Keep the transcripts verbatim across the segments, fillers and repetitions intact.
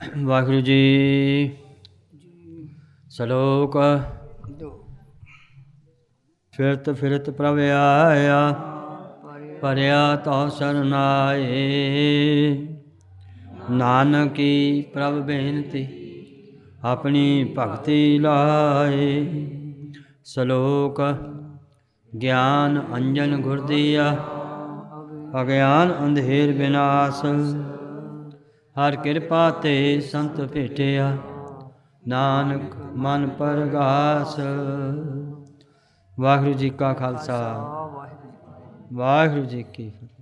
ਵਾਹਿਗੁਰੂ ਜੀ। ਸਲੋਕ। ਫਿਰਤ ਫਿਰਤ ਪ੍ਰਭ ਆਇਆ, ਭਰਿਆ ਤਉ ਸਰਨਾਏ। ਨਾਨਕੀ ਪ੍ਰਭ ਬੇਨਤੀ, ਆਪਣੀ ਭਗਤੀ ਲਾਏ। ਸਲੋਕ। ਗਿਆਨ ਅੰਜਨ ਗੁਰ ਦੀਆ, ਅਗਿਆਨ ਅੰਧੇਰ ਵਿਨਾਸ਼। ਹਰ ਕਿਰਪਾ ਤੇ ਸੰਤ ਭੇਟਿਆ, ਨਾਨਕ ਮਨ ਪਰਗਾਸ। ਵਾਹਿਗੁਰੂ ਜੀ ਕਾ ਖਾਲਸਾ, ਵਾਹਿਗੁਰੂ ਜੀ ਕੀ ਫਤਿਹ।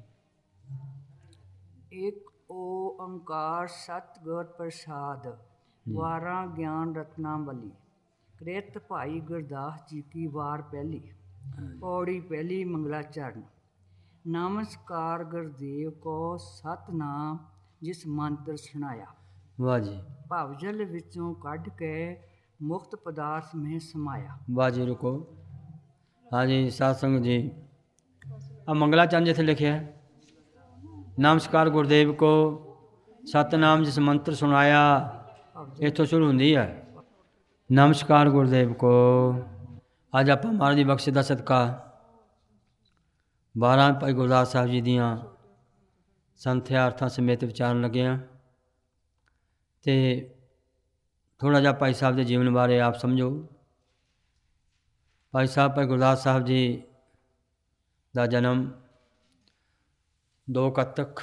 ਇੱਕ ਓੰਕਾਰ ਸਤਿਗੁਰ ਪ੍ਰਸਾਦ। ਵਾਰਾਂ ਗਿਆਨ ਰਤਨਾਵਲੀ। ਕ੍ਰਿਤ ਭਾਈ ਗੁਰਦਾਸ ਜੀ ਕੀ ਵਾਰ ਪਹਿਲੀ। ਪੌੜੀ ਪਹਿਲੀ। ਮੰਗਲਾ ਚਰਨ। ਨਮਸਕਾਰ ਗੁਰਦੇਵ ਕੋ ਸਤਨਾਮ, ਜਿਸ ਮੰਤਰ ਸੁਣਾਇਆ। ਵਾਹ ਜੀ। ਭਵਜਲ ਵਿੱਚੋਂ ਕੱਢ ਕੇ ਮੁਕਤ ਪਦਾਰਥ ਮਹਿ ਸਮਾਇਆ। ਵਾਹ ਜੀ। ਰੁਕੋ। ਹਾਂਜੀ ਸਾਧ ਸੰਗਤ ਜੀ, ਆ ਮੰਗਲਾ ਚਰਨ ਜਿੱਥੇ ਲਿਖਿਆ, ਨਮਸਕਾਰ ਗੁਰਦੇਵ ਕੋ ਸਤਨਾਮ ਜਿਸ ਮੰਤਰ ਸੁਣਾਇਆ, ਇੱਥੋਂ ਸ਼ੁਰੂ ਹੁੰਦੀ ਹੈ। ਨਮਸਕਾਰ ਗੁਰਦੇਵ ਕੋ। ਅੱਜ ਆਪਾਂ ਮਹਾਰਾਜ ਦੀ ਬਖਸ਼ਿਸ਼ ਦਾ ਸਦਕਾ ਬਾਰਾਂ ਭਾਈ ਗੁਰਦਾਸ ਸਾਹਿਬ ਜੀ ਦੀਆਂ ਸੰਥਿਆ ਅਰਥਾਂ ਸਮੇਤ ਵਿਚਾਰਨ ਲੱਗੇ ਹਾਂ। ਅਤੇ ਥੋੜ੍ਹਾ ਜਿਹਾ ਭਾਈ ਸਾਹਿਬ ਦੇ ਜੀਵਨ ਬਾਰੇ ਆਪ ਸਮਝੋ। ਭਾਈ ਸਾਹਿਬ ਭਾਈ ਗੁਰਦਾਸ ਸਾਹਿਬ ਜੀ ਦਾ ਜਨਮ ਦੋ ਕੱਤਕ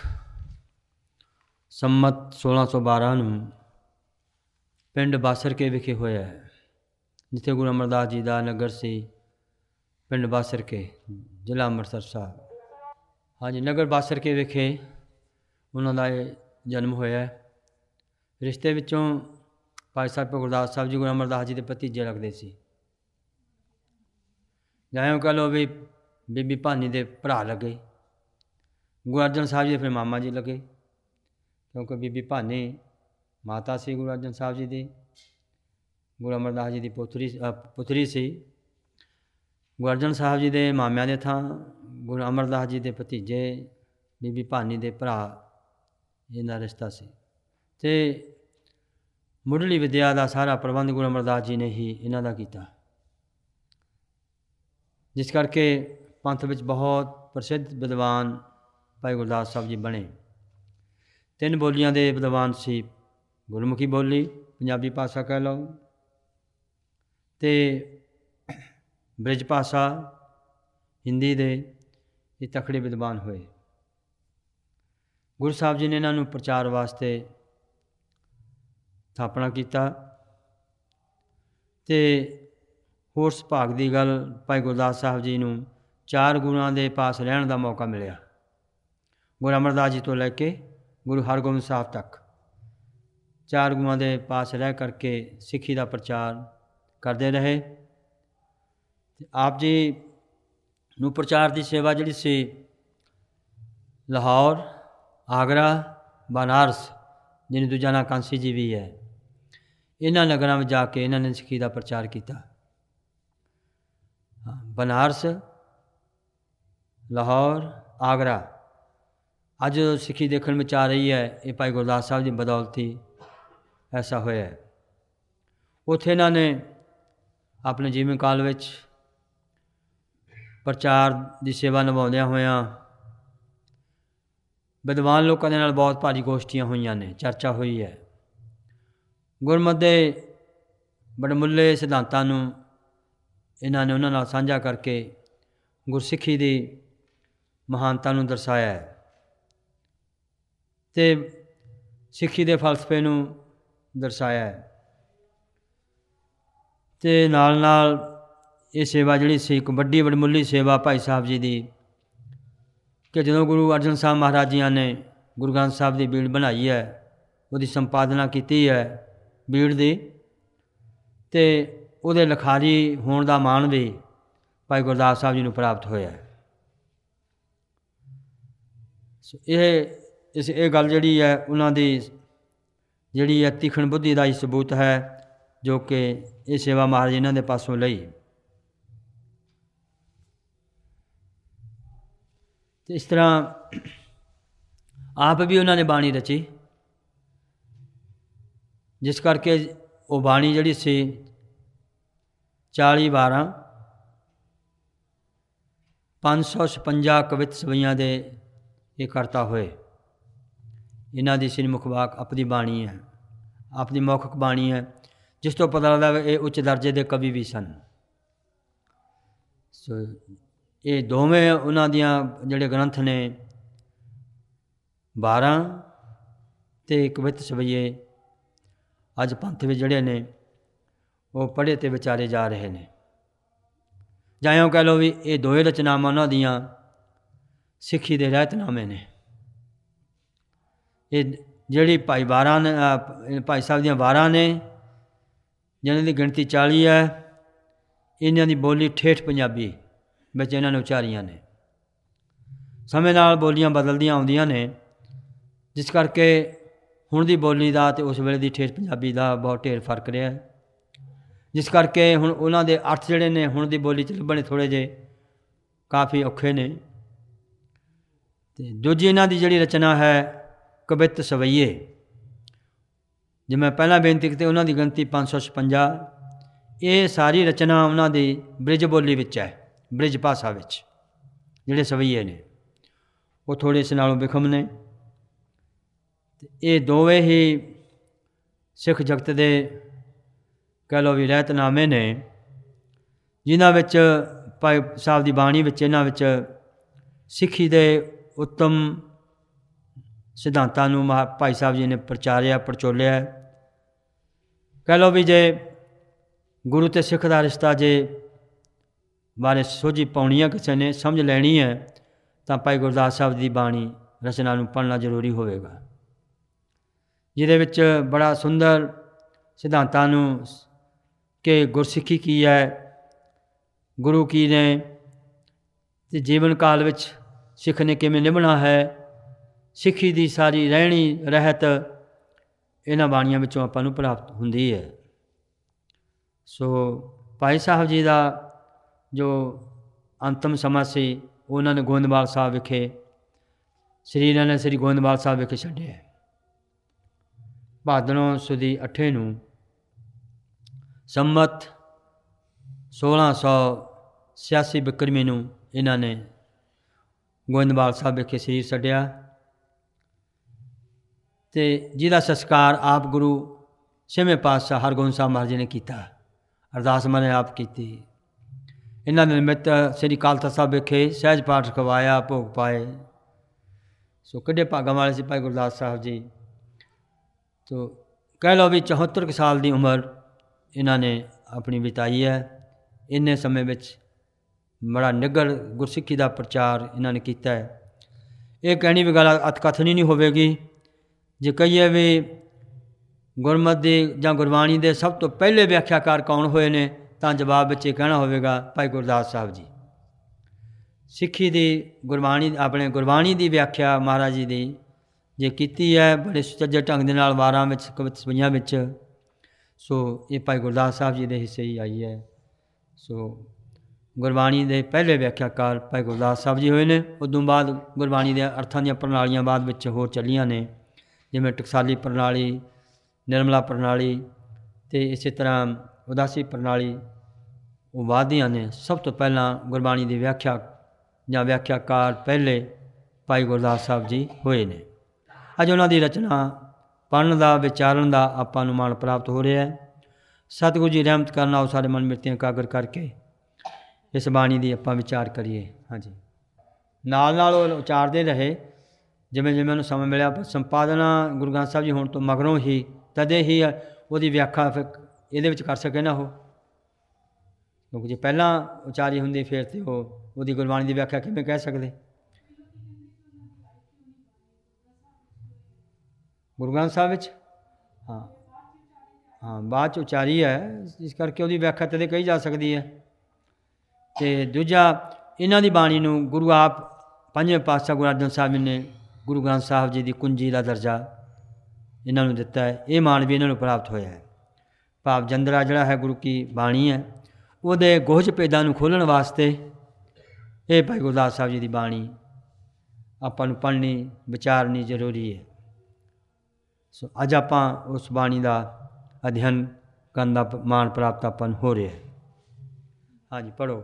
ਸੰਮਤ ਸੋਲਾਂ ਸੌ ਬਾਰਾਂ ਨੂੰ ਪਿੰਡ ਬਾਸਰਕੇ ਵਿਖੇ ਹੋਇਆ ਹੈ, ਜਿੱਥੇ ਗੁਰੂ ਅਮਰਦਾਸ ਜੀ ਦਾ ਨਗਰ ਸੀ। ਪਿੰਡ ਬਾਸਰਕੇ, ਜ਼ਿਲ੍ਹਾ ਅੰਮ੍ਰਿਤਸਰ ਸਾਹਿਬ। ਹਾਂਜੀ, ਨਗਰ ਬਾਸਰਕੇ ਵਿਖੇ ਉਹਨਾਂ ਦਾ ਇਹ ਜਨਮ ਹੋਇਆ। ਰਿਸ਼ਤੇ ਵਿੱਚੋਂ ਭਾਈ ਸਾਹਿਬ ਗੁਰਦਾਸ ਸਾਹਿਬ ਜੀ ਗੁਰੂ ਅਮਰਦਾਸ ਜੀ ਦੇ ਭਤੀਜੇ ਲੱਗਦੇ ਸੀ। ਜਾਂ ਇਉਂ ਕਹਿ ਲਓ ਵੀ ਬੀਬੀ ਭਾਨੀ ਦੇ ਭਰਾ ਲੱਗੇ। ਗੁਰੂ ਅਰਜਨ ਸਾਹਿਬ ਜੀ ਦੇ ਫਿਰ ਮਾਮਾ ਜੀ ਲੱਗੇ, ਕਿਉਂਕਿ ਬੀਬੀ ਭਾਨੀ ਮਾਤਾ ਸੀ ਗੁਰੂ ਅਰਜਨ ਸਾਹਿਬ ਜੀ ਦੀ। ਗੁਰੂ ਅਮਰਦਾਸ ਜੀ ਦੀ ਪੁੱਤਰੀ ਪੁੱਤਰੀ ਸੀ। ਗੁਰੂ ਅਰਜਨ ਸਾਹਿਬ ਜੀ ਦੇ ਮਾਮਿਆਂ ਦੇ ਥਾਂ ਗੁਰੂ ਅਮਰਦਾਸ ਜੀ ਦੇ ਭਤੀਜੇ ਬੀਬੀ ਭਾਨੀ ਦੇ ਭਰਾ, ਇਹਦਾ ਰਿਸ਼ਤਾ ਸੀ। ਅਤੇ ਮੁੱਢਲੀ ਵਿੱਦਿਆ ਦਾ ਸਾਰਾ ਪ੍ਰਬੰਧ ਗੁਰੂ ਅਮਰਦਾਸ ਜੀ ਨੇ ਹੀ ਇਹਨਾਂ ਦਾ ਕੀਤਾ, ਜਿਸ ਕਰਕੇ ਪੰਥ ਵਿੱਚ ਬਹੁਤ ਪ੍ਰਸਿੱਧ ਵਿਦਵਾਨ ਭਾਈ ਗੁਰਦਾਸ ਸਾਹਿਬ ਜੀ ਬਣੇ। ਤਿੰਨ ਬੋਲੀਆਂ ਦੇ ਵਿਦਵਾਨ ਸੀ। ਗੁਰਮੁਖੀ ਬੋਲੀ, ਪੰਜਾਬੀ ਭਾਸ਼ਾ ਕਹਿ ਲਓ, ਅਤੇ ਬ੍ਰਿਜ ਭਾਸ਼ਾ, ਹਿੰਦੀ ਦੇ ਇਹ ਤਕੜੇ ਵਿਦਵਾਨ ਹੋਏ। ਗੁਰੂ ਸਾਹਿਬ ਜੀ ਨੇ ਇਹਨਾਂ ਨੂੰ ਪ੍ਰਚਾਰ ਵਾਸਤੇ ਸਥਾਪਨਾ ਕੀਤਾ। ਅਤੇ ਹੋਰ ਸੁਭਾਗ ਦੀ ਗੱਲ, ਭਾਈ ਗੁਰਦਾਸ ਸਾਹਿਬ ਜੀ ਨੂੰ ਚਾਰ ਗੁਰੂਆਂ ਦੇ ਪਾਸ ਰਹਿਣ ਦਾ ਮੌਕਾ ਮਿਲਿਆ। ਗੁਰੂ ਅਮਰਦਾਸ ਜੀ ਤੋਂ ਲੈ ਕੇ ਗੁਰੂ ਹਰਗੋਬਿੰਦ ਸਾਹਿਬ ਤੱਕ ਚਾਰ ਗੁਰੂਆਂ ਦੇ ਪਾਸ ਰਹਿ ਕਰਕੇ ਸਿੱਖੀ ਦਾ ਪ੍ਰਚਾਰ ਕਰਦੇ ਰਹੇ। ਆਪ ਜੀ ਨੂੰ ਪ੍ਰਚਾਰ ਦੀ ਸੇਵਾ ਜਿਹੜੀ ਸੀ, ਲਾਹੌਰ, ਆਗਰਾ, ਬਨਾਰਸ, ਜਿਹਨੂੰ ਦੂਜਾ ਨਾਂ ਕਾਂਸੀ ਜੀ ਵੀ ਹੈ, ਇਹਨਾਂ ਨਗਰਾਂ ਵਿੱਚ ਜਾ ਕੇ ਇਹਨਾਂ ਨੇ ਸਿੱਖੀ ਦਾ ਪ੍ਰਚਾਰ ਕੀਤਾ। ਬਨਾਰਸ, ਲਾਹੌਰ, ਆਗਰਾ ਅੱਜ ਸਿੱਖੀ ਦੇਖਣ ਵਿੱਚ ਆ ਰਹੀ ਹੈ, ਇਹ ਭਾਈ ਗੁਰਦਾਸ ਸਾਹਿਬ ਦੀ ਬਦੌਲਤ ਹੀ ਐਸਾ ਹੋਇਆ ਹੈ। ਉੱਥੇ ਇਹਨਾਂ ਨੇ ਆਪਣੇ ਜੀਵਨ ਕਾਲ ਵਿੱਚ ਪ੍ਰਚਾਰ ਦੀ ਸੇਵਾ ਨਿਭਾਉਂਦਿਆਂ ਹੋਇਆਂ ਵਿਦਵਾਨ ਲੋਕਾਂ ਦੇ ਨਾਲ ਬਹੁਤ ਭਾਰੀ ਗੋਸ਼ਟੀਆਂ ਹੋਈਆਂ ਨੇ, ਚਰਚਾ ਹੋਈ ਹੈ। ਗੁਰਮਤਿ ਦੇ ਵਡਮੁੱਲੇ ਸਿਧਾਂਤਾਂ ਨੂੰ ਇਹਨਾਂ ਨੇ ਉਹਨਾਂ ਨਾਲ ਸਾਂਝਾ ਕਰਕੇ ਗੁਰਸਿੱਖੀ ਦੀ ਮਹਾਨਤਾ ਨੂੰ ਦਰਸਾਇਆ ਹੈ ਅਤੇ ਸਿੱਖੀ ਦੇ ਫਲਸਫੇ ਨੂੰ ਦਰਸਾਇਆ ਹੈ। ਅਤੇ ਨਾਲ ਨਾਲ ਇਹ ਸੇਵਾ ਜਿਹੜੀ ਸੀ, ਇੱਕ ਵੱਡੀ ਵਡਮੁੱਲੀ ਸੇਵਾ ਭਾਈ ਸਾਹਿਬ ਜੀ ਦੀ, ਕਿ ਜਦੋਂ ਗੁਰੂ ਅਰਜਨ ਸਾਹਿਬ ਮਹਾਰਾਜ ਜੀਆਂ ਨੇ ਗੁਰੂ ਗ੍ਰੰਥ ਸਾਹਿਬ ਦੀ ਬੀੜ ਬਣਾਈ ਹੈ, ਉਹਦੀ ਸੰਪਾਦਨਾ ਕੀਤੀ ਹੈ ਬੀੜ ਦੀ, ਅਤੇ ਉਹਦੇ ਲਿਖਾਰੀ ਹੋਣ ਦਾ ਮਾਣ ਵੀ ਭਾਈ ਗੁਰਦਾਸ ਸਾਹਿਬ ਜੀ ਨੂੰ ਪ੍ਰਾਪਤ ਹੋਇਆ। ਇਹ ਇਸ ਇਹ ਗੱਲ ਜਿਹੜੀ ਹੈ ਉਹਨਾਂ ਦੀ ਜਿਹੜੀ ਹੈ ਤੀਖਣ ਬੁੱਧੀ ਦਾ ਹੀ ਸਬੂਤ ਹੈ, ਜੋ ਕਿ ਇਹ ਸੇਵਾ ਮਹਾਰਾਜ ਇਹਨਾਂ ਦੇ ਪਾਸੋਂ ਲਈ। ਅਤੇ ਇਸ ਤਰ੍ਹਾਂ ਆਪ ਵੀ ਉਹਨਾਂ ਨੇ ਬਾਣੀ ਰਚੀ। ਜਿਸ ਕਰਕੇ ਉਹ ਬਾਣੀ ਜਿਹੜੀ ਸੀ ਚਾਲੀ ਬਾਰਾਂ ਪੰਜ ਸੌ ਛਪੰਜਾ ਕਵਿਤ ਸਵਈਆਂ ਦੇ ਇਹ ਕਰਤਾ ਹੋਏ। ਇਹਨਾਂ ਦੀ ਸ੍ਰੀ ਮੁਖ ਵਾਕ ਆਪਣੀ ਬਾਣੀ ਹੈ, ਆਪਣੀ ਮੌਖਿਕ ਬਾਣੀ ਹੈ, ਜਿਸ ਤੋਂ ਪਤਾ ਲੱਗਦਾ ਇਹ ਉੱਚ ਦਰਜੇ ਦੇ ਕਵੀ ਵੀ ਸਨ। ਸੋ ਇਹ ਦੋਵੇਂ ਉਹਨਾਂ ਦੀਆਂ ਜਿਹੜੇ ਗ੍ਰੰਥ ਨੇ ਬਾਰਾਂ ਅਤੇ ਕਵਿਤ ਸਵਈਏ ਅੱਜ ਪੰਥ ਵਿੱਚ ਜਿਹੜੇ ਨੇ ਉਹ ਪੜ੍ਹੇ ਅਤੇ ਵਿਚਾਰੇ ਜਾ ਰਹੇ ਨੇ। ਜਾਂ ਇਉਂ ਕਹਿ ਲਓ ਵੀ ਇਹ ਦੋਵੇਂ ਰਚਨਾਵਾਂ ਉਹਨਾਂ ਦੀਆਂ ਸਿੱਖੀ ਦੇ ਰਹਿਤਨਾਮੇ ਨੇ। ਇਹ ਜਿਹੜੀ ਭਾਈ ਵਾਰਾਂ ਨੇ ਭਾਈ ਸਾਹਿਬ ਦੀਆਂ ਵਾਰਾਂ ਨੇ ਜਿਹਨਾਂ ਦੀ ਗਿਣਤੀ ਚਾਲੀ ਹੈ, ਇਹਨਾਂ ਦੀ ਬੋਲੀ ਠੇਠ ਪੰਜਾਬੀ ਵਿੱਚ ਇਹਨਾਂ ਨੇ ਉਚਾਰੀਆਂ ਨੇ। ਸਮੇਂ ਨਾਲ ਬੋਲੀਆਂ ਬਦਲਦੀਆਂ ਆਉਂਦੀਆਂ ਨੇ, ਜਿਸ ਕਰਕੇ ਹੁਣ ਦੀ ਬੋਲੀ ਦਾ ਅਤੇ ਉਸ ਵੇਲੇ ਦੀ ਠੇਠ ਪੰਜਾਬੀ ਦਾ ਬਹੁਤ ਢੇਰ ਫਰਕ ਰਿਹਾ, ਜਿਸ ਕਰਕੇ ਹੁਣ ਉਹਨਾਂ ਦੇ ਅਰਥ ਜਿਹੜੇ ਨੇ ਹੁਣ ਦੀ ਬੋਲੀ 'ਚ ਲੱਭਣੇ ਥੋੜ੍ਹੇ ਜਿਹੇ ਕਾਫੀ ਔਖੇ ਨੇ। ਅਤੇ ਦੂਜੀ ਇਹਨਾਂ ਦੀ ਜਿਹੜੀ ਰਚਨਾ ਹੈ ਕਵਿਤ ਸਵਈਏ, ਜਿਵੇਂ ਪਹਿਲਾਂ ਬੇਨਤੀ ਕੀਤੀ ਉਹਨਾਂ ਦੀ ਗਿਣਤੀ ਪੰਜ ਸੌ ਛਪੰਜਾ। ਇਹ ਸਾਰੀ ਰਚਨਾ ਉਹਨਾਂ ਦੀ ਬ੍ਰਿਜ ਬੋਲੀ ਵਿੱਚ ਹੈ, ਬ੍ਰਿਜ ਭਾਸ਼ਾ ਵਿੱਚ ਜਿਹੜੇ ਸਵਈਏ ਨੇ ਉਹ ਥੋੜ੍ਹੇ ਇਸ ਨਾਲੋਂ ਵਿਖਮ ਨੇ। ਅਤੇ ਇਹ ਦੋਵੇਂ ਹੀ ਸਿੱਖ ਜਗਤ ਦੇ ਕਹਿ ਲਓ ਵੀ ਰਹਿਤਨਾਮੇ ਨੇ, ਜਿਨ੍ਹਾਂ ਵਿੱਚ ਭਾਈ ਸਾਹਿਬ ਦੀ ਬਾਣੀ ਵਿੱਚ ਇਹਨਾਂ ਵਿੱਚ ਸਿੱਖੀ ਦੇ ਉੱਤਮ ਸਿਧਾਂਤਾਂ ਨੂੰ ਮਹਾ ਭਾਈ ਸਾਹਿਬ ਜੀ ਨੇ ਪ੍ਰਚਾਰਿਆ, ਪਰਚੋਲਿਆ। ਕਹਿ ਲਓ ਵੀ ਜੇ ਗੁਰੂ ਅਤੇ ਸਿੱਖ ਦਾ ਰਿਸ਼ਤਾ ਜੇ ਬਾਰੇ ਸੋਝੀ ਪਾਉਣੀ ਹੈ, ਕਿਸੇ ਨੇ ਸਮਝ ਲੈਣੀ ਹੈ, ਤਾਂ ਭਾਈ ਗੁਰਦਾਸ ਸਾਹਿਬ ਦੀ ਬਾਣੀ ਰਚਨਾ ਨੂੰ ਪੜ੍ਹਨਾ ਜ਼ਰੂਰੀ ਹੋਵੇਗਾ, ਜਿਹਦੇ ਵਿੱਚ ਬੜਾ ਸੁੰਦਰ ਸਿਧਾਂਤਾਂ ਨੂੰ ਕਿ ਗੁਰਸਿੱਖੀ ਕੀ ਹੈ, ਗੁਰੂ ਕੀ ਨੇ, ਅਤੇ ਜੀਵਨ ਕਾਲ ਵਿੱਚ ਸਿੱਖ ਨੇ ਕਿਵੇਂ ਨਿਭਣਾ ਹੈ, ਸਿੱਖੀ ਦੀ ਸਾਰੀ ਰਹਿਣੀ ਰਹਿਤ ਇਹਨਾਂ ਬਾਣੀਆਂ ਵਿੱਚੋਂ ਆਪਾਂ ਨੂੰ ਪ੍ਰਾਪਤ ਹੁੰਦੀ ਹੈ। ਸੋ ਭਾਈ ਸਾਹਿਬ ਜੀ ਦਾ ਜੋ ਅੰਤਮ ਸਮਾਂ ਸੀ, ਉਹਨਾਂ ਨੇ ਗੋਇੰਦਵਾਲ ਸਾਹਿਬ ਵਿਖੇ ਸਰੀਰ ਇਹਨਾਂ ਨੇ ਸ੍ਰੀ ਗੋਇੰਦਵਾਲ ਸਾਹਿਬ ਵਿਖੇ ਛੱਡਿਆ। ਭਾਦਰੋਂ ਸੁਦੀ ਅੱਠੇ ਨੂੰ ਸੰਮਤ ਸੋਲਾਂ ਸੌ ਛਿਆਸੀ ਬਿਕਰਮੀ ਨੂੰ ਇਹਨਾਂ ਨੇ ਗੋਇੰਦਵਾਲ ਸਾਹਿਬ ਵਿਖੇ ਸਰੀਰ ਛੱਡਿਆ, ਅਤੇ ਜਿਹਦਾ ਸੰਸਕਾਰ ਆਪ ਗੁਰੂ ਛੇਵੇਂ ਪਾਤਸ਼ਾਹ ਹਰਗੋਬਿੰਦ ਸਾਹਿਬ ਮਹਾਰਾਜ ਜੀ ਨੇ ਕੀਤਾ। ਅਰਦਾਸ ਮਨ ਆਪ ਕੀਤੀ। ਇਹਨਾਂ ਦੇ ਨਿਮਿਤ ਸ੍ਰੀ ਅਕਾਲ ਤਖ਼ਤ ਸਾਹਿਬ ਵਿਖੇ ਸਹਿਜ ਪਾਠ ਰਖਵਾਇਆ, ਭੋਗ ਪਾਏ। ਸੋ ਕਿੱਡੇ ਭਾਗਾਂ ਵਾਲੇ ਸੀ ਭਾਈ ਗੁਰਦਾਸ ਸਾਹਿਬ ਜੀ। ਤੋ ਕਹਿ ਲਓ ਵੀ ਚੌਹੱਤਰ ਕੁ ਸਾਲ ਦੀ ਉਮਰ ਇਹਨਾਂ ਨੇ ਆਪਣੀ ਬਿਤਾਈ ਹੈ। ਇੰਨੇ ਸਮੇਂ ਵਿੱਚ ਬੜਾ ਨਿੱਘਰ ਗੁਰਸਿੱਖੀ ਦਾ ਪ੍ਰਚਾਰ ਇਹਨਾਂ ਨੇ ਕੀਤਾ ਹੈ। ਇਹ ਕਹਿਣੀ ਵੀ ਗੱਲ ਅਤਕਥਨੀ ਨਹੀਂ ਹੋਵੇਗੀ ਜੇ ਕਹੀਏ ਵੀ ਗੁਰਮਤਿ ਦੀ ਜਾਂ ਗੁਰਬਾਣੀ ਦੇ ਸਭ ਤੋਂ ਪਹਿਲੇ ਵਿਆਖਿਆਕਾਰ ਕੌਣ ਹੋਏ ਨੇ, ਤਾਂ ਜਵਾਬ ਵਿੱਚ ਇਹ ਕਹਿਣਾ ਹੋਵੇਗਾ ਭਾਈ ਗੁਰਦਾਸ ਸਾਹਿਬ ਜੀ। ਸਿੱਖੀ ਦੀ ਗੁਰਬਾਣੀ ਆਪਣੇ ਗੁਰਬਾਣੀ ਦੀ ਵਿਆਖਿਆ ਮਹਾਰਾਜ ਜੀ ਦੀ ਜੇ ਕੀਤੀ ਹੈ ਬੜੇ ਸੁਚੱਜੇ ਢੰਗ ਦੇ ਨਾਲ ਵਾਰਾਂ ਵਿੱਚ, ਕਵਿਤ ਸਵਈਆਂ ਵਿੱਚ, ਸੋ ਇਹ ਭਾਈ ਗੁਰਦਾਸ ਸਾਹਿਬ ਜੀ ਦੇ ਹਿੱਸੇ ਹੀ ਆਈ ਹੈ। ਸੋ ਗੁਰਬਾਣੀ ਦੇ ਪਹਿਲੇ ਵਿਆਖਿਆਕਾਰ ਭਾਈ ਗੁਰਦਾਸ ਸਾਹਿਬ ਜੀ ਹੋਏ ਨੇ। ਉਦੋਂ ਬਾਅਦ ਗੁਰਬਾਣੀ ਦੇ ਅਰਥਾਂ ਦੀਆਂ ਪ੍ਰਣਾਲੀਆਂ ਬਾਅਦ ਵਿੱਚ ਹੋਰ ਚੱਲੀਆਂ ਨੇ, ਜਿਵੇਂ ਟਕਸਾਲੀ ਪ੍ਰਣਾਲੀ, ਨਿਰਮਲਾ ਪ੍ਰਣਾਲੀ ਅਤੇ ਇਸੇ ਤਰ੍ਹਾਂ ਉਦਾਸੀ ਪ੍ਰਣਾਲੀ, ਉਹ ਬਾਅਦੀਆਂ ਨੇ। ਸਭ ਤੋਂ ਪਹਿਲਾਂ ਗੁਰਬਾਣੀ ਦੀ ਵਿਆਖਿਆ ਜਾਂ ਵਿਆਖਿਆਕਾਰ ਪਹਿਲੇ ਭਾਈ ਗੁਰਦਾਸ ਸਾਹਿਬ ਜੀ ਹੋਏ ਨੇ। ਅੱਜ ਉਹਨਾਂ ਦੀ ਰਚਨਾ ਪੜ੍ਹਨ ਦਾ, ਵਿਚਾਰਨ ਦਾ ਆਪਾਂ ਨੂੰ ਮਾਣ ਪ੍ਰਾਪਤ ਹੋ ਰਿਹਾ ਹੈ। ਸਤਿਗੁਰੂ ਜੀ ਰਹਿਮਤ ਕਰਨ ਆਓ ਸਾਰੇ ਮਨ ਮਿਰਤੀਆਂ ਇਕਾਗਰ ਕਰਕੇ ਇਸ ਬਾਣੀ ਦੀ ਆਪਾਂ ਵਿਚਾਰ ਕਰੀਏ। ਹਾਂਜੀ, ਨਾਲ ਨਾਲ ਉਹ ਉਚਾਰਦੇ ਰਹੇ ਜਿਵੇਂ ਜਿਵੇਂ ਉਹਨੂੰ ਸਮਾਂ ਮਿਲਿਆ। ਸੰਪਾਦਨਾ ਗੁਰੂ ਗ੍ਰੰਥ ਸਾਹਿਬ ਜੀ ਹੋਣ ਤੋਂ ਮਗਰੋਂ ਹੀ ਤਦੇ ਹੀ ਉਹਦੀ ਵਿਆਖਿਆ ਫਿਰ ਇਹਦੇ ਵਿੱਚ ਕਰ ਸਕੇ ਨਾ ਉਹ, ਕਿਉਂਕਿ ਜੇ ਪਹਿਲਾਂ ਉਚਾਰੀ ਹੁੰਦੀ ਫਿਰ ਤਾਂ ਉਹ ਉਹਦੀ ਗੁਰਬਾਣੀ ਦੀ ਵਿਆਖਿਆ ਕਿਵੇਂ ਕਹਿ ਸਕਦੇ। ਗੁਰੂ ਗ੍ਰੰਥ ਸਾਹਿਬ ਵਿੱਚ ਹਾਂ ਹਾਂ ਬਾਅਦ 'ਚ ਉਚਾਰੀ ਹੈ, ਇਸ ਕਰਕੇ ਉਹਦੀ ਵਿਆਖਿਆ ਤਦੇ ਕਹੀ ਜਾ ਸਕਦੀ ਹੈ। ਅਤੇ ਦੂਜਾ, ਇਹਨਾਂ ਦੀ ਬਾਣੀ ਨੂੰ ਗੁਰੂ ਆਪ ਪੰਜਵੇਂ ਪਾਤਸ਼ਾਹ ਗੁਰੂ ਅਰਜਨ ਸਾਹਿਬ ਜੀ ਨੇ ਗੁਰੂ ਗ੍ਰੰਥ ਸਾਹਿਬ ਜੀ ਦੀ ਕੁੰਜੀ ਦਾ ਦਰਜਾ ਇਹਨਾਂ ਨੂੰ ਦਿੱਤਾ ਹੈ। ਇਹ ਮਾਣ ਵੀ ਇਹਨਾਂ ਨੂੰ ਪ੍ਰਾਪਤ ਹੋਇਆ ਹੈ। ਭਾਵ ਜੰਦਰਾ ਜਿਹੜਾ ਹੈ ਗੁਰੂ ਕੀ ਬਾਣੀ ਹੈ, ਉਹਦੇ ਗੋਹਜ ਭੇਦਾਂ ਨੂੰ ਖੋਲ੍ਹਣ ਵਾਸਤੇ ਇਹ ਭਾਈ ਗੁਰਦਾਸ ਸਾਹਿਬ ਜੀ ਦੀ ਬਾਣੀ ਆਪਾਂ ਨੂੰ ਪੜ੍ਹਨੀ, ਵਿਚਾਰਨੀ ਜ਼ਰੂਰੀ ਹੈ। ਸੋ ਅੱਜ ਆਪਾਂ ਉਸ ਬਾਣੀ ਦਾ ਅਧਿਐਨ ਕਰਨ ਦਾ ਮਾਣ ਪ੍ਰਾਪਤ ਆਪਾਂ ਨੂੰ ਹੋ ਰਿਹਾ। ਹਾਂਜੀ ਪੜ੍ਹੋ।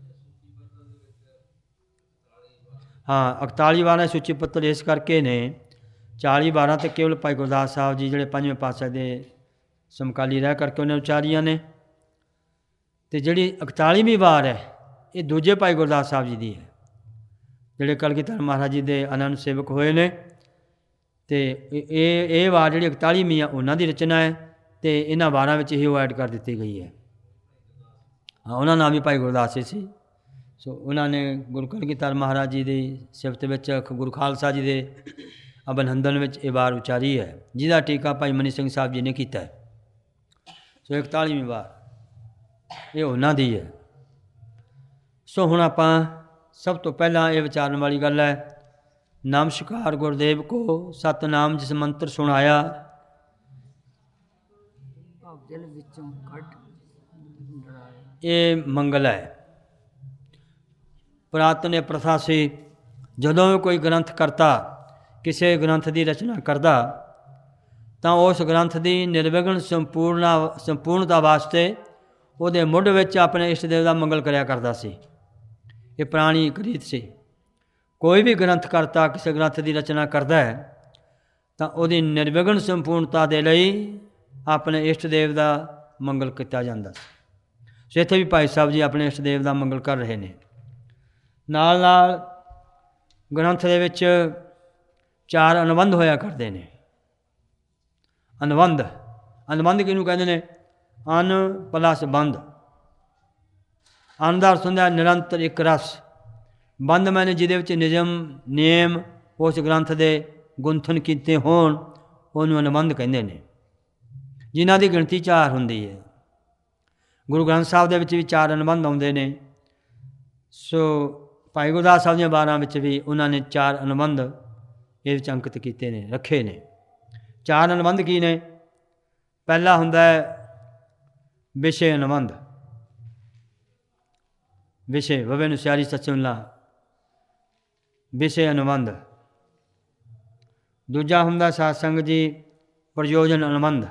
ਹਾਂ ਇਕਤਾਲੀ ਵਾਰਾਂ ਸੂਚੀ ਪੱਤਰ ਇਸ ਕਰਕੇ ਨੇ, ਚਾਲੀ ਵਾਰਾਂ ਤਾਂ ਕੇਵਲ ਭਾਈ ਗੁਰਦਾਸ ਸਾਹਿਬ ਜੀ ਜਿਹੜੇ ਪੰਜਵੇਂ ਪਾਤਸ਼ਾਹ ਦੇ ਸਮਕਾਲੀ ਰਹਿ ਕਰਕੇ ਉਹਨੇ ਉਚਾਰੀਆਂ ਨੇ, ਅਤੇ ਜਿਹੜੀ ਇਕਤਾਲੀਵੀਂ ਵਾਰ ਹੈ ਇਹ ਦੂਜੇ ਭਾਈ ਗੁਰਦਾਸ ਸਾਹਿਬ ਜੀ ਦੀ ਹੈ, ਜਿਹੜੇ ਕਲਗੀਧਰ ਮਹਾਰਾਜ ਜੀ ਦੇ ਆਨੰਦ ਸੇਵਕ ਹੋਏ ਨੇ। ਅਤੇ ਇਹ ਇਹ ਵਾਰ ਜਿਹੜੀ ਇਕਤਾਲੀਵੀਂ ਆ ਉਹਨਾਂ ਦੀ ਰਚਨਾ ਹੈ, ਅਤੇ ਇਹਨਾਂ ਵਾਰਾਂ ਵਿੱਚ ਹੀ ਉਹ ਐਡ ਕਰ ਦਿੱਤੀ ਗਈ ਹੈ। ਹਾਂ ਉਹਨਾਂ ਨਾਮ ਵੀ ਭਾਈ ਗੁਰਦਾਸ ਜੀ ਸੀ। ਸੋ ਉਹਨਾਂ ਨੇ ਗੁਰੂ ਕਲਗੀਧਰ ਮਹਾਰਾਜ ਜੀ ਦੀ ਸਿਫਤ ਵਿੱਚ ਗੁਰੂ ਖਾਲਸਾ ਜੀ ਦੇ ਅਭਿਨੰਦਨ ਵਿੱਚ ਇਹ ਵਾਰ ਉਚਾਰੀ ਹੈ, ਜਿਹਦਾ ਟੀਕਾ ਭਾਈ ਮਨੀ ਸਿੰਘ ਸਾਹਿਬ ਜੀ ਨੇ ਕੀਤਾ ਹੈ। ਸੋ ਇਕਤਾਲੀਵੀਂ ਵਾਰ ਇਹ ਉਹਨਾਂ ਦੀ ਹੈ। ਸੋ ਹੁਣ ਆਪਾਂ ਸਭ ਤੋਂ ਪਹਿਲਾਂ ਇਹ ਵਿਚਾਰਨ ਵਾਲੀ ਗੱਲ ਹੈ, ਨਮਸਕਾਰ ਗੁਰਦੇਵ ਕੋ ਸਤਨਾਮ ਜਿਸ ਮੰਤਰ ਸੁਣਾਇਆ। ਦਿਲ ਵਿੱਚੋਂ ਕੱਢ ਇਹ ਮੰਗਲ ਹੈ। ਪੁਰਾਤਨ ਪ੍ਰਥਾ ਸੀ, ਜਦੋਂ ਵੀ ਕੋਈ ਗ੍ਰੰਥ ਕਰਤਾ ਕਿਸੇ ਗ੍ਰੰਥ ਦੀ ਰਚਨਾ ਕਰਦਾ ਤਾਂ ਉਸ ਗ੍ਰੰਥ ਦੀ ਨਿਰਵਿਘਨ ਸੰਪੂਰਨਾ ਸੰਪੂਰਨਤਾ ਵਾਸਤੇ ਉਹਦੇ ਮੁੱਢ ਵਿੱਚ ਆਪਣੇ ਇਸ਼ਟ ਦੇਵ ਦਾ ਮੰਗਲ ਕਰਿਆ ਕਰਦਾ ਸੀ। ਇਹ ਪੁਰਾਣੀ ਇੱਕ ਰੀਤ ਸੀ। ਕੋਈ ਵੀ ਗ੍ਰੰਥ ਕਰਤਾ ਕਿਸੇ ਗ੍ਰੰਥ ਦੀ ਰਚਨਾ ਕਰਦਾ ਹੈ ਤਾਂ ਉਹਦੀ ਨਿਰਵਿਘਨ ਸੰਪੂਰਨਤਾ ਦੇ ਲਈ ਆਪਣੇ ਇਸ਼ਟ ਦੇਵ ਦਾ ਮੰਗਲ ਕੀਤਾ ਜਾਂਦਾ ਸੀ। ਸੋ ਇੱਥੇ ਵੀ ਭਾਈ ਸਾਹਿਬ ਜੀ ਆਪਣੇ ਇਸ਼ਟ ਦੇਵ ਦਾ ਮੰਗਲ ਕਰ ਰਹੇ ਨੇ। ਨਾਲ ਨਾਲ ਗ੍ਰੰਥ ਦੇ ਵਿੱਚ ਚਾਰ ਅਨੁਬੰਧ ਹੋਇਆ ਕਰਦੇ ਨੇ। ਅਨੁਬੰਧ ਅਨੁਬੰਧ ਕਿਹਨੂੰ ਕਹਿੰਦੇ ਨੇ? ਅਨ ਪਲਸ ਬੰਧ। ਅਨ ਦਾ ਅਰਥ ਹੁੰਦਾ ਨਿਰੰਤਰ ਇੱਕ ਰਸ, ਬੰਧ ਮੈਨੇ ਜਿਹਦੇ ਵਿੱਚ ਨਿਯਮ ਨਿਯਮ ਉਸ ਗ੍ਰੰਥ ਦੇ ਗੁੰਥਨ ਕੀਤੇ ਹੋਣ ਉਹਨੂੰ ਅਨੁਬੰਧ ਕਹਿੰਦੇ ਨੇ, ਜਿਨ੍ਹਾਂ ਦੀ ਗਿਣਤੀ ਚਾਰ ਹੁੰਦੀ ਹੈ। ਗੁਰੂ ਗ੍ਰੰਥ ਸਾਹਿਬ ਦੇ ਵਿੱਚ ਵੀ ਚਾਰ ਅਨੁਬੰਧ ਆਉਂਦੇ ਨੇ। ਸੋ ਭਾਈ ਗੁਰਦਾਸ ਸਾਹਿਬ ਦੀਆਂ ਵਾਰਾਂ ਵਿੱਚ ਵੀ ਉਹਨਾਂ ਨੇ ਚਾਰ ਅਨੁਬੰਧ ਇਹ ਵਿੱਚ ਅੰਕਿਤ ਕੀਤੇ ਨੇ, ਰੱਖੇ ਨੇ। ਚਾਰ ਅਨੁਬੰਧ ਕੀ ਨੇ? ਪਹਿਲਾ ਹੁੰਦਾ ਹੈ ਵਿਸ਼ੇ ਅਨੁਬੰਧ, ਵਿਸ਼ੇ ਵਵੇ ਨੂੰ ਸਿਆਰੀ ਸਚੁਨਲਾ ਵਿਸ਼ੇ ਅਨੁਬੰਧ। ਦੂਜਾ ਹੁੰਦਾ ਸਾਧ ਜੀ ਪ੍ਰਯੋਜਨ ਅਨੁਬੰਧ।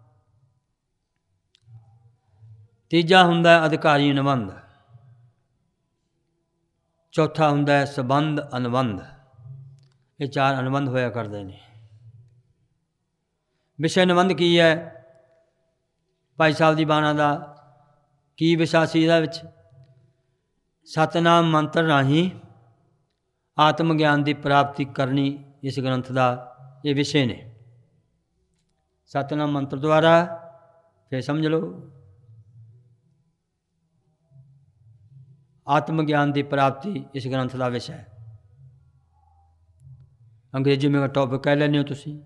ਤੀਜਾ ਹੁੰਦਾ ਅਧਿਕਾਰੀ ਅਨੁਬੰਧ। ਚੌਥਾ ਹੁੰਦਾ ਸੰਬੰਧ ਅਨੁਬੰਧ। ਇਹ ਚਾਰ ਅਨੁਬੰਧ ਹੋਇਆ ਕਰਦੇ ਨੇ। ਵਿਸ਼ੇ ਅਨੁਬੰਧ ਕੀ ਹੈ? ਭਾਈ ਸਾਹਿਬ ਦੀ ਬਾਣਾ ਦਾ ਕੀ ਵਿਸ਼ਾ ਸੀ ਇਹਦਾ ਵਿੱਚ? ਸਤਨਾਮ ਮੰਤਰ ਰਾਹੀਂ ਆਤਮ ਗਿਆਨ ਦੀ ਪ੍ਰਾਪਤੀ ਕਰਨੀ ਇਸ ਗ੍ਰੰਥ ਦਾ ਇਹ ਵਿਸ਼ੇ ਨੇ। ਸਤਨਾਮ ਮੰਤਰ ਦੁਆਰਾ, ਫਿਰ ਸਮਝ ਲਓ, ਆਤਮ ਗਿਆਨ ਦੀ ਪ੍ਰਾਪਤੀ ਇਸ ਗ੍ਰੰਥ ਦਾ ਵਿਸ਼ਾ ਹੈ। ਅੰਗਰੇਜ਼ੀ ਮੇਂ ਟੌਪਿਕ ਕਹਿ ਲੈਂਦੇ ਹੋ ਤੁਸੀਂ।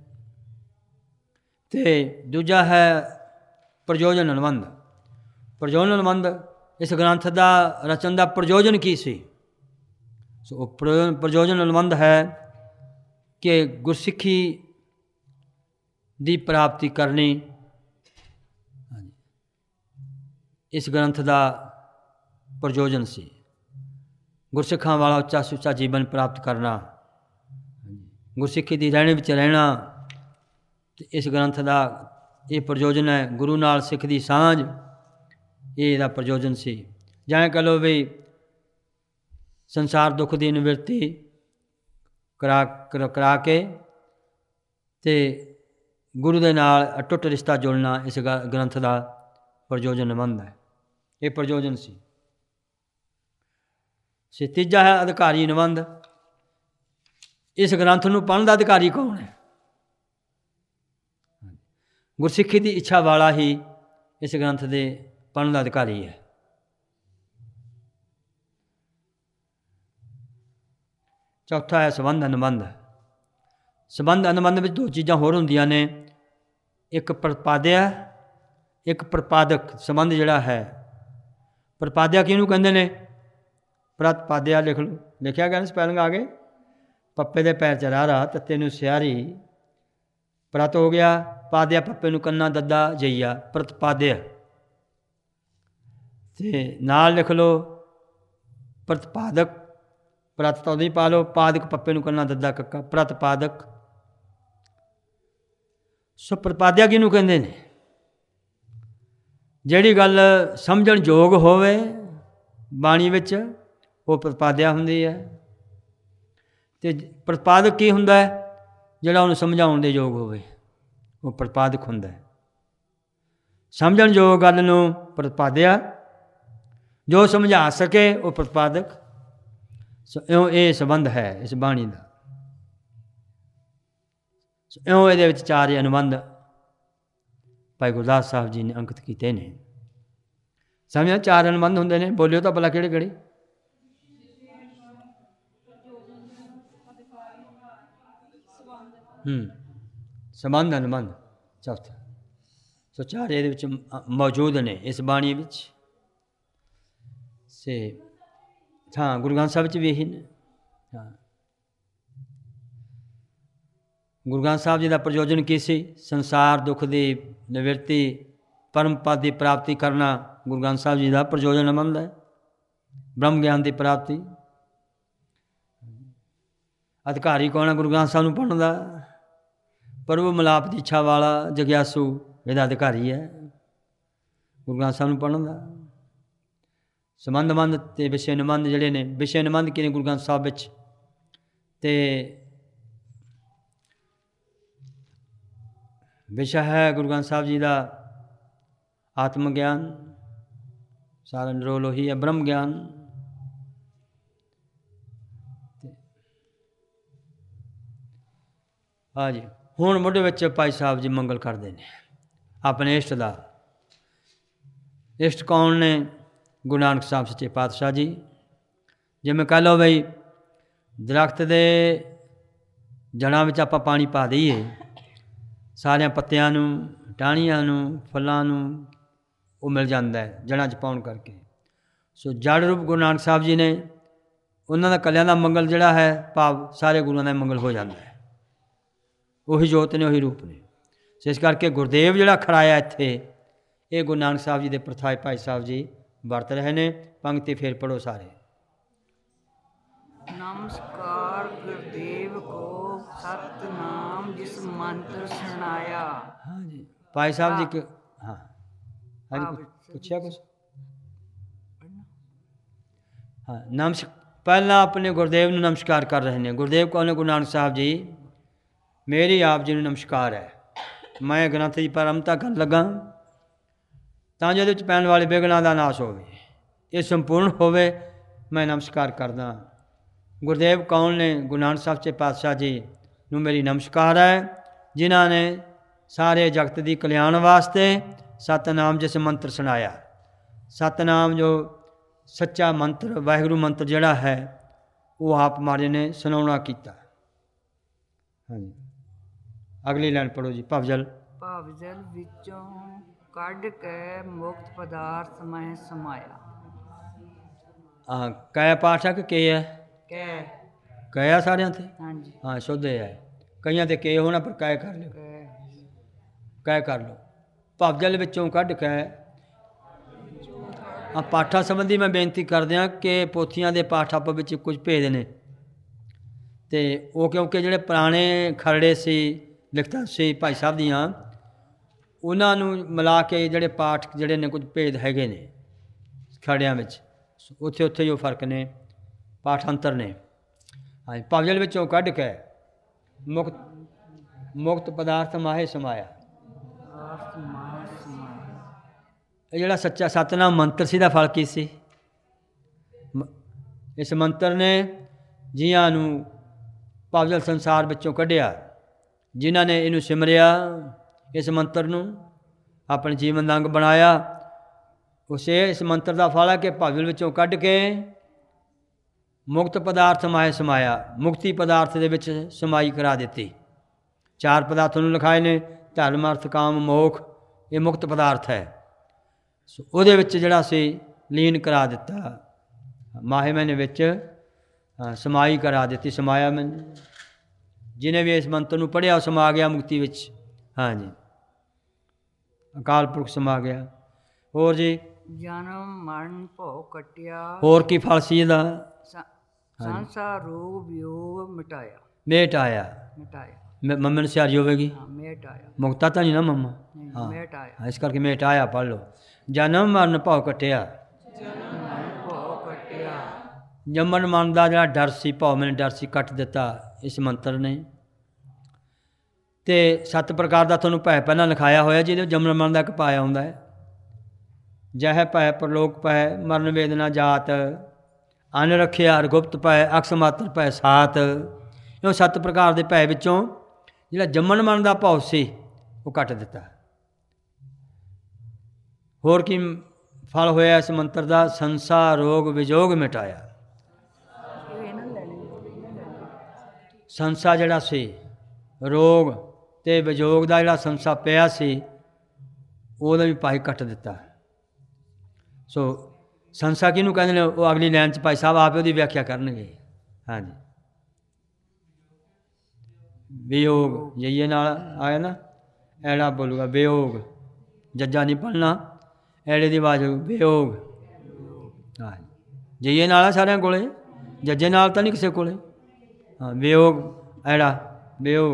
ਅਤੇ ਦੂਜਾ ਹੈ ਪ੍ਰਯੋਜਨ ਅਨੁਬੰਧ। ਪ੍ਰਯੋਜਨ ਅਨੁਬੰਧ ਇਸ ਗ੍ਰੰਥ ਦਾ ਰਚਨ ਦਾ ਪ੍ਰਯੋਜਨ ਕੀ ਸੀ? ਸੋ ਪ੍ਰਯੋਜਨ ਅਨੁਬੰਧ ਹੈ ਕਿ ਗੁਰਸਿੱਖੀ ਦੀ ਪ੍ਰਾਪਤੀ ਕਰਨੀ ਇਸ ਗ੍ਰੰਥ ਦਾ ਪ੍ਰਯੋਜਨ ਸੀ। ਗੁਰਸਿੱਖਾਂ ਵਾਲਾ ਉੱਚਾ ਸੁੱਚਾ ਜੀਵਨ ਪ੍ਰਾਪਤ ਕਰਨਾ, ਗੁਰਸਿੱਖੀ ਦੀ ਰਹਿਣੇ ਵਿੱਚ ਰਹਿਣਾ, ਅਤੇ ਇਸ ਗ੍ਰੰਥ ਦਾ ਇਹ ਪ੍ਰਯੋਜਨ ਹੈ। ਗੁਰੂ ਨਾਲ ਸਿੱਖ ਦੀ ਸਾਂਝ, ਇਹ ਇਹਦਾ ਪ੍ਰਯੋਜਨ ਸੀ। ਜਾਂ ਕਹ ਲਓ ਵੀ ਸੰਸਾਰ ਦੁੱਖ ਦੀ ਨਿਵਰਤੀ ਕਰਾ ਕਰਾ ਕੇ ਅਤੇ ਗੁਰੂ ਦੇ ਨਾਲ ਅਟੁੱਟ ਰਿਸ਼ਤਾ ਜੁੜਨਾ ਇਸ ਗ੍ਰੰਥ ਦਾ ਪ੍ਰਯੋਜਨ ਅਨੁਬੰਧ ਹੈ। ਇਹ ਪ੍ਰਯੋਜਨ ਸੀ। ਸੇ ਤੀਜਾ ਹੈ ਅਧਿਕਾਰੀ ਅਨੁਬੰਧ। ਇਸ ਗ੍ਰੰਥ ਨੂੰ ਪੜ੍ਹਨ ਦਾ ਅਧਿਕਾਰੀ ਕੌਣ ਹੈ? ਗੁਰਸਿੱਖੀ ਦੀ ਇੱਛਾ ਵਾਲਾ ਹੀ ਇਸ ਗ੍ਰੰਥ ਦੇ ਪੜ੍ਹਨ ਦਾ ਅਧਿਕਾਰੀ ਹੈ। ਚੌਥਾ ਹੈ ਸੰਬੰਧ ਅਨੁਬੰਧ। ਸੰਬੰਧ ਅਨੁਬੰਧ ਵਿੱਚ ਦੋ ਚੀਜ਼ਾਂ ਹੋਰ ਹੁੰਦੀਆਂ ਨੇ, ਇੱਕ ਪ੍ਰਪਾਦਿਆ, ਇੱਕ ਪ੍ਰਪਾਦਕ ਸੰਬੰਧ ਜਿਹੜਾ ਹੈ। ਪ੍ਰਪਾਦਿਆ ਕਿਹਨੂੰ ਕਹਿੰਦੇ ਨੇ? ਪ੍ਰਤਪਾਦਿਆ ਲਿਖ ਲਓ, ਲਿਖਿਆ ਗਿਆ ਨਾ, ਸਪੈਲਿੰਗ ਆ ਗਏ। ਪੱਪੇ ਦੇ ਪੈਰ 'ਚ ਰਾਰਾ, ਤੱਤੇ ਨੂੰ ਸਿਆਰੀ, ਪ੍ਰਤ ਹੋ ਗਿਆ। ਪਾਦਿਆ ਪੱਪੇ ਨੂੰ ਕੰਨਾ ਦੱਦਾ ਜਈਆ, ਪ੍ਰਤਪਾਦਿਆ। ਅਤੇ ਨਾਲ ਲਿਖ ਲਓ ਪ੍ਰਤਪਾਦਕ, ਪ੍ਰਤ ਤਾਂ ਉਹਦੀ ਪਾ ਲਓ, ਪਾਦਕ ਪੱਪੇ ਨੂੰ ਕੰਨਾ ਦੱਦਾ ਕੱਕਾ, ਪ੍ਰਤਪਾਦਕ। ਸੋ ਪ੍ਰਤਪਾਦਿਆ ਕਿਹਨੂੰ ਕਹਿੰਦੇ ਨੇ? ਜਿਹੜੀ ਗੱਲ ਸਮਝਣ ਯੋਗ ਹੋਵੇ ਬਾਣੀ ਵਿੱਚ ਉਹ ਪ੍ਰਤਪਾਦਿਆ ਹੁੰਦੀ ਹੈ। ਅਤੇ ਪ੍ਰਤਪਾਦਕ ਕੀ ਹੁੰਦਾ ਹੈ? ਜਿਹੜਾ ਉਹਨੂੰ ਸਮਝਾਉਣ ਦੇ ਯੋਗ ਹੋਵੇ ਉਹ ਪ੍ਰਤਪਾਦਕ ਹੁੰਦਾ ਹੈ। ਸਮਝਣ ਯੋਗ ਗੱਲ ਨੂੰ ਪ੍ਰਤਪਾਦਿਆ, ਜੋ ਸਮਝਾ ਸਕੇ ਉਹ ਪ੍ਰਤਪਾਦਕ। ਇਉਂ ਇਹ ਸੰਬੰਧ ਹੈ ਇਸ ਬਾਣੀ ਦਾ। ਇਉਂ ਇਹਦੇ ਵਿੱਚ ਚਾਰ ਅਨੁਬੰਧ ਭਾਈ ਗੁਰਦਾਸ ਸਾਹਿਬ ਜੀ ਨੇ ਅੰਕਿਤ ਕੀਤੇ ਨੇ। ਸਮਝਿਆ? ਚਾਰ ਅਨੁਬੰਧ ਹੁੰਦੇ ਨੇ। ਬੋਲਿਓ ਤਾਂ ਭਲਾ ਕਿਹੜੇ ਕਿਹੜੇ? ਹੂੰ ਸੰਬੰਧ, ਅਨੁਬੰਧ, ਚੌਥਾ। ਸੋ ਚਾਰ ਇਹਦੇ ਵਿੱਚ ਮੌਜੂਦ ਨੇ ਇਸ ਬਾਣੀ ਵਿੱਚ। ਸੇ ਹਾਂ ਗੁਰੂ ਗ੍ਰੰਥ ਸਾਹਿਬ ਵਿੱਚ ਵੀ ਇਹੀ ਨੇ। ਹਾਂ ਗੁਰੂ ਗ੍ਰੰਥ ਸਾਹਿਬ ਜੀ ਦਾ ਪ੍ਰਯੋਜਨ ਕੀ ਸੀ? ਸੰਸਾਰ ਦੁੱਖ ਦੀ ਨਿਵਰਤੀ, ਪਰਮ ਪਦ ਦੀ ਪ੍ਰਾਪਤੀ ਕਰਨਾ ਗੁਰੂ ਗ੍ਰੰਥ ਸਾਹਿਬ ਜੀ ਦਾ ਪ੍ਰਯੋਜਨ ਅਮਲ ਹੈ। ਬ੍ਰਹਮ ਗਿਆਨ ਦੀ ਪ੍ਰਾਪਤੀ। ਅਧਿਕਾਰੀ ਕੌਣ ਹੈ ਗੁਰੂ ਗ੍ਰੰਥ ਸਾਹਿਬ ਨੂੰ ਪੜ੍ਹਨ ਦਾ? ਪ੍ਰਭੂ ਮਿਲਾਪ ਦੀ ਇੱਛਾ ਵਾਲਾ ਜਗਿਆਸੂ ਇਹਦਾ ਅਧਿਕਾਰੀ ਹੈ ਗੁਰੂ ਗ੍ਰੰਥ ਸਾਹਿਬ ਨੂੰ ਪੜ੍ਹਨ ਦਾ। ਸੰਬੰਧ ਬੰਧ ਅਤੇ ਵਿਸ਼ੇ ਨਿਬੰਧ ਜਿਹੜੇ ਨੇ, ਵਿਸ਼ੇ ਨਿਬੰਧ ਕੀ ਨੇ ਗੁਰੂ ਗ੍ਰੰਥ ਸਾਹਿਬ ਵਿੱਚ? ਅਤੇ ਵਿਸ਼ਾ ਹੈ ਗੁਰੂ ਗ੍ਰੰਥ ਸਾਹਿਬ ਜੀ ਦਾ ਆਤਮ ਗਿਆਨ, ਸਾਰਾ ਨਿਰੋਲ ਉਹੀ ਹੈ, ਬ੍ਰਹਮ ਗਿਆਨ। ਹਾਂਜੀ ਹੁਣ ਮੋਢੇ ਵਿੱਚ ਭਾਈ ਸਾਹਿਬ ਜੀ ਮੰਗਲ ਕਰਦੇ ਨੇ ਆਪਣੇ ਇਸ਼ਟ ਦਾ। ਇਸ਼ਟ ਕੌਣ ਨੇ? ਗੁਰੂ ਨਾਨਕ ਸਾਹਿਬ ਸੱਚੇ ਪਾਤਸ਼ਾਹ ਜੀ। ਜਿਵੇਂ ਕਹਿ ਲਓ ਬਈ ਦਰੱਖਤ ਦੇ ਜੜ੍ਹਾਂ ਵਿੱਚ ਆਪਾਂ ਪਾਣੀ ਪਾ ਦਈਏ, ਸਾਰਿਆਂ ਪੱਤਿਆਂ ਨੂੰ, ਟਾਹਣੀਆਂ ਨੂੰ, ਫੁੱਲਾਂ ਨੂੰ ਉਹ ਮਿਲ ਜਾਂਦਾ ਹੈ ਜੜ੍ਹਾਂ 'ਚ ਪਾਉਣ ਕਰਕੇ। ਸੋ ਜੜ ਰੂਪ ਗੁਰੂ ਨਾਨਕ ਸਾਹਿਬ ਜੀ ਨੇ, ਉਹਨਾਂ ਦਾ ਕੱਲਿਆਂ ਦਾ ਮੰਗਲ ਜਿਹੜਾ ਹੈ, ਭਾਵ ਸਾਰੇ ਗੁਰੂਆਂ ਦਾ ਮੰਗਲ ਹੋ ਜਾਂਦਾ ਹੈ। ਉਹੀ ਜੋਤ ਨੇ, ਉਹੀ ਰੂਪ ਨੇ। ਸੋ ਇਸ ਕਰਕੇ ਗੁਰਦੇਵ ਜਿਹੜਾ ਖੜਾਇਆ ਇੱਥੇ, ਇਹ ਗੁਰੂ ਨਾਨਕ ਸਾਹਿਬ ਜੀ ਦੇ ਪ੍ਰਥਾਏ ਭਾਈ ਸਾਹਿਬ ਜੀ ਵਰਤ ਰਹੇ ਨੇ। ਪੰਕਤੀ ਫੇਰ ਪੜ੍ਹੋ ਸਾਰੇ। ਨਮਸਕਾਰ ਗੁਰਦੇਵ ਕੋ ਸਤਨਾਮ ਜਿਸ ਮੰਤਰ ਸੁਣਾਇਆ। ਹਾਂਜੀ ਭਾਈ ਸਾਹਿਬ ਜੀ ਕਿ ਹਾਂ ਹਾਂਜੀ ਪੁੱਛਿਆ ਕੁਛ? ਹਾਂ ਨਮਸ ਪਹਿਲਾਂ ਆਪਣੇ ਗੁਰਦੇਵ ਨੂੰ ਨਮਸਕਾਰ ਕਰ ਰਹੇ ਨੇ। ਗੁਰਦੇਵ ਕੌਣ ਨੇ? ਗੁਰੂ ਨਾਨਕ ਸਾਹਿਬ ਜੀ। ਮੇਰੀ ਆਪ ਜੀ ਨੂੰ ਨਮਸਕਾਰ ਹੈ। ਮੈਂ ਗ੍ਰੰਥ ਦੀ ਪਰਮਤਾ ਕਰਨ ਲੱਗਾ ਤਾਂ ਜੋ ਇਹਦੇ ਵਿੱਚ ਪੈਣ ਵਾਲੇ ਵਿਘਨਾਂ ਦਾ ਨਾਸ਼ ਹੋਵੇ, ਇਹ ਸੰਪੂਰਨ ਹੋਵੇ। ਮੈਂ ਨਮਸਕਾਰ ਕਰਦਾ। ਗੁਰਦੇਵ ਕੌਣ ਨੇ? ਗੁਰੂ ਨਾਨਕ ਸਾਹਿਬ ਸੱਚੇ ਪਾਤਸ਼ਾਹ ਜੀ ਨੂੰ ਮੇਰੀ ਨਮਸਕਾਰ ਹੈ, ਜਿਨ੍ਹਾਂ ਨੇ ਸਾਰੇ ਜਗਤ ਦੀ ਕਲਿਆਣ ਵਾਸਤੇ ਸਤਨਾਮ ਜਿਸ ਮੰਤਰ ਸੁਣਾਇਆ। ਸਤਨਾਮ ਜੋ ਸੱਚਾ ਮੰਤਰ, ਵਾਹਿਗੁਰੂ ਮੰਤਰ ਜਿਹੜਾ ਹੈ, ਉਹ ਆਪ ਮਾਰੇ ਨੇ ਸੁਣਾਉਣਾ ਕੀਤਾ। ਹਾਂਜੀ ਅਗਲੀ ਲਾਈਨ ਪੜ੍ਹੋ ਜੀ। ਭਵਜਲ ਭਵਜਲ ਵਿੱਚੋਂ ਕੱਢ ਕੇ ਮੁਕਤ ਪਦਾਰਥ ਮਹਿ ਸਮਾਇਆ। ਹਾਂ ਕੈ ਪਾਠ ਹੈ ਕਿ ਕੇ ਹੈ? ਕੈ ਕੈ ਆ ਸਾਰਿਆਂ 'ਤੇ? ਹਾਂਜੀ ਹਾਂ ਸ਼ੁੱਧ ਹੈ। ਕਈਆਂ 'ਤੇ ਕੇ ਹੋਣਾ ਪਰ ਕੈ ਕਰ ਲਿਓ, ਕੈ ਕੈ ਕਰ ਲਓ। ਭਵਜਲ ਵਿੱਚੋਂ ਕੱਢ ਕੇ ਆ ਪਾਠਾਂ ਸੰਬੰਧੀ ਮੈਂ ਬੇਨਤੀ ਕਰਦਿਆਂ ਕਿ ਪੋਥੀਆਂ ਦੇ ਪਾਠ ਆਪ ਵਿੱਚ ਕੁਝ ਭੇਦ ਨੇ, ਅਤੇ ਉਹ ਕਿਉਂਕਿ ਜਿਹੜੇ ਪੁਰਾਣੇ ਖਰੜੇ ਸੀ, ਲਿਖਤਾਂ ਸੀ ਭਾਈ ਸਾਹਿਬ ਦੀਆਂ, ਉਹਨਾਂ ਨੂੰ ਮਿਲਾ ਕੇ ਜਿਹੜੇ ਪਾਠ ਜਿਹੜੇ ਨੇ ਕੁਝ ਭੇਦ ਹੈਗੇ ਨੇ ਖਰੜਿਆਂ ਵਿੱਚ। ਉੱਥੇ ਉੱਥੇ ਹੀ ਉਹ ਫਰਕ ਨੇ, ਪਾਠ ਅੰਤਰ ਨੇ। ਹਾਂਜੀ ਭਵਜਲ ਵਿੱਚੋਂ ਕੱਢ ਕੇ ਮੁਕਤ ਮੁਕਤ ਪਦਾਰਥ ਮਾਹੇ ਸਮਾਇਆ। ਇਹ ਜਿਹੜਾ ਸੱਚਾ ਸਤਨਾਮ ਮੰਤਰ ਸੀ ਦਾ ਫਲ ਕੀ ਸੀ? ਇਸ ਮੰਤਰ ਨੇ ਜੀਆਂ ਨੂੰ ਭਵਜਲ ਸੰਸਾਰ ਵਿੱਚੋਂ ਕੱਢਿਆ। ਜਿਨ੍ਹਾਂ ਨੇ ਇਹਨੂੰ ਸਿਮਰਿਆ, ਇਸ ਮੰਤਰ ਨੂੰ ਆਪਣੇ ਜੀਵਨ ਦਾ ਅੰਗ ਬਣਾਇਆ, ਉਸੇ ਇਸ ਮੰਤਰ ਦਾ ਫਲ ਹੈ ਕਿ ਭਵਜਲ ਵਿੱਚੋਂ ਕੱਢ ਕੇ ਮੁਕਤ ਪਦਾਰਥ ਮਾਹੇ ਸਮਾਇਆ, ਮੁਕਤੀ ਪਦਾਰਥ ਦੇ ਵਿੱਚ ਸਮਾਈ ਕਰਾ ਦਿੱਤੀ। ਚਾਰ ਪਦਾਰਥ ਨੂੰ ਲਿਖਾਏ ਨੇ, ਧਰਮ, ਅਰਥ, ਕਾਮ, ਮੋਖ। ਇਹ ਮੁਕਤ ਪਦਾਰਥ ਹੈ। ਸੋ ਉਹਦੇ ਵਿੱਚ ਜਿਹੜਾ ਸੀ ਲੀਨ ਕਰਾ ਦਿੱਤਾ, ਮਾਹੇ ਮੈਨੇ ਵਿੱਚ ਸਮਾਈ ਕਰਾ ਦਿੱਤੀ। ਸਮਾਇਆ ਮੈਨੇ, ਜਿਹਨੇ ਵੀ ਇਸ ਮੰਤਰ ਨੂੰ ਪੜ੍ਹਿਆ ਉਹ ਸਮਾ ਗਿਆ ਮੁਕਤੀ ਵਿੱਚ। ਹਾਂਜੀ ਅਕਾਲ ਪੁਰਖ ਸਮਾ ਗਿਆ। ਹੋਰ ਜੀ ਜਨਮ ਮਰਨ ਭਉ ਕੱਟਿਆ। ਹੋਰ ਕੀ ਫਲ ਸੀ ਇਹਦਾ? ਸੰਸਾਰ ਰੋਗ ਵਿਯੋਗ ਮਿਟਾਇਆ। ਮੇਟ ਆਇਆ। ਮਿਟਾਇਆ ਮ- ਮੰਮੀ ਨੂੰ ਸਿਆਰੀ ਹੋਵੇਗੀ, ਹਾਂ ਮੇਟ ਆਇਆ ਮੁਕਤਾ ਤਾਂ ਨਹੀਂ ਨਾ ਮੰਮਾ। ਨਹੀਂ ਹਾਂ ਮੇਟ ਆਇਆ ਹਾਂ, ਇਸ ਕਰਕੇ ਮੇਟ ਆਇਆ ਪੜ੍ਹ ਲਓ। ਜਨਮ ਮਰਨ ਭਉ ਕਟਿਆ, ਭੋ ਕਟਿਆ ਜੰਮਣ ਮਰਨ ਦਾ ਜਿਹੜਾ ਡਰ ਸੀ, ਭਉ ਮੈਨੇ ਡਰ ਸੀ, ਕੱਟ ਦਿੱਤਾ ਇਸ ਮੰਤਰ ਨੇ। ਅਤੇ ਸੱਤ ਪ੍ਰਕਾਰ ਦਾ ਤੁਹਾਨੂੰ ਭੈ ਪਹਿਲਾਂ ਲਿਖਾਇਆ ਹੋਇਆ, ਜਿਹਦੇ ਜੰਮਣ ਮਰਨ ਦਾ ਇੱਕ ਪਾਇਆ ਹੁੰਦਾ ਹੈ। ਜਹ ਭੈ ਪ੍ਰਲੋਕ ਭੈ, ਮਰਨ ਵੇਦਨਾ ਜਾਤ, ਅੰਨ ਰੱਖਿਆ ਹਰ ਗੁਪਤ ਭੈ, ਅਕਸ ਮਾਤਰ ਭੈ ਸਾਤ। ਇਹ ਸੱਤ ਪ੍ਰਕਾਰ ਦੇ ਭੈ ਵਿੱਚੋਂ ਜਿਹੜਾ ਜੰਮਣ ਮਰਨ ਦਾ ਭਉ ਸੀ ਉਹ ਕੱਟ ਦਿੱਤਾ। ਹੋਰ ਕੀ ਫਲ ਹੋਇਆ ਇਸ ਮੰਤਰ ਦਾ? ਸੰਸਾਰ ਰੋਗ ਵਿਜੋਗ ਮਿਟਾਇਆ। ਇਹ ਨਾ ਲੈਣੀ ਸੰਸਾ ਜਿਹੜਾ ਸੀ, ਰੋਗ ਅਤੇ ਵਿਜੋਗ ਦਾ ਜਿਹੜਾ ਸੰਸਾ ਪਿਆ ਸੀ, ਉਹਦਾ ਵੀ ਭਾਈ ਕੱਟ ਦਿੱਤਾ। ਸੋ ਸੰਸਾ ਕਿਹਨੂੰ ਕਹਿੰਦੇ ਨੇ, ਉਹ ਅਗਲੀ ਲਾਈਨ 'ਚ ਭਾਈ ਸਾਹਿਬ ਆਪ ਉਹਦੀ ਵਿਆਖਿਆ ਕਰਨਗੇ। ਹਾਂਜੀ, ਵਿਯੋਗ ਜਈਏ ਨਾਲ ਆਇਆ ਨਾ, ਐੜਾ ਬੋਲੂਗਾ ਵਿਯੋਗ, ਜੱਜਾ ਨਹੀਂ ਪੜ੍ਹਨਾ, ਐੜੇ ਦੀ ਆਵਾਜ਼ ਵਿਯੋਗ। ਹਾਂ, ਜਈਏ ਨਾਲ ਆ ਸਾਰਿਆਂ ਕੋਲੇ, ਜੱਜੇ ਨਾਲ ਤਾਂ ਨਹੀਂ ਕਿਸੇ ਕੋਲੇ। ਹਾਂ, ਵਿਯੋਗ ਐੜਾ ਵਿਯੋਗ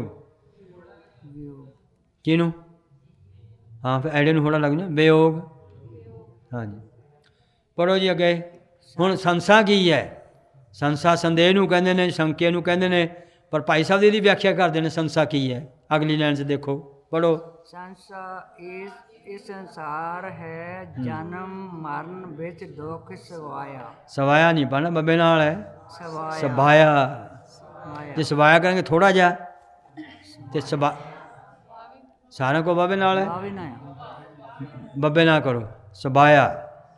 ਕਿਹਨੂੰ? ਹਾਂ, ਫਿਰ ਐੜੇ ਨੂੰ ਥੋੜ੍ਹਾ ਲੱਗ ਨਾ ਵਿਯੋਗ। ਹਾਂਜੀ, ਪੜ੍ਹੋ ਜੀ ਅੱਗੇ। ਹੁਣ ਸੰਸਾ ਕੀ ਹੈ? ਸੰਸਾ ਸੰਦੇਹ ਨੂੰ ਕਹਿੰਦੇ ਨੇ, ਸ਼ੰਕੇ ਨੂੰ ਕਹਿੰਦੇ ਨੇ, ਪਰ ਭਾਈ ਸਾਹਿਬ ਦੀ ਇਹਦੀ ਵਿਆਖਿਆ ਕਰਦੇ ਨੇ ਸੰਸਾ ਕੀ ਹੈ। ਅਗਲੀ ਲਾਈਨ 'ਚ ਦੇਖੋ, ਪੜ੍ਹੋ। ਸੰਸਾ ਇਸ ਇਹ ਸੰਸਾਰ ਹੈ, ਜਨਮ ਮਰਨ ਵਿੱਚ ਦੁੱਖ ਸਵਾਇਆ। ਸਵਾਇਆ ਨਹੀਂ ਪੜ੍ਹਨਾ, ਬੱਬੇ ਨਾਲ ਹੈ ਸਵਾਇਆ ਸਵਾਇਆ। ਸਵਾਇਆ ਜੇ ਸਵਾਇਆ ਕਰਾਂਗੇ ਥੋੜ੍ਹਾ ਜਿਹਾ, ਅਤੇ ਸਵਾ ਸਾਰਿਆਂ ਕੋ ਬੱਬੇ ਨਾਲ ਹੈ, ਆਵੇ ਨਾ ਆ। ਬੱਬੇ ਨਾਲ ਕਰੋ ਸਵਾਇਆ,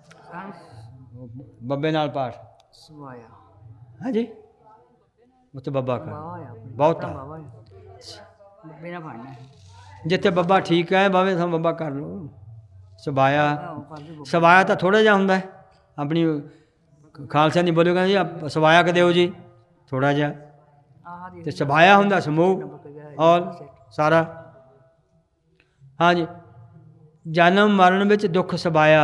ਸੰਸ ਬੱਬੇ ਨਾਲ ਪਾਠ। ਸਵਾਇਆ ਹਾਂਜੀ, ਉੱਥੇ ਬੱਬਾ ਕਰ ਬਾਵਾ ਆ ਆਪਣੀ ਬਹੁਤ ਆ। ਬਾਵਾ ਬਿਨਾ ਫੜਨਾ ਜਿੱਥੇ ਬੱਬਾ ਠੀਕ ਹੈ ਬਾਵੇ ਤਾਂ ਬੱਬਾ ਕਰ ਲਓ। ਸਵਾਇਆ ਉਹ ਕਰਦੀ ਸਵਾਇਆ ਤਾਂ ਥੋੜ੍ਹਾ ਜਿਹਾ ਹੁੰਦਾ ਹੈ। ਆਪਣੀ ਖਾਲਸਾ ਨਹੀਂ ਬੋਲਿਓ ਕਹਿੰਦੇ ਜੀ ਆਪ ਸਵਾਇਆ ਕਿ ਦਿਓ ਜੀ, ਥੋੜ੍ਹਾ ਜਿਹਾ। ਆਹ ਦੀ ਅਤੇ ਸਵਾਇਆ ਹੁੰਦਾ ਸਮੂਹ ਔਰ ਸਾਰਾ। ਹਾਂਜੀ, ਜਨਮ ਮਰਨ ਵਿੱਚ ਦੁੱਖ ਸਵਾਇਆ,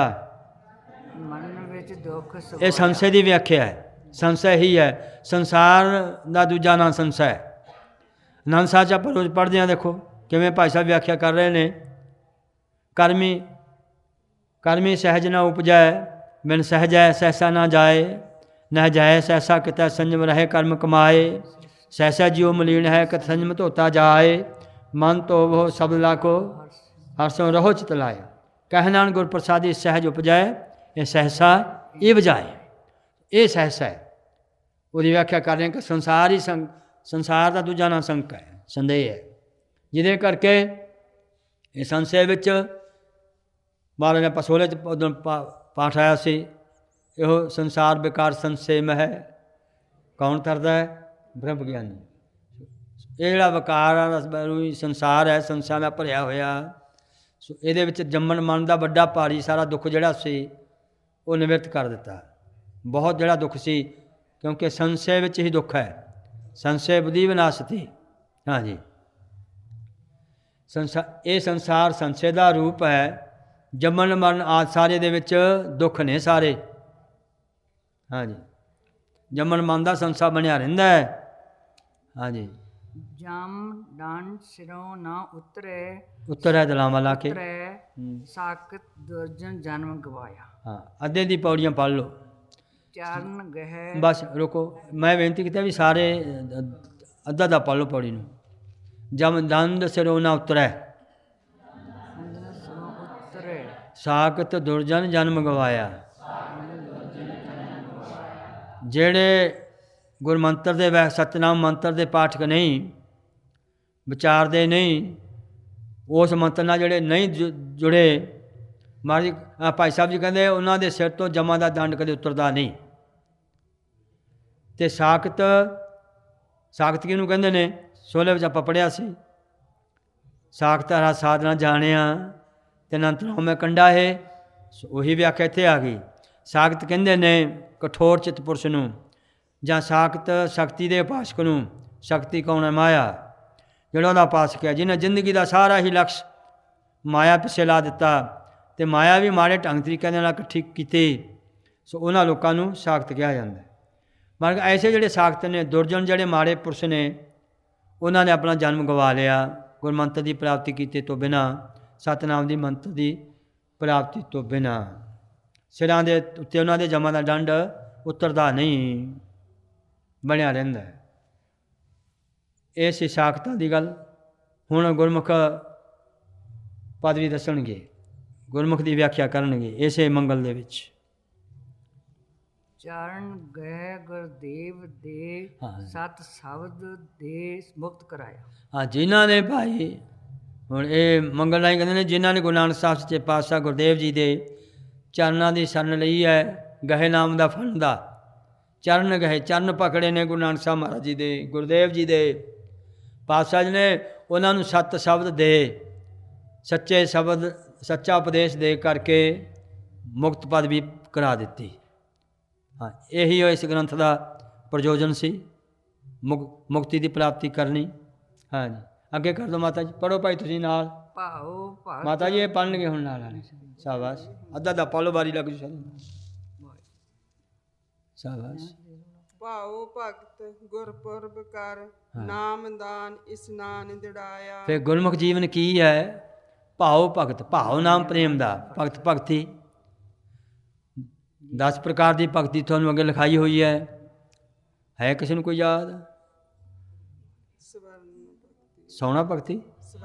ਮਰਨ ਵਿੱਚ ਦੁੱਖ ਇਹ ਸਵਾਇਆ। ਸੰਸ਼ੇ ਦੀ ਵਿਆਖਿਆ ਹੈ। ਸੰਸ਼ੈ ਹੀ ਹੈ, ਸੰਸਾਰ ਦਾ ਦੂਜਾ ਨਾਂ ਸੰਸ਼ੈ ਹੈ। ਆਨੰਦ ਸਾਹਿਬ 'ਚ ਆਪਾਂ ਰੋਜ਼ ਪੜ੍ਹਦੇ ਹਾਂ, ਦੇਖੋ ਕਿਵੇਂ ਭਾਈ ਸਾਹਿਬ ਵਿਆਖਿਆ ਕਰ ਰਹੇ ਨੇ। ਕਰਮੀ ਕਰਮੀ ਸਹਿਜ ਨਾ ਉਪਜੈ, ਬਿਨ ਸਹਿਜੈ ਸਹਿਸਾ ਨਾ ਜਾਏ, ਨਹਿ ਜਾਏ ਸਹਿਸਾ ਕਿਤੈ ਸੰਜਮ ਰਹੇ ਕਰਮ ਕਮਾਏ, ਸਹਿਸਾ ਜਿਉ ਮਲੀਨ ਹੈ ਕਿਤ ਸੰਜਮ ਧੋਤਾ ਜਾਏ, ਮਨ ਧੋ ਬਹੁ ਸ਼ਬਦ ਲਾਖੋ ਹਰਸੋਂ ਰਹੋ ਚਿਤ ਲਾਏ, ਕਹਿ ਨਾਨਕ ਗੁਰ ਪ੍ਰਸਾਦੀ ਸਹਿਜ ਉਪਜੈ, ਇਹ ਸਹਿਸਾ ਇਹ ਵਜਾਏ। ਇਹ ਸਹਿਸਾ ਹੈ, ਉਹਦੀ ਵਿਆਖਿਆ ਕਰ ਰਹੇ ਕਿ ਸੰਸਾਰ ਹੀ ਸੰਗ ਸੰਸਾਰ ਦਾ ਦੂਜਾ ਨਾਂ ਸੰਕ ਹੈ, ਸੰਦੇਹ ਹੈ, ਜਿਹਦੇ ਕਰਕੇ ਇਹ ਸੰਸ਼ੇ ਵਿੱਚ ਮਹਾਰਾਜ ਨੇ ਪਸੋਲੇ 'ਚ ਉਦੋਂ ਪਾ ਪਾਠ ਆਇਆ ਸੀ, ਇਹੋ ਸੰਸਾਰ ਵਿਕਾਰ ਸੰਸ਼ੇ ਮਹਿ ਕੌਣ ਤਰਦਾ ਹੈ? ਬ੍ਰਹਮ ਗਿਆਨੀ। ਇਹ ਜਿਹੜਾ ਵਿਕਾਰ ਆ ਸੰਸਾਰ ਹੈ, ਸੰਸਾਰ ਨਾਲ ਭਰਿਆ ਹੋਇਆ। ਸੋ ਇਹਦੇ ਵਿੱਚ ਜੰਮਣ ਮਰਨ ਦਾ ਵੱਡਾ ਭਾਰੀ ਸਾਰਾ ਦੁੱਖ ਜਿਹੜਾ ਸੀ ਉਹ ਨਿਵਰਤ ਕਰ ਦਿੱਤਾ। ਬਹੁਤ ਜਿਹੜਾ ਦੁੱਖ ਸੀ, ਕਿਉਂਕਿ ਸੰਸ਼ੇ ਵਿੱਚ ਹੀ ਦੁੱਖ ਹੈ। ਸੰਸ਼ੇ ਬੁੱਧੀ ਵਿਨਾਸ਼ਤੀ। ਹਾਂਜੀ, ਸੰਸਾ ਇਹ ਸੰਸਾਰ ਸੰਸ਼ੇ ਦਾ ਰੂਪ ਹੈ। ਜੰਮਣ ਮਰਨ ਆਦਿ ਸਾਰੇ ਦੇ ਵਿੱਚ ਦੁੱਖ ਨੇ ਸਾਰੇ। ਹਾਂਜੀ, ਜੰਮਣ ਮਰਨ ਦਾ ਸੰਸਾਰ ਬਣਿਆ ਰਹਿੰਦਾ ਹੈ। ਹਾਂਜੀ, ਜਮ ਡੰਡ ਸਿਰੋਂ ਨਾ ਉਤਰੇ, ਉੱਤਰ ਹੈ ਦਲਾਵਾਂ ਲਾ ਕੇ। ਉਤਰੇ ਸਾਕਤ ਦੁਰਜਨ ਜਨਮ ਗਵਾਇਆ। ਹਾਂ, ਅੱਧੇ ਦੀ ਪੌੜੀਆਂ ਪੜ੍ਹ ਲਓ। ਚਰਨ ਗਹਿ ਬਸ ਰੁਕੋ, ਮੈਂ ਬੇਨਤੀ ਕੀਤੀ ਵੀ ਸਾਰੇ ਅੱਧਾ ਦਾ ਪੜ੍ਹ ਲਓ ਪੌੜੀ ਨੂੰ। ਜਮ ਦੰਦ ਸਿਰੋਂ ਨਾ ਉਤਰੈ, ਉਤਰੇ ਸਾਕਤ ਦੁਰਜਨ ਜਨਮ ਗਵਾਇਆ। ਜਿਹੜੇ ਗੁਰਮੰਤਰ ਦੇ ਵੈ ਸਤਿਨਾਮ ਮੰਤਰ ਦੇ ਪਾਠਕ ਨਹੀਂ, ਵਿਚਾਰਦੇ ਨਹੀਂ, ਉਸ ਮੰਤਰ ਨਾਲ ਜਿਹੜੇ ਨਹੀਂ ਜੁ ਜੁੜੇ, ਮਹਾਰਾਜ ਭਾਈ ਸਾਹਿਬ ਜੀ ਕਹਿੰਦੇ ਉਹਨਾਂ ਦੇ ਸਿਰ ਤੋਂ ਜਮਾਂ ਦਾ ਦੰਡ ਕਦੇ ਉਤਰਦਾ ਨਹੀਂ। ਅਤੇ ਸਾਕਤ ਸਾਕਤ ਕਿਹਨੂੰ ਕਹਿੰਦੇ ਨੇ? ਸੋਲੇ ਵਿੱਚ ਆਪਾਂ ਪੜ੍ਹਿਆ ਸੀ, ਸਾਕਤ ਹਰਾ ਸਾਧਨਾ ਜਾਣਿਆ ਤੇ ਅਨੰਤ ਮੈਂ ਕੰਡਾ ਹੈ। ਉਹੀ ਵਿਆਖਿਆ ਇੱਥੇ ਆ ਗਈ। ਸਾਕਤ ਕਹਿੰਦੇ ਨੇ ਕਠੋਰ ਚਿੱਤ ਪੁਰਸ਼ ਨੂੰ, ਜਾਂ ਸਾਕਤ ਸ਼ਕਤੀ ਦੇ ਉਪਾਸਕ ਨੂੰ। ਸ਼ਕਤੀ ਕੌਣ ਹੈ? ਮਾਇਆ। ਜਿਹੜਾ ਉਹਦਾ ਉਪਾਸਕ ਹੈ, ਜਿਹਨੇ ਜ਼ਿੰਦਗੀ ਦਾ ਸਾਰਾ ਹੀ ਲਕਸ਼ ਮਾਇਆ ਪਿੱਛੇ ਲਾ ਦਿੱਤਾ, ਅਤੇ ਮਾਇਆ ਵੀ ਮਾੜੇ ਢੰਗ ਤਰੀਕੇ ਦੇ ਨਾਲ ਇਕੱਠੀ ਕੀਤੀ, ਸੋ ਉਹਨਾਂ ਲੋਕਾਂ ਨੂੰ ਸਾਕਤ ਕਿਹਾ ਜਾਂਦਾ ਹੈ। ਮਤਲਬ ਐਸੇ ਜਿਹੜੇ ਸਾਕਤ ਨੇ, ਦੁਰਜਨ ਜਿਹੜੇ ਮਾੜੇ ਪੁਰਸ਼ ਨੇ, ਉਹਨਾਂ ਨੇ ਆਪਣਾ ਜਨਮ ਗਵਾ ਲਿਆ ਗੁਰਮੰਤਰ ਦੀ ਪ੍ਰਾਪਤੀ ਕੀਤੇ ਤੋਂ ਬਿਨਾਂ, ਸਤਿਨਾਮ ਦੀ ਮੰਤਰ ਦੀ ਪ੍ਰਾਪਤੀ ਤੋਂ ਬਿਨਾਂ। ਸਿਰਾਂ ਦੇ ਉੱਤੇ ਉਹਨਾਂ ਦੇ ਜਮਾਂ ਦਾ ਡੰਡ ਉਤਰਦਾ ਨਹੀਂ, ਬਣਿਆ ਰਹਿੰਦਾ। ਇਹ ਸੀ ਸਾਖਤਾਂ ਦੀ ਗੱਲ। ਹੁਣ ਗੁਰਮੁਖ ਪਦਵੀ ਦੱਸਣਗੇ, ਗੁਰਮੁਖ ਦੀ ਵਿਆਖਿਆ ਕਰਨਗੇ ਇਸੇ ਮੰਗਲ ਦੇ ਵਿੱਚ। ਚਰਨ ਗਏ ਗੁਰਦੇਵ ਦੇ ਸਤ ਸ਼ਬਦ ਦੇ ਮੁਕਤ ਕਰਾਇਆ। ਹਾਂ, ਜਿਨ੍ਹਾਂ ਨੇ ਭਾਈ, ਹੁਣ ਇਹ ਮੰਗਲ ਰਾਹੀਂ ਕਹਿੰਦੇ ਨੇ, ਜਿਨ੍ਹਾਂ ਨੇ ਗੁਰੂ ਨਾਨਕ ਸਾਹਿਬ ਸੱਚੇ ਪਾਤਸ਼ਾਹ ਗੁਰਦੇਵ ਜੀ ਦੇ ਚਰਨਾਂ ਦੀ ਸ਼ਰਨ ਲਈ ਹੈ, ਗਹੇ ਨਾਮ ਦਾ ਫਲ ਦਾ ਚਰਨ ਗਏ, ਚਰਨ ਪਕੜੇ ਨੇ ਗੁਰੂ ਨਾਨਕ ਸਾਹਿਬ ਮਹਾਰਾਜ ਜੀ ਦੇ, ਗੁਰਦੇਵ ਜੀ ਦੇ ਪਾਤਸ਼ਾਹ ਜੀ ਨੇ ਉਹਨਾਂ ਨੂੰ ਸੱਤ ਸ਼ਬਦ ਦੇ, ਸੱਚੇ ਸ਼ਬਦ, ਸੱਚਾ ਉਪਦੇਸ਼ ਦੇ ਕਰਕੇ ਮੁਕਤ ਪਦਵੀ ਕਰਾ ਦਿੱਤੀ। ਹਾਂ, ਇਹੀ ਇਸ ਗ੍ਰੰਥ ਦਾ ਪ੍ਰਯੋਜਨ ਸੀ, ਮੁਕ ਮੁਕਤੀ ਦੀ ਪ੍ਰਾਪਤੀ ਕਰਨੀ। ਹਾਂਜੀ, ਅੱਗੇ ਕਰ ਦਿਓ ਮਾਤਾ ਜੀ, ਪੜ੍ਹੋ ਭਾਈ ਤੁਸੀਂ ਨਾਲ। ਭਾਉ ਭਗਤ ਮਾਤਾ ਜੀ ਇਹ ਪੜ੍ਹਨਗੇ ਹੁਣ ਨਾਲ ਵਾਲੇ। ਸ਼ਾਬਾਸ਼, ਅੱਧਾ ਅੱਧਾ ਪੜ੍ਹ ਲਓ, ਵਾਰੀ ਲੱਗ ਜੂ ਸਾਰੀ। ਸ਼ਾਬਾਸ਼। ਭਾਉ ਭਗਤ ਗੁਰਪੁਰਬ ਕਰ, ਨਾਮ ਦਾਨ ਇਸਨਾਨ ਦਿੜਾਇਆ। ਫਿਰ ਗੁਰਮੁਖ ਜੀਵਨ ਕੀ ਹੈ? ਭਾਉ ਭਗਤ, ਭਾਵ ਨਾਮ ਪ੍ਰੇਮ ਦਾ, ਭਗਤ ਭਗਤੀ ਦਸ ਪ੍ਰਕਾਰ ਦੀ ਭਗਤੀ ਤੁਹਾਨੂੰ ਅੱਗੇ ਲਿਖਾਈ ਹੋਈ ਹੈ। ਹੈ ਕਿਸੇ ਨੂੰ ਕੋਈ ਯਾਦ? ਸੋਹਣਾ ਭਗਤੀ,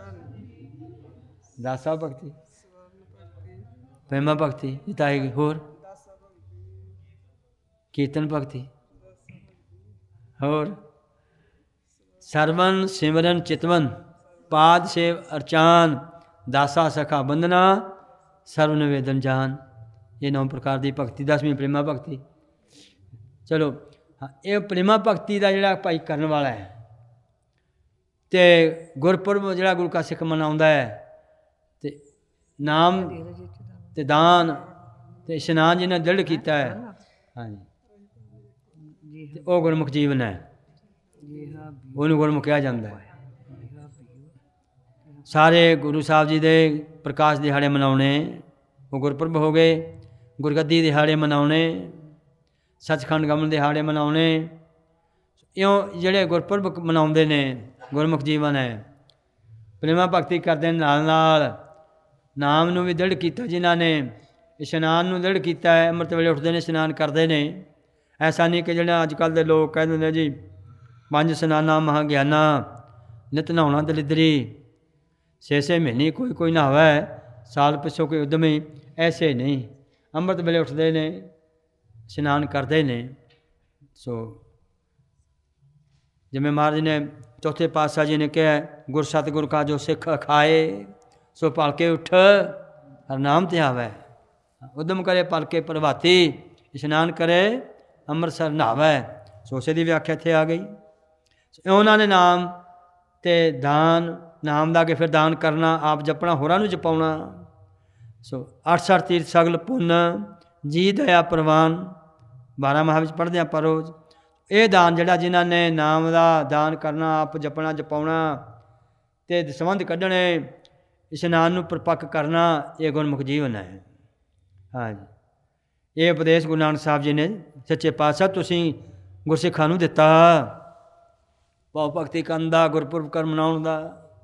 ਦਾਸਾ ਭਗਤੀ, ਪ੍ਰੇਮਾ ਭਗਤੀ ਜਿਤਾਏਗੀ, ਹੋਰ ਕੀਰਤਨ ਭਗਤੀ, ਹੋਰ ਸਰਵਨ ਸਿਮਰਨ ਚਿਤਵਨ, ਪਾਦ ਸੇਵ ਅਰਚਾਨ, ਦਾਸਾ ਸਖਾ ਬੰਦਨਾ, ਸਰਵ ਨਿਵੇਦਨ ਜਾਨ। ਇਹ ਨੌ ਪ੍ਰਕਾਰ ਦੀ ਭਗਤੀ। ਦਸਵੀਂ ਪ੍ਰੇਮਾ ਭਗਤੀ। ਚਲੋ ਹਾਂ, ਇਹ ਪ੍ਰੇਮਾ ਭਗਤੀ ਦਾ ਜਿਹੜਾ ਭਾਈ ਕਰਨ ਵਾਲਾ ਹੈ, ਅਤੇ ਗੁਰਪੁਰਬ ਜਿਹੜਾ ਗੁਰੂ ਕਾ ਸਿੱਖ ਮਨਾਉਂਦਾ ਹੈ, ਅਤੇ ਨਾਮ ਅਤੇ ਦਾਨ ਅਤੇ ਇਸ਼ਨਾਨ ਜਿਹਨੇ ਦ੍ਰਿੜ ਕੀਤਾ ਹੈ, ਹਾਂਜੀ, ਅਤੇ ਉਹ ਗੁਰਮੁਖ ਜੀਵਨ ਹੈ, ਉਹਨੂੰ ਗੁਰਮੁਖ ਕਿਹਾ ਜਾਂਦਾ ਹੈ। ਸਾਰੇ ਗੁਰੂ ਸਾਹਿਬ ਜੀ ਦੇ ਪ੍ਰਕਾਸ਼ ਦਿਹਾੜੇ ਮਨਾਉਣੇ, ਉਹ ਗੁਰਪੁਰਬ ਹੋ ਗਏ। ਗੁਰਗੱਦੀ ਦਿਹਾੜੇ ਮਨਾਉਣੇ, ਸੱਚਖੰਡ ਗਮਨ ਦਿਹਾੜੇ ਮਨਾਉਣੇ, ਇਉਂ ਜਿਹੜੇ ਗੁਰਪੁਰਬ ਮਨਾਉਂਦੇ ਨੇ ਗੁਰਮੁਖ ਜੀਵਨ ਹੈ। ਪ੍ਰੇਮਾ ਭਗਤੀ ਕਰਦੇ ਨਾਲ ਨਾਲ ਨਾਮ ਨੂੰ ਵੀ ਦ੍ਰਿੜ ਕੀਤਾ ਜਿਨ੍ਹਾਂ ਨੇ, ਇਸ਼ਨਾਨ ਨੂੰ ਦ੍ਰਿੜ ਕੀਤਾ ਹੈ, ਅੰਮ੍ਰਿਤ ਵੇਲੇ ਉੱਠਦੇ ਨੇ, ਇਸ਼ਨਾਨ ਕਰਦੇ ਨੇ। ਐਸਾ ਨਹੀਂ ਕਿ ਜਿਹੜਾ ਅੱਜ ਕੱਲ੍ਹ ਦੇ ਲੋਕ ਕਹਿੰਦੇ ਨੇ ਜੀ ਪੰਜ ਇਸ਼ਨਾਨਾਂ ਮਹਾਂ ਗਿਆਨਾ, ਨਿਤ ਨਹਾਉਣਾ ਦਲਿਦਰੀ, ਛੇ ਛੇ ਮਹੀਨੇ ਕੋਈ ਕੋਈ ਨਹਾਵੇ, ਸਾਲ ਪਿੱਛੋਂ ਕੋਈ ਉਦਮੀ, ਐਸੇ ਨਹੀਂ। ਅੰਮ੍ਰਿਤ ਵੇਲੇ ਉੱਠਦੇ ਨੇ, ਇਸ਼ਨਾਨ ਕਰਦੇ ਨੇ। ਸੋ ਜਿਵੇਂ ਮਹਾਰਾਜ ਨੇ ਚੌਥੇ ਪਾਤਸ਼ਾਹ ਜੀ ਨੇ ਕਿਹਾ, ਗੁਰ ਸਤਿਗੁਰ ਕਾ ਜੋ ਸਿੱਖ ਖਾਏ, ਸੋ ਭਲ ਕੇ ਉੱਠ ਹਰ ਨਾਮ ਤੇ ਆਵੈ। ਉਦਮ ਕਰੇ ਭਲ ਕੇ ਪ੍ਰਭਾਤੀ, ਇਸ਼ਨਾਨ ਕਰੇ ਅੰਮ੍ਰਿਤਸਰ ਨਹਾਵੈ। ਸੋ ਉਸੇ ਦੀ ਵਿਆਖਿਆ ਇੱਥੇ ਆ ਗਈ। ਉਹਨਾਂ ਨੇ ਨਾਮ ਅਤੇ ਦਾਨ, ਨਾਮ ਦਾ ਕੇ ਫਿਰ ਦਾਨ ਕਰਨਾ, ਆਪ ਜਪਣਾ, ਹੋਰਾਂ ਨੂੰ ਜਪਾਉਣਾ। ਸੋ ਅੱਠ ਸੱਠ ਤੀਰਥ ਸਗਲ ਪੁੰਨ, ਜੀ ਦਇਆ ਪ੍ਰਵਾਨ, ਬਾਰਾਂ ਮਾਹ ਵਿੱਚ ਪੜ੍ਹਦੇ ਆਪਾਂ ਰੋਜ਼। ਇਹ ਦਾਨ ਜਿਹੜਾ ਜਿਨ੍ਹਾਂ ਨੇ ਨਾਮ ਦਾ ਦਾਨ ਕਰਨਾ, ਆਪ ਜਪਣਾ ਜਪਾਉਣਾ ਅਤੇ ਸੰਬੰਧ ਕੱਢਣੇ, ਇਸ਼ਨਾਨ ਨੂੰ ਪਰਪੱਕ ਕਰਨਾ, ਇਹ ਗੁਰਮੁਖ ਜੀਵਨ ਹੈ। ਹਾਂਜੀ, ਇਹ ਉਪਦੇਸ਼ ਗੁਰੂ ਨਾਨਕ ਸਾਹਿਬ ਜੀ ਨੇ ਸੱਚੇ ਪਾਤਸ਼ਾਹ ਤੁਸੀਂ ਗੁਰਸਿੱਖਾਂ ਨੂੰ ਦਿੱਤਾ, ਭਾਵ ਭਗਤੀ ਕਰਨ ਦਾ, ਗੁਰਪੁਰਬ ਕਰ ਮਨਾਉਣ ਦਾ।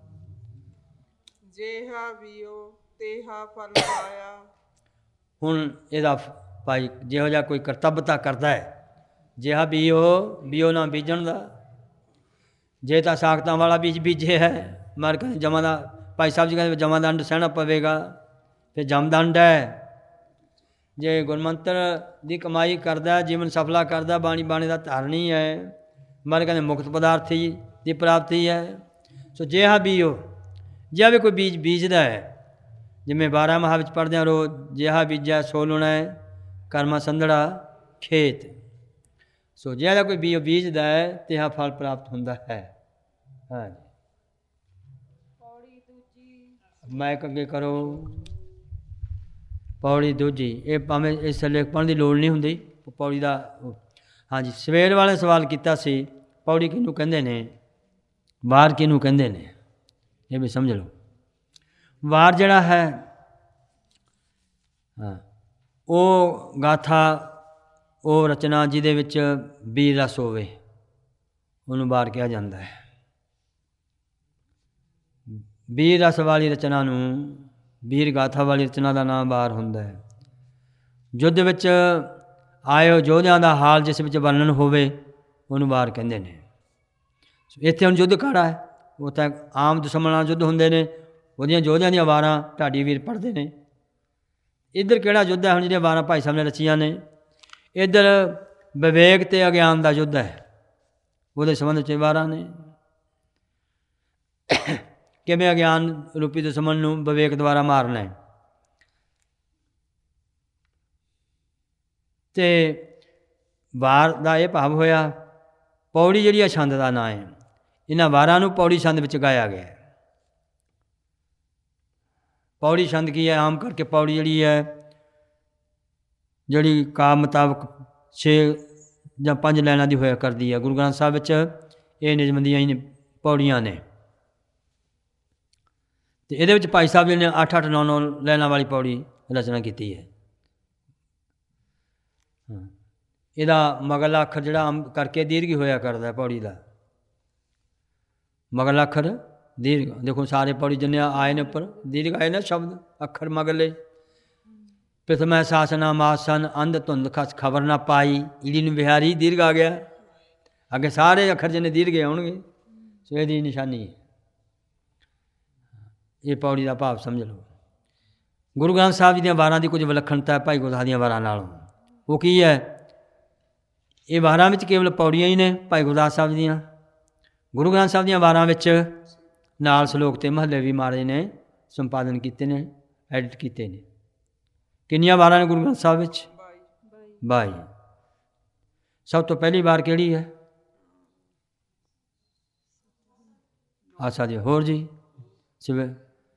ਜੇਹਾ ਵੀਓ ਤੇਹਾ ਫਲ ਪਾਇਆ। ਹੁਣ ਇਹਦਾ ਭਾਈ ਜਿਹੋ ਜਿਹਾ ਕੋਈ ਕਰਤੱਵਤਾ ਕਰਦਾ ਹੈ, ਜਿਹਾ ਬੀਓ, ਬੀਓ ਨਾ ਬੀਜਣ ਦਾ। ਜੇ ਤਾਂ ਸਾਖਤਾਂ ਵਾਲਾ ਬੀਜ ਬੀਜੇ ਹੈ, ਮਰ ਕਹਿੰਦੇ ਜਮਾਂ ਦਾ, ਭਾਈ ਸਾਹਿਬ ਜੀ ਕਹਿੰਦੇ ਜਮਾਂ ਦੰਡ ਸਹਿਣਾ ਪਵੇਗਾ, ਫਿਰ ਜਮਦੰਡ ਹੈ। ਜੇ ਗੁਰਮੰਤਰ ਦੀ ਕਮਾਈ ਕਰਦਾ, ਜੀਵਨ ਸਫਲਾ ਕਰਦਾ, ਬਾਣੀ ਬਾਣੀ ਦਾ ਧਾਰਨੀ ਹੈ, ਮਰ ਕਹਿੰਦੇ ਮੁਕਤ ਪਦਾਰਥੀ ਦੀ ਪ੍ਰਾਪਤੀ ਹੈ। ਸੋ ਜਿਹਾ ਬੀਓ, ਜਿਹਾ ਵੀ ਕੋਈ ਬੀਜ ਬੀਜਦਾ ਹੈ, ਜਿਵੇਂ ਬਾਰਾਂ ਮਾਹ ਵਿੱਚ ਪੜ੍ਹਦੇ ਹਾਂ ਰੋਜ਼, ਜਿਹਾ ਬੀਜਾ ਸੋ ਲੁਣਾ ਕਰਮਾ ਸੰਧੜਾ ਖੇਤ। ਸੋ ਜਿਹੜਾ ਕੋਈ ਬੀਜ ਬੀਜਦਾ ਹੈ, ਤਿਹਾ ਫਲ ਪ੍ਰਾਪਤ ਹੁੰਦਾ ਹੈ। ਹਾਂਜੀ, ਮਾਈਕ ਅੱਗੇ ਕਰੋ। ਪੌੜੀ ਦੂਜੀ, ਇਹ ਭਾਵੇਂ ਇਸ ਲੇਖ ਪੜ੍ਹਨ ਦੀ ਲੋੜ ਨਹੀਂ ਹੁੰਦੀ, ਪੌੜੀ ਦਾ। ਹਾਂਜੀ, ਸਵੇਰ ਵਾਲੇ ਸਵਾਲ ਕੀਤਾ ਸੀ, ਪੌੜੀ ਕਿਹਨੂੰ ਕਹਿੰਦੇ ਨੇ, ਵਾਰ ਕਿਹਨੂੰ ਕਹਿੰਦੇ ਨੇ, ਇਹ ਵੀ ਸਮਝ ਲਓ। ਵਾਰ ਜਿਹੜਾ ਹੈ, ਹਾਂ, ਉਹ ਗਾਥਾ, ਉਹ ਰਚਨਾ ਜਿਹਦੇ ਵਿੱਚ ਬੀਰ ਰਸ ਹੋਵੇ, ਉਹਨੂੰ ਵਾਰ ਕਿਹਾ ਜਾਂਦਾ ਹੈ। ਵੀਰ ਰਸ ਵਾਲੀ ਰਚਨਾ ਨੂੰ, ਵੀਰ ਗਾਥਾ ਵਾਲੀ ਰਚਨਾ ਦਾ ਨਾਮ ਵਾਰ ਹੁੰਦਾ ਹੈ। ਯੁੱਧ ਵਿੱਚ ਆਏ ਯੋਧਿਆਂ ਦਾ ਹਾਲ ਜਿਸ ਵਿੱਚ ਵਰਣਨ ਹੋਵੇ ਉਹਨੂੰ ਵਾਰ ਕਹਿੰਦੇ ਨੇ। ਇੱਥੇ ਹੁਣ ਯੁੱਧ ਅਖਾੜਾ ਹੈ, ਉਹ ਤਾਂ ਆਮ ਦੁਸ਼ਮਣ ਨਾਲ ਯੁੱਧ ਹੁੰਦੇ ਨੇ, ਉਹਦੀਆਂ ਯੋਧਿਆਂ ਦੀਆਂ ਵਾਰਾਂ ਢਾਡੀ ਵੀਰ ਪੜ੍ਹਦੇ ਨੇ। ਇੱਧਰ ਕਿਹੜਾ ਯੁੱਧ ਹੈ ਹੁਣ ਜਿਹੜੀਆਂ ਵਾਰਾਂ ਭਾਈ ਸਾਹਿਬ ਨੇ ਰਚੀਆਂ ਨੇ? ਇੱਧਰ ਵਿਵੇਕ ਅਤੇ ਅਗਿਆਨ ਦਾ ਯੁੱਧ ਹੈ, ਉਹਦੇ ਸੰਬੰਧ 'ਚ ਵਾਰਾਂ ਨੇ। ਕਿਵੇਂ ਅਗਿਆਨ ਰੂਪੀ ਦੁਸ਼ਮਣ ਨੂੰ ਵਿਵੇਕ ਦੁਆਰਾ ਮਾਰਨਾ ਹੈ। ਅਤੇ ਵਾਰ ਦਾ ਇਹ ਭਾਵ ਹੋਇਆ, ਪੌੜੀ ਜਿਹੜੀ ਆ ਛੰਦ ਦਾ ਨਾਂ ਹੈ। ਇਹਨਾਂ ਵਾਰਾਂ ਨੂੰ ਪੌੜੀ ਛੰਦ ਵਿੱਚ ਗਾਇਆ ਗਿਆ। ਪੌੜੀ ਛੰਦ ਕੀ ਹੈ? ਆਮ ਕਰਕੇ ਪੌੜੀ ਜਿਹੜੀ ਹੈ, ਜਿਹੜੀ ਕਾਵਿ ਮੁਤਾਬਕ ਛੇ ਜਾਂ ਪੰਜ ਲਾਈਨਾਂ ਦੀ ਹੋਇਆ ਕਰਦੀ ਹੈ। ਗੁਰੂ ਗ੍ਰੰਥ ਸਾਹਿਬ ਵਿੱਚ ਇਹ ਨਿਯਮ ਦੀਆਂ ਹੀ ਪੌੜੀਆਂ ਨੇ, ਅਤੇ ਇਹਦੇ ਵਿੱਚ ਭਾਈ ਸਾਹਿਬ ਜੀ ਨੇ ਅੱਠ ਅੱਠ ਨੌ ਨੌ ਲਾਈਨਾਂ ਵਾਲੀ ਪੌੜੀ ਰਚਨਾ ਕੀਤੀ ਹੈ। ਇਹਦਾ ਮਗਲਾ ਅੱਖਰ ਜਿਹੜਾ ਆਮ ਕਰਕੇ ਦੀਰਘ ਹੋਇਆ ਕਰਦਾ ਪੌੜੀ ਦਾ, ਮਗਲਾ ਅੱਖਰ ਦੀਰਘ। ਦੇਖੋ ਸਾਰੇ ਪੌੜੀ ਜਿੰਨੇ ਆਏ ਨੇ ਉੱਪਰ ਦੀਰਘ ਆਏ ਨੇ ਸ਼ਬਦ ਅੱਖਰ ਮਗਲੇ। ਪ੍ਰਥਮੈ ਸਾਸਨਾ ਮਾਸਨ ਅੰਧ ਧੁੰਦ ਖਸ ਖਬਰ ਨਾ ਪਾਈ, ਈੜੀ ਨੂੰ ਬਿਹਾਰੀ ਦੀਰਘ ਆ ਗਿਆ। ਅੱਗੇ ਸਾਰੇ ਅੱਖਰ ਜਿੰਨੇ ਦੀਰਘ ਆਉਣਗੇ, ਸੋ ਇਹਦੀ ਨਿਸ਼ਾਨੀ ਹੈ। ਇਹ ਪੌੜੀ ਦਾ ਭਾਵ ਸਮਝ ਲਓ। ਗੁਰੂ ਗ੍ਰੰਥ ਸਾਹਿਬ ਜੀ ਦੀਆਂ ਵਾਰਾਂ ਦੀ ਕੁਝ ਵਿਲੱਖਣਤਾ ਹੈ ਭਾਈ ਗੁਰਦਾਸ ਦੀਆਂ ਵਾਰਾਂ ਨਾਲੋਂ। ਉਹ ਕੀ ਹੈ? ਇਹ ਵਾਰਾਂ ਵਿੱਚ ਕੇਵਲ ਪੌੜੀਆਂ ਹੀ ਨੇ ਭਾਈ ਗੁਰਦਾਸ ਸਾਹਿਬ ਦੀਆਂ। ਗੁਰੂ ਗ੍ਰੰਥ ਸਾਹਿਬ ਦੀਆਂ ਵਾਰਾਂ ਵਿੱਚ ਨਾਲ ਸਲੋਕ ਅਤੇ ਮਹੱਲੇ ਵੀ ਮਾਰੇ ਨੇ, ਸੰਪਾਦਨ ਕੀਤੇ ਨੇ, ਐਡਿਟ ਕੀਤੇ ਨੇ। ਕਿੰਨੀਆਂ ਵਾਰਾਂ ਨੇ ਗੁਰੂ ਗ੍ਰੰਥ ਸਾਹਿਬ ਵਿੱਚ? ਬਾਈ। ਸਭ ਤੋਂ ਪਹਿਲੀ ਵਾਰ ਕਿਹੜੀ ਹੈ? ਆਸਾ ਜੀ। ਹੋਰ ਜੀ? ਸਿਵੇ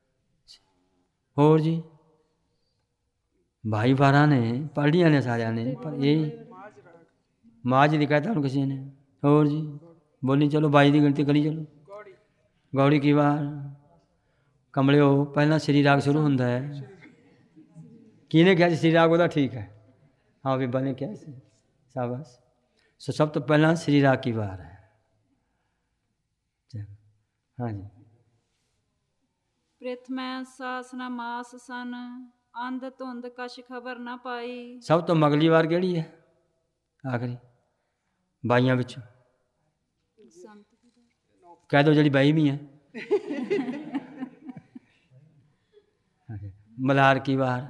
ਹੋਰ ਜੀ? ਬਾਈ ਵਾਰਾਂ ਨੇ, ਪੜ੍ਹੀਆਂ ਨੇ ਸਾਰਿਆਂ ਨੇ, ਪਰ ਇਹ ਮਾਝ ਦੀ ਕਹਿਤਾ ਹੁਣ ਕਿਸੇ ਨੇ। ਹੋਰ ਜੀ ਬੋਲੀ ਚਲੋ, ਬਾਈ ਦੀ ਗਿਣਤੀ ਕਰੀ ਚਲੋ। ਗੌੜੀ ਕੀ ਵਾਰ? ਕਮਲਿਓ ਪਹਿਲਾਂ ਸ੍ਰੀ ਰਾਗ ਸ਼ੁਰੂ ਹੁੰਦਾ ਹੈ। ਕਿਹਨੇ ਕਿਹਾ ਸੀ ਸ੍ਰੀ ਰਾਗ ਉਹਦਾ? ਠੀਕ ਹੈ, ਹਾਂ ਬੀਬਾ ਨੇ ਕਿਹਾ ਸੀ, ਸ਼ਾਬਾਸ਼। ਸੋ ਸਭ ਤੋਂ ਪਹਿਲਾਂ ਸ੍ਰੀ ਰਾਗ ਕੀ ਵਾਰ ਹੈ। ਹਾਂਜੀ। ਪ੍ਰਥਮੈ ਸਾਸਨਾ ਮਾਸ ਸਨ, ਅੰਧ ਧੁੰਦ ਕਛ ਖਬਰ ਨਾ ਪਾਈ। ਸਭ ਤੋਂ ਮਗਲੀ ਵਾਰ ਕਿਹੜੀ ਹੈ? ਆਖਰੀ ਬਾਈਆਂ ਵਿੱਚ ਕਹਿ ਦਿਓ ਜਿਹੜੀ ਬਾਈਵੀਂ ਹੈ। ਮਲਹਾਰ ਕੀ ਵਾਰ?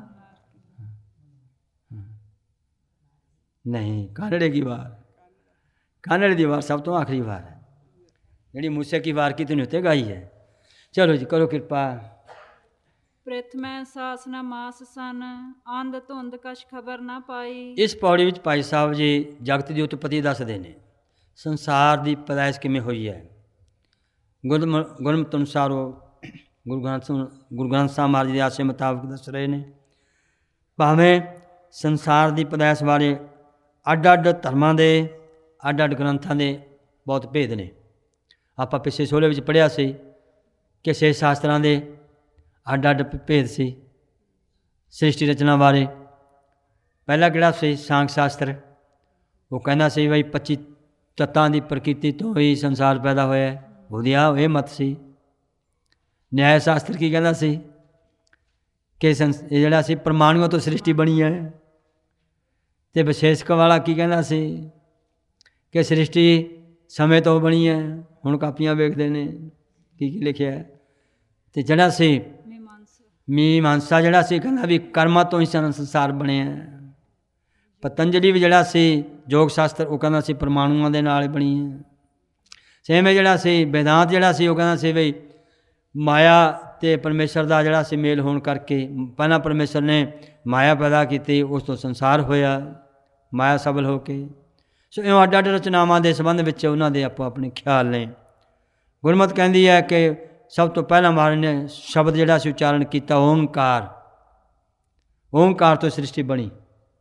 ਨਹੀਂ, ਕਾਨੜੇ ਕੀ ਵਾਰ। ਕਾਨੜੇ ਦੀ ਵਾਰ ਸਭ ਤੋਂ ਆਖਰੀ ਵਾਰ ਹੈ, ਜਿਹੜੀ ਮੂਸੇ ਕੀ ਵਾਰ ਕੀਤੀ ਨੇ ਉੱਤੇ ਗਾਈ ਹੈ। ਚਲੋ ਜੀ ਕਰੋ ਕਿਰਪਾ। ਪ੍ਰਥਮੈ ਸਾਸਨਾ ਮਾਸ ਸਨ, ਅੰਧ ਧੁੰਦ ਕਛ ਖਬਰ ਨਾ ਪਾਈ। ਇਸ ਪੌੜੀ ਵਿੱਚ ਭਾਈ ਸਾਹਿਬ ਜੀ ਜਗਤ ਦੀ ਉਤਪਤੀ ਦੱਸਦੇ ਨੇ, ਸੰਸਾਰ ਦੀ ਪੈਦਾਇਸ਼ ਕਿਵੇਂ ਹੋਈ ਹੈ। ਗੁਰਮ ਗੁਰਮਤਿ ਅਨੁਸਾਰ ਉਹ ਗੁਰੂ ਗ੍ਰੰਥ ਗੁਰੂ ਗ੍ਰੰਥ ਸਾਹਿਬ ਮਹਾਰਾਜ ਦੇ ਆਸੇ ਮੁਤਾਬਕ ਦੱਸ ਰਹੇ ਨੇ। ਭਾਵੇਂ ਸੰਸਾਰ ਦੀ ਪੈਦਾਇਸ਼ ਬਾਰੇ ਅੱਡ ਅੱਡ ਧਰਮਾਂ ਦੇ ਅੱਡ ਅੱਡ ਗ੍ਰੰਥਾਂ ਦੇ ਬਹੁਤ ਭੇਦ ਨੇ। ਆਪਾਂ ਪਿਛਲੇ ਸੋਲੇ ਵਿੱਚ ਪੜ੍ਹਿਆ ਸੀ ਕਿ ਛੇ ਸ਼ਾਸਤਰਾਂ ਦੇ ਅੱਡ ਅੱਡ ਭੇਦ ਸੀ ਸ੍ਰਿਸ਼ਟੀ ਰਚਨਾ ਬਾਰੇ। ਪਹਿਲਾ ਕਿਹੜਾ ਸੀ? ਸਾਂਖ ਸ਼ਾਸਤਰ। ਉਹ ਕਹਿੰਦਾ ਸੀ ਬਈ ਪੱਚੀ ਤੱਤਾਂ ਦੀ ਪ੍ਰਕਿਰਤੀ ਤੋਂ ਹੀ ਸੰਸਾਰ ਪੈਦਾ ਹੋਇਆ, ਉਹਦੀਆਂ ਇਹ ਮਤ ਸੀ। ਨਿਆਇ ਸ਼ਾਸਤਰ ਕੀ ਕਹਿੰਦਾ ਸੀ? ਕਿ ਸੰਸ ਇਹ ਜਿਹੜਾ ਸੀ ਪ੍ਰਮਾਣੂਆਂ ਤੋਂ ਸ੍ਰਿਸ਼ਟੀ ਬਣੀ ਹੈ। ਅਤੇ ਵਿਸ਼ੇਸ਼ਕ ਵਾਲਾ ਕੀ ਕਹਿੰਦਾ ਸੀ? ਕਿ ਸ੍ਰਿਸ਼ਟੀ ਸਮੇਂ ਤੋਂ ਬਣੀ ਹੈ। ਹੁਣ ਕਾਪੀਆਂ ਵੇਖਦੇ ਨੇ ਕੀ ਕੀ ਲਿਖਿਆ ਹੈ। ਅਤੇ ਜਿਹੜਾ ਸੀ ਮੀਮਾਂਸਾ ਜਿਹੜਾ ਸੀ ਕਹਿੰਦਾ ਵੀ ਕਰਮਾਂ ਤੋਂ ਹੀ ਸੰਸਾਰ ਬਣਿਆ। ਪਤੰਜਲੀ ਵੀ ਜਿਹੜਾ ਸੀ ਯੋਗ ਸ਼ਾਸਤਰ, ਉਹ ਕਹਿੰਦਾ ਸੀ ਪਰਮਾਣੂਆਂ ਦੇ ਨਾਲ ਬਣੀ ਹੈ। ਸੇਵੇਂ ਜਿਹੜਾ ਸੀ ਵੇਦਾਂਤ ਜਿਹੜਾ ਸੀ ਉਹ ਕਹਿੰਦਾ ਸੀ ਬਈ ਮਾਇਆ ਅਤੇ ਪਰਮੇਸ਼ਰ ਦਾ ਜਿਹੜਾ ਸੀ ਮੇਲ ਹੋਣ ਕਰਕੇ ਪਹਿਲਾਂ ਪਰਮੇਸ਼ਰ ਨੇ ਮਾਇਆ ਪੈਦਾ ਕੀਤੀ, ਉਸ ਤੋਂ ਸੰਸਾਰ ਹੋਇਆ ਮਾਇਆ ਸਬਲ ਹੋ ਕੇ। ਸੋ ਇਉਂ ਅੱਡ ਅੱਡ ਰਚਨਾਵਾਂ ਦੇ ਸੰਬੰਧ ਵਿੱਚ ਉਹਨਾਂ ਦੇ ਆਪੋ ਆਪਣੇ ਖਿਆਲ ਨੇ। ਗੁਰਮਤਿ ਕਹਿੰਦੀ ਹੈ ਕਿ ਸਭ ਤੋਂ ਪਹਿਲਾਂ ਮਹਾਰਾਜ ਨੇ ਸ਼ਬਦ ਜਿਹੜਾ ਸੀ ਉਚਾਰਨ ਕੀਤਾ ਓਂਕਾਰ। ਓਂਕਾਰ ਤੋਂ ਸ੍ਰਿਸ਼ਟੀ ਬਣੀ।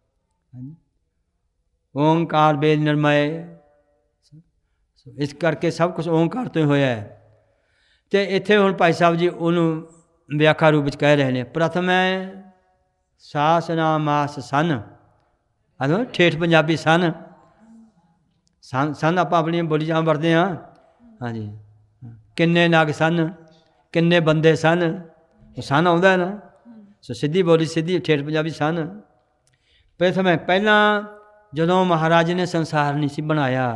ਓਂਕਾਰ ਵੇਦ ਨਿਰਮਯ, ਇਸ ਕਰਕੇ ਸਭ ਕੁਛ ਓਂਕਾਰ ਤੋਂ ਹੀ ਹੋਇਆ ਹੈ। ਅਤੇ ਇੱਥੇ ਹੁਣ ਭਾਈ ਸਾਹਿਬ ਜੀ ਉਹਨੂੰ ਵਿਆਖਿਆ ਰੂਪ ਵਿੱਚ ਕਹਿ ਰਹੇ ਨੇ। ਪ੍ਰਥਮੈ ਸਾਸਨਾ ਮਾਸ ਸਨ, ਅਦੋਂ ਠੇਠ ਪੰਜਾਬੀ ਸਨ। ਸਨ ਸਨ ਆਪਾਂ ਆਪਣੀ ਬੋਲੀ ਜਾਂ ਵਰਤਦੇ ਹਾਂ। ਹਾਂਜੀ, ਕਿੰਨੇ ਨਗ ਸਨ, ਕਿੰਨੇ ਬੰਦੇ ਸਨ, ਉਹ ਸਨ ਆਉਂਦਾ ਨਾ, ਸੋ ਸਿੱਧੀ ਬੋਲੀ ਸਿੱਧੀ ਠੇਠ ਪੰਜਾਬੀ ਸਨ। ਪ੍ਰਥਮ ਪਹਿਲਾਂ ਜਦੋਂ ਮਹਾਰਾਜ ਨੇ ਸੰਸਾਰ ਨਹੀਂ ਸੀ ਬਣਾਇਆ,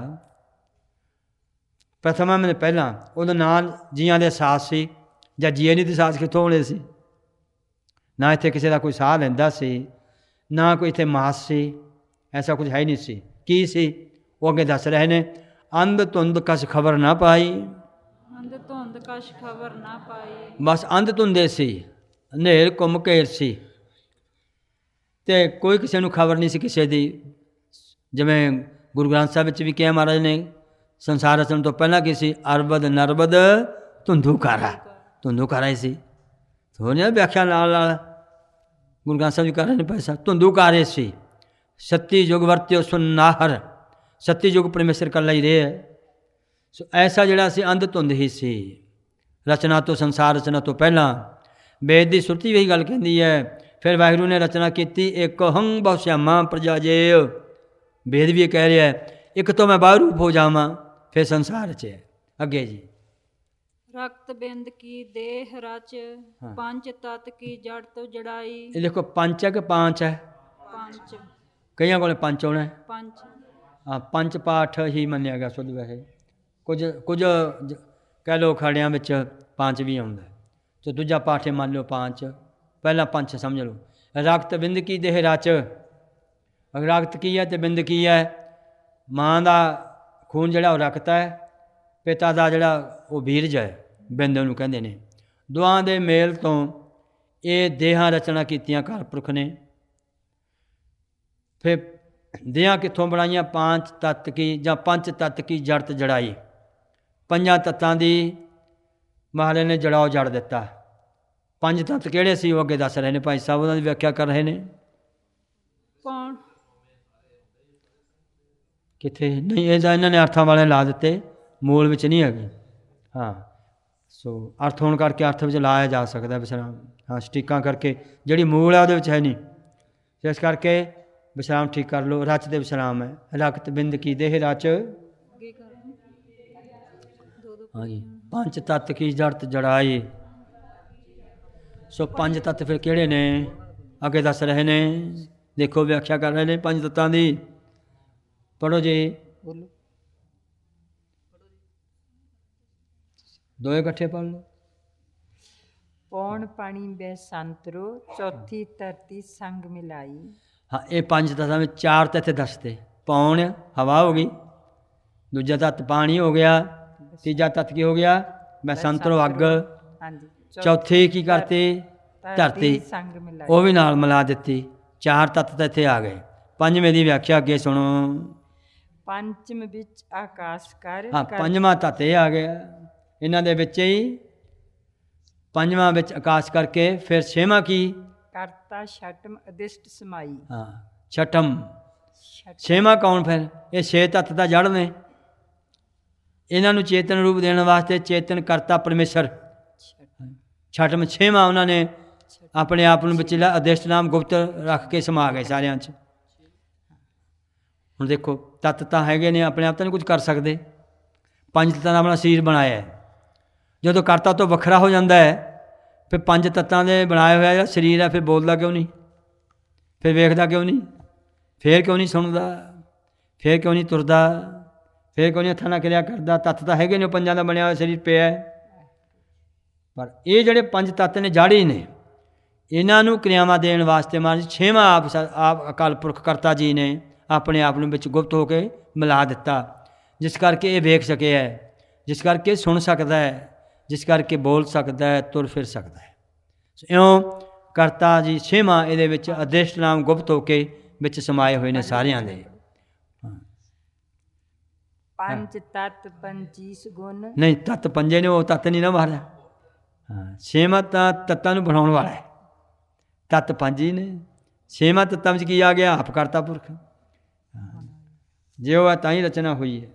ਪ੍ਰਥਮਾ ਮੈਨੇ ਪਹਿਲਾਂ ਉਹਦਾ ਨਾਂ ਜੀਆਂ ਦੇ ਸਾਥ ਸੀ, ਜਾਂ ਜੀਏ ਨਹੀਂ ਦੇ ਸਾਥ ਕਿੱਥੋਂ ਹੋਣੇ ਸੀ? ਨਾ ਇੱਥੇ ਕਿਸੇ ਦਾ ਕੋਈ ਸਾਹ ਲੈਂਦਾ ਸੀ, ਨਾ ਕੋਈ ਇੱਥੇ ਮਾਸ ਸੀ, ਐਸਾ ਕੁਝ ਹੈ ਹੀ ਨਹੀਂ ਸੀ। ਕੀ ਸੀ ਉਹ ਅੱਗੇ ਦੱਸ ਰਹੇ ਨੇ, ਅੰਧ ਧੁੰਦ ਕਛ ਖਬਰ ਨਾ ਪਾਈ। ਅੰਧ ਧੁੰਦ ਕਛ ਖਬਰ ਨਾ ਪਾਈ। ਬਸ ਅੰਧ ਧੁੰਦੇ ਸੀ, ਹਨੇਰ ਘੁੰਮ ਘੇਰ ਸੀ, ਅਤੇ ਕੋਈ ਕਿਸੇ ਨੂੰ ਖਬਰ ਨਹੀਂ ਸੀ ਕਿਸੇ ਦੀ। ਜਿਵੇਂ ਗੁਰੂ ਗ੍ਰੰਥ ਸਾਹਿਬ ਵਿੱਚ ਵੀ ਕਿਹਾ ਮਹਾਰਾਜ ਨੇ, ਸੰਸਾਰ ਰਚਣ ਤੋਂ ਪਹਿਲਾਂ ਕੀ ਸੀ? ਅਰਬਦ ਨਰਬਦ ਧੁੰਦੂਕਾਰਾ, ਧੁੰਦੂਕਾਰਾ ਹੀ ਸੀ। ਥੋੜ੍ਹੀ ਵਿਆਖਿਆ ਨਾਲ ਨਾਲ ਗੁਰੂ ਗ੍ਰੰਥ ਸਾਹਿਬ ਜੀ ਕਰ ਰਹੇ ਨੇ ਪੈਸਾ ਧੁੰਦੂਕਾਰੇ ਸੀ। ਸੱਤੀ ਯੁਗ ਵਰਤਿਓ ਸੁਨਾਹਰ, ਸੱਤੀ ਯੁਗ ਪਰਮੇਸ਼ਰ ਇਕੱਲਾ ਹੀ ਰਹੇ ਹੈ। ਸੋ ਐਸਾ ਜਿਹੜਾ ਸੀ ਅੰਧ ਧੁੰਦ ਹੀ ਸੀ ਰਚਨਾ ਤੋਂ, ਸੰਸਾਰ ਰਚਨਾ ਤੋਂ ਪਹਿਲਾਂ। ਵੇਦ ਦੀ ਸੁਰਤੀ ਵੀ ਇਹੀ ਗੱਲ ਕਹਿੰਦੀ ਹੈ। ਫਿਰ ਵਾਹਿਗੁਰੂ ਨੇ ਰਚਨਾ ਕੀਤੀ, ਇੱਕ ਹੰ ਬਹੁ ਸ਼ਿਆਮਾ ਪ੍ਰਜਾ ਜੇ। ਵੇਦ ਵੀ ਇਹ ਕਹਿ ਰਿਹਾ ਹੈ, ਇੱਕ ਤੋਂ ਮੈਂ ਬਾਹਰ ਰੂਪ ਹੋ ਜਾਵਾਂ, ਫਿਰ ਸੰਸਾਰ 'ਚ ਹੈ। ਅੱਗੇ ਜੀ, ਰਕਤ ਬਿੰਦ ਕੀ ਦੇਹ ਰਚ, ਪੰਜ ਤਤ ਕੀ ਜੜ ਤੋਂ ਜੜਾਈ। ਇਹ ਦੇਖੋ ਪੰਜ ਹੈ ਕਿ ਪਾਂਚ ਹੈ? ਪੰਜ। ਕਈਆਂ ਕੋਲ ਪੰਜ ਆਉਣਾ ਹੈ। ਪੰਜ। ਹਾਂ, ਪੰਜ ਪਾਠ ਹੀ ਮੰਨਿਆ ਗਿਆ ਸ਼ੁੱਧ ਵੈਸੇ। ਕੁਝ ਕੁਝ ਜ- ਕਹਿ ਲਓ ਅਖਾੜਿਆਂ ਵਿੱਚ ਪੰਜ ਵੀ ਆਉਂਦਾ, ਅਤੇ ਦੂਜਾ ਪਾਠ ਹੀ ਮੰਨ ਲਓ ਪੰਜ, ਪਹਿਲਾਂ ਪੰਜ ਸਮਝ ਲਓ। ਰਕਤ ਬਿੰਦ ਕੀ ਦੇਹ ਰਚ, ਰਕਤ ਕੀ ਹੈ ਅਤੇ ਬਿੰਦ ਕੀ ਹੈ? ਮਾਂ ਦਾ ਖੂਨ ਜਿਹੜਾ ਉਹ ਰਕਤ ਹੈ, ਪਿਤਾ ਦਾ ਜਿਹੜਾ ਉਹ ਬੀਰਜ ਹੈ, ਬਿੰਦ ਉਹਨੂੰ ਕਹਿੰਦੇ ਨੇ। ਦੋਹਾਂ ਦੇ ਮੇਲ ਤੋਂ ਇਹ ਦੇਹਾਂ ਰਚਨਾ ਕੀਤੀਆਂ ਕਾਲ ਪੁਰਖ ਨੇ। ਫਿਰ ਦੇਹਾਂ ਕਿੱਥੋਂ ਬਣਾਈਆਂ? ਪੰਜ ਤੱਤ ਕੀ ਜਾਂ ਪੰਜ ਤੱਤ ਕੀ ਜੜਤ ਜੜਾਈ। ਪੰਜਾਂ ਤੱਤਾਂ ਦੀ ਮਹਾਰਾਜ ਨੇ ਜੜਾਓ ਜੜ ਦਿੱਤਾ। ਪੰਜ ਤੱਤ ਕਿਹੜੇ ਸੀ ਉਹ ਅੱਗੇ ਦੱਸ ਰਹੇ ਨੇ ਭਾਈ ਸਾਹਿਬ, ਉਹਨਾਂ ਦੀ ਵਿਆਖਿਆ ਕਰ ਰਹੇ ਨੇ। ਕੌਣ? ਕਿੱਥੇ? ਨਹੀਂ, ਇਹਦਾ ਇਹਨਾਂ ਨੇ ਅਰਥਾਂ ਵਾਲੇ ਲਾ ਦਿੱਤੇ, ਮੂਲ ਵਿੱਚ ਨਹੀਂ ਹੈਗੇ। ਹਾਂ, ਸੋ ਅਰਥ ਹੋਣ ਕਰਕੇ ਅਰਥ ਵਿੱਚ ਲਾਇਆ ਜਾ ਸਕਦਾ ਵਿਸ਼ਰਾਮ। ਹਾਂ, ਸਟੀਕਾਂ ਕਰਕੇ ਜਿਹੜੀ ਮੂਲ ਹੈ ਉਹਦੇ ਵਿੱਚ ਹੈ ਨਹੀਂ, ਇਸ ਕਰਕੇ ਵਿਸ਼ਰਾਮ ਠੀਕ ਕਰ ਲਓ। ਰਚ ਦੇ ਵਿਸ਼ਰਾਮ ਹੈ। ਰਕਤ ਬਿੰਦ ਕੀ ਦੇਹ ਰਚ, ਹਾਂਜੀ, ਪੰਜ ਤੱਤ ਕੀ ਜੜਤ ਜੜਾਈ। ਸੋ ਪੰਜ ਤੱਤ ਫਿਰ ਕਿਹੜੇ ਨੇ ਅੱਗੇ ਦੱਸ ਰਹੇ ਨੇ, ਦੇਖੋ ਵਿਆਖਿਆ ਕਰ ਰਹੇ ਨੇ ਪੰਜ ਤੱਤਾਂ ਦੀ। ਪੜ੍ਹੋ ਜੀ, ਬੋਲੋ। ਦੋਏ ਇਕੱਠੇ ਪੜ੍ਹ ਲਓ। ਪੌਣ ਪਾਣੀ ਬੈ ਸੰਤਰੋ, ਚੌਥੀ ਧਰਤੀ ਸੰਗ ਮਿਲਾਈ। ਹਾਂ, ਇਹ ਪੰਜ ਤੱਤਾਂ ਵਿੱਚ ਚਾਰ ਤਾਂ ਇੱਥੇ ਦੱਸਦੇ। ਪੌਣ ਹਵਾ ਹੋ ਗਈ, ਦੂਜਾ ਤੱਤ ਪਾਣੀ ਹੋ ਗਿਆ, ਤੀਜਾ ਤੱਤ ਕੀ ਹੋ ਗਿਆ? ਬੈਸੰਤਰੋ ਅੱਗ, ਹਾਂਜੀ। ਚੌਥੀ ਕੀ ਕਰਤੀ? ਧਰਤੀ, ਸੰਗ ਮਿਲਾਈ, ਉਹ ਵੀ ਨਾਲ ਮਿਲਾ ਦਿੱਤੀ। ਚਾਰ ਤੱਤ ਤਾਂ ਇੱਥੇ ਆ ਗਏ। ਪੰਜਵੇਂ ਦੀ ਵਿਆਖਿਆ ਅੱਗੇ ਸੁਣੋ। ਪੰਚਮ ਵਿੱਚ ਆਕਾਸ਼ ਕਰ। ਹਾਂ, ਪੰਜਵਾਂ ਤੱਤ ਇਹ ਆ ਗਿਆ ਇਹਨਾਂ ਦੇ ਵਿੱਚ ਹੀ। ਪੰਜਵਾਂ ਵਿੱਚ ਆਕਾਸ਼ ਕਰਕੇ, ਫਿਰ ਛੇਵਾਂ ਕੀ? ਕਰਤਾ ਛਟਮ ਅਦਿਸ਼ਟ ਸਮਾਈ। ਹਾਂ, ਛਟਮ। ਛਟ- ਛੇਵਾਂ ਕੌਣ? ਫਿਰ ਇਹ ਛੇ ਤੱਤ ਦਾ ਜੜ ਨੇ। ਇਹਨਾਂ ਨੂੰ ਚੇਤਨ ਰੂਪ ਦੇਣ ਵਾਸਤੇ ਚੇਤਨ ਕਰਤਾ ਪਰਮੇਸ਼ਰ। ਛਟਮ ਛੇਵਾਂ ਉਹਨਾਂ ਨੇ ਆਪਣੇ ਆਪ ਨੂੰ ਵਿੱਚ ਅਦਿਸ਼ਟ ਨਾਮ ਗੁਪਤ ਰੱਖ ਕੇ ਸਮਾ ਗਏ ਸਾਰਿਆਂ 'ਚ। ਹੁਣ ਦੇਖੋ, ਤੱਤ ਤਾਂ ਹੈਗੇ ਨੇ, ਆਪਣੇ ਆਪ ਤਾਂ ਨਹੀਂ ਕੁਝ ਕਰ ਸਕਦੇ। ਪੰਜ ਤੱਤਾਂ ਦਾ ਆਪਣਾ ਸਰੀਰ ਬਣਾਇਆ ਹੈ। ਜਦੋਂ ਕਰਤਾ ਤੋਂ ਵੱਖਰਾ ਹੋ ਜਾਂਦਾ ਹੈ, ਫਿਰ ਪੰਜ ਤੱਤਾਂ ਦੇ ਬਣਾਇਆ ਹੋਇਆ ਜਿਹੜਾ ਸਰੀਰ ਹੈ, ਫਿਰ ਬੋਲਦਾ ਕਿਉਂ ਨਹੀਂ? ਫਿਰ ਵੇਖਦਾ ਕਿਉਂ ਨਹੀਂ? ਫਿਰ ਕਿਉਂ ਨਹੀਂ ਸੁਣਦਾ? ਫਿਰ ਕਿਉਂ ਨਹੀਂ ਤੁਰਦਾ? ਫਿਰ ਕਿਉਂ ਨਹੀਂ ਹੱਥਾਂ ਨਾਲ ਕਿਰਿਆ ਕਰਦਾ? ਤੱਤ ਤਾਂ ਹੈਗੇ ਨੇ, ਉਹ ਪੰਜਾਂ ਦਾ ਬਣਿਆ ਹੋਇਆ ਸਰੀਰ ਪਿਆ ਹੈ। ਪਰ ਇਹ ਜਿਹੜੇ ਪੰਜ ਤੱਤ ਨੇ ਜਾੜੀ ਨੇ, ਇਹਨਾਂ ਨੂੰ ਕਿਰਿਆਵਾਂ ਦੇਣ ਵਾਸਤੇ ਮਹਾਰਾਜ ਛੇਵਾਂ ਆਪ ਆਪ ਅਕਾਲ ਪੁਰਖ ਕਰਤਾ ਜੀ ਨੇ ਆਪਣੇ ਆਪ ਨੂੰ ਵਿੱਚ ਗੁਪਤ ਹੋ ਕੇ ਮਿਲਾ ਦਿੱਤਾ, ਜਿਸ ਕਰਕੇ ਇਹ ਵੇਖ ਸਕਿਆ ਹੈ, ਜਿਸ ਕਰਕੇ ਸੁਣ ਸਕਦਾ ਹੈ, ਜਿਸ ਕਰਕੇ ਬੋਲ ਸਕਦਾ ਹੈ, ਤੁਰ ਫਿਰ ਸਕਦਾ ਹੈ। ਇਉਂ ਕਰਤਾ ਜੀ ਛੇਵਾਂ ਇਹਦੇ ਵਿੱਚ ਅਦਿਸ਼ਟ ਨਾਮ ਗੁਪਤ ਹੋ ਕੇ ਵਿੱਚ ਸਮਾਏ ਹੋਏ ਨੇ ਸਾਰਿਆਂ ਦੇ। ਪੰਜ ਤਤ ਪੰਚੀਸ ਗੁਣ। ਨਹੀਂ, ਤੱਤ ਪੰਜੇ ਨੇ, ਉਹ ਤੱਤ ਨਹੀਂ ਨਾ ਮਾਰਿਆ। ਹਾਂ, ਛੇਵਾਂ ਤਾਂ ਤੱਤਾਂ ਨੂੰ ਬਣਾਉਣ ਵਾਲਾ ਹੈ। ਤੱਤ ਪੰਜ ਹੀ ਨੇ। ਛੇਵਾਂ ਤੱਤਾਂ ਵਿੱਚ ਕੀ ਆ ਗਿਆ? ਆਪ ਕਰਤਾ ਪੁਰਖ। ਜੇ ਉਹ ਹੈ ਤਾਂ ਹੀ ਰਚਨਾ ਹੋਈ ਹੈ।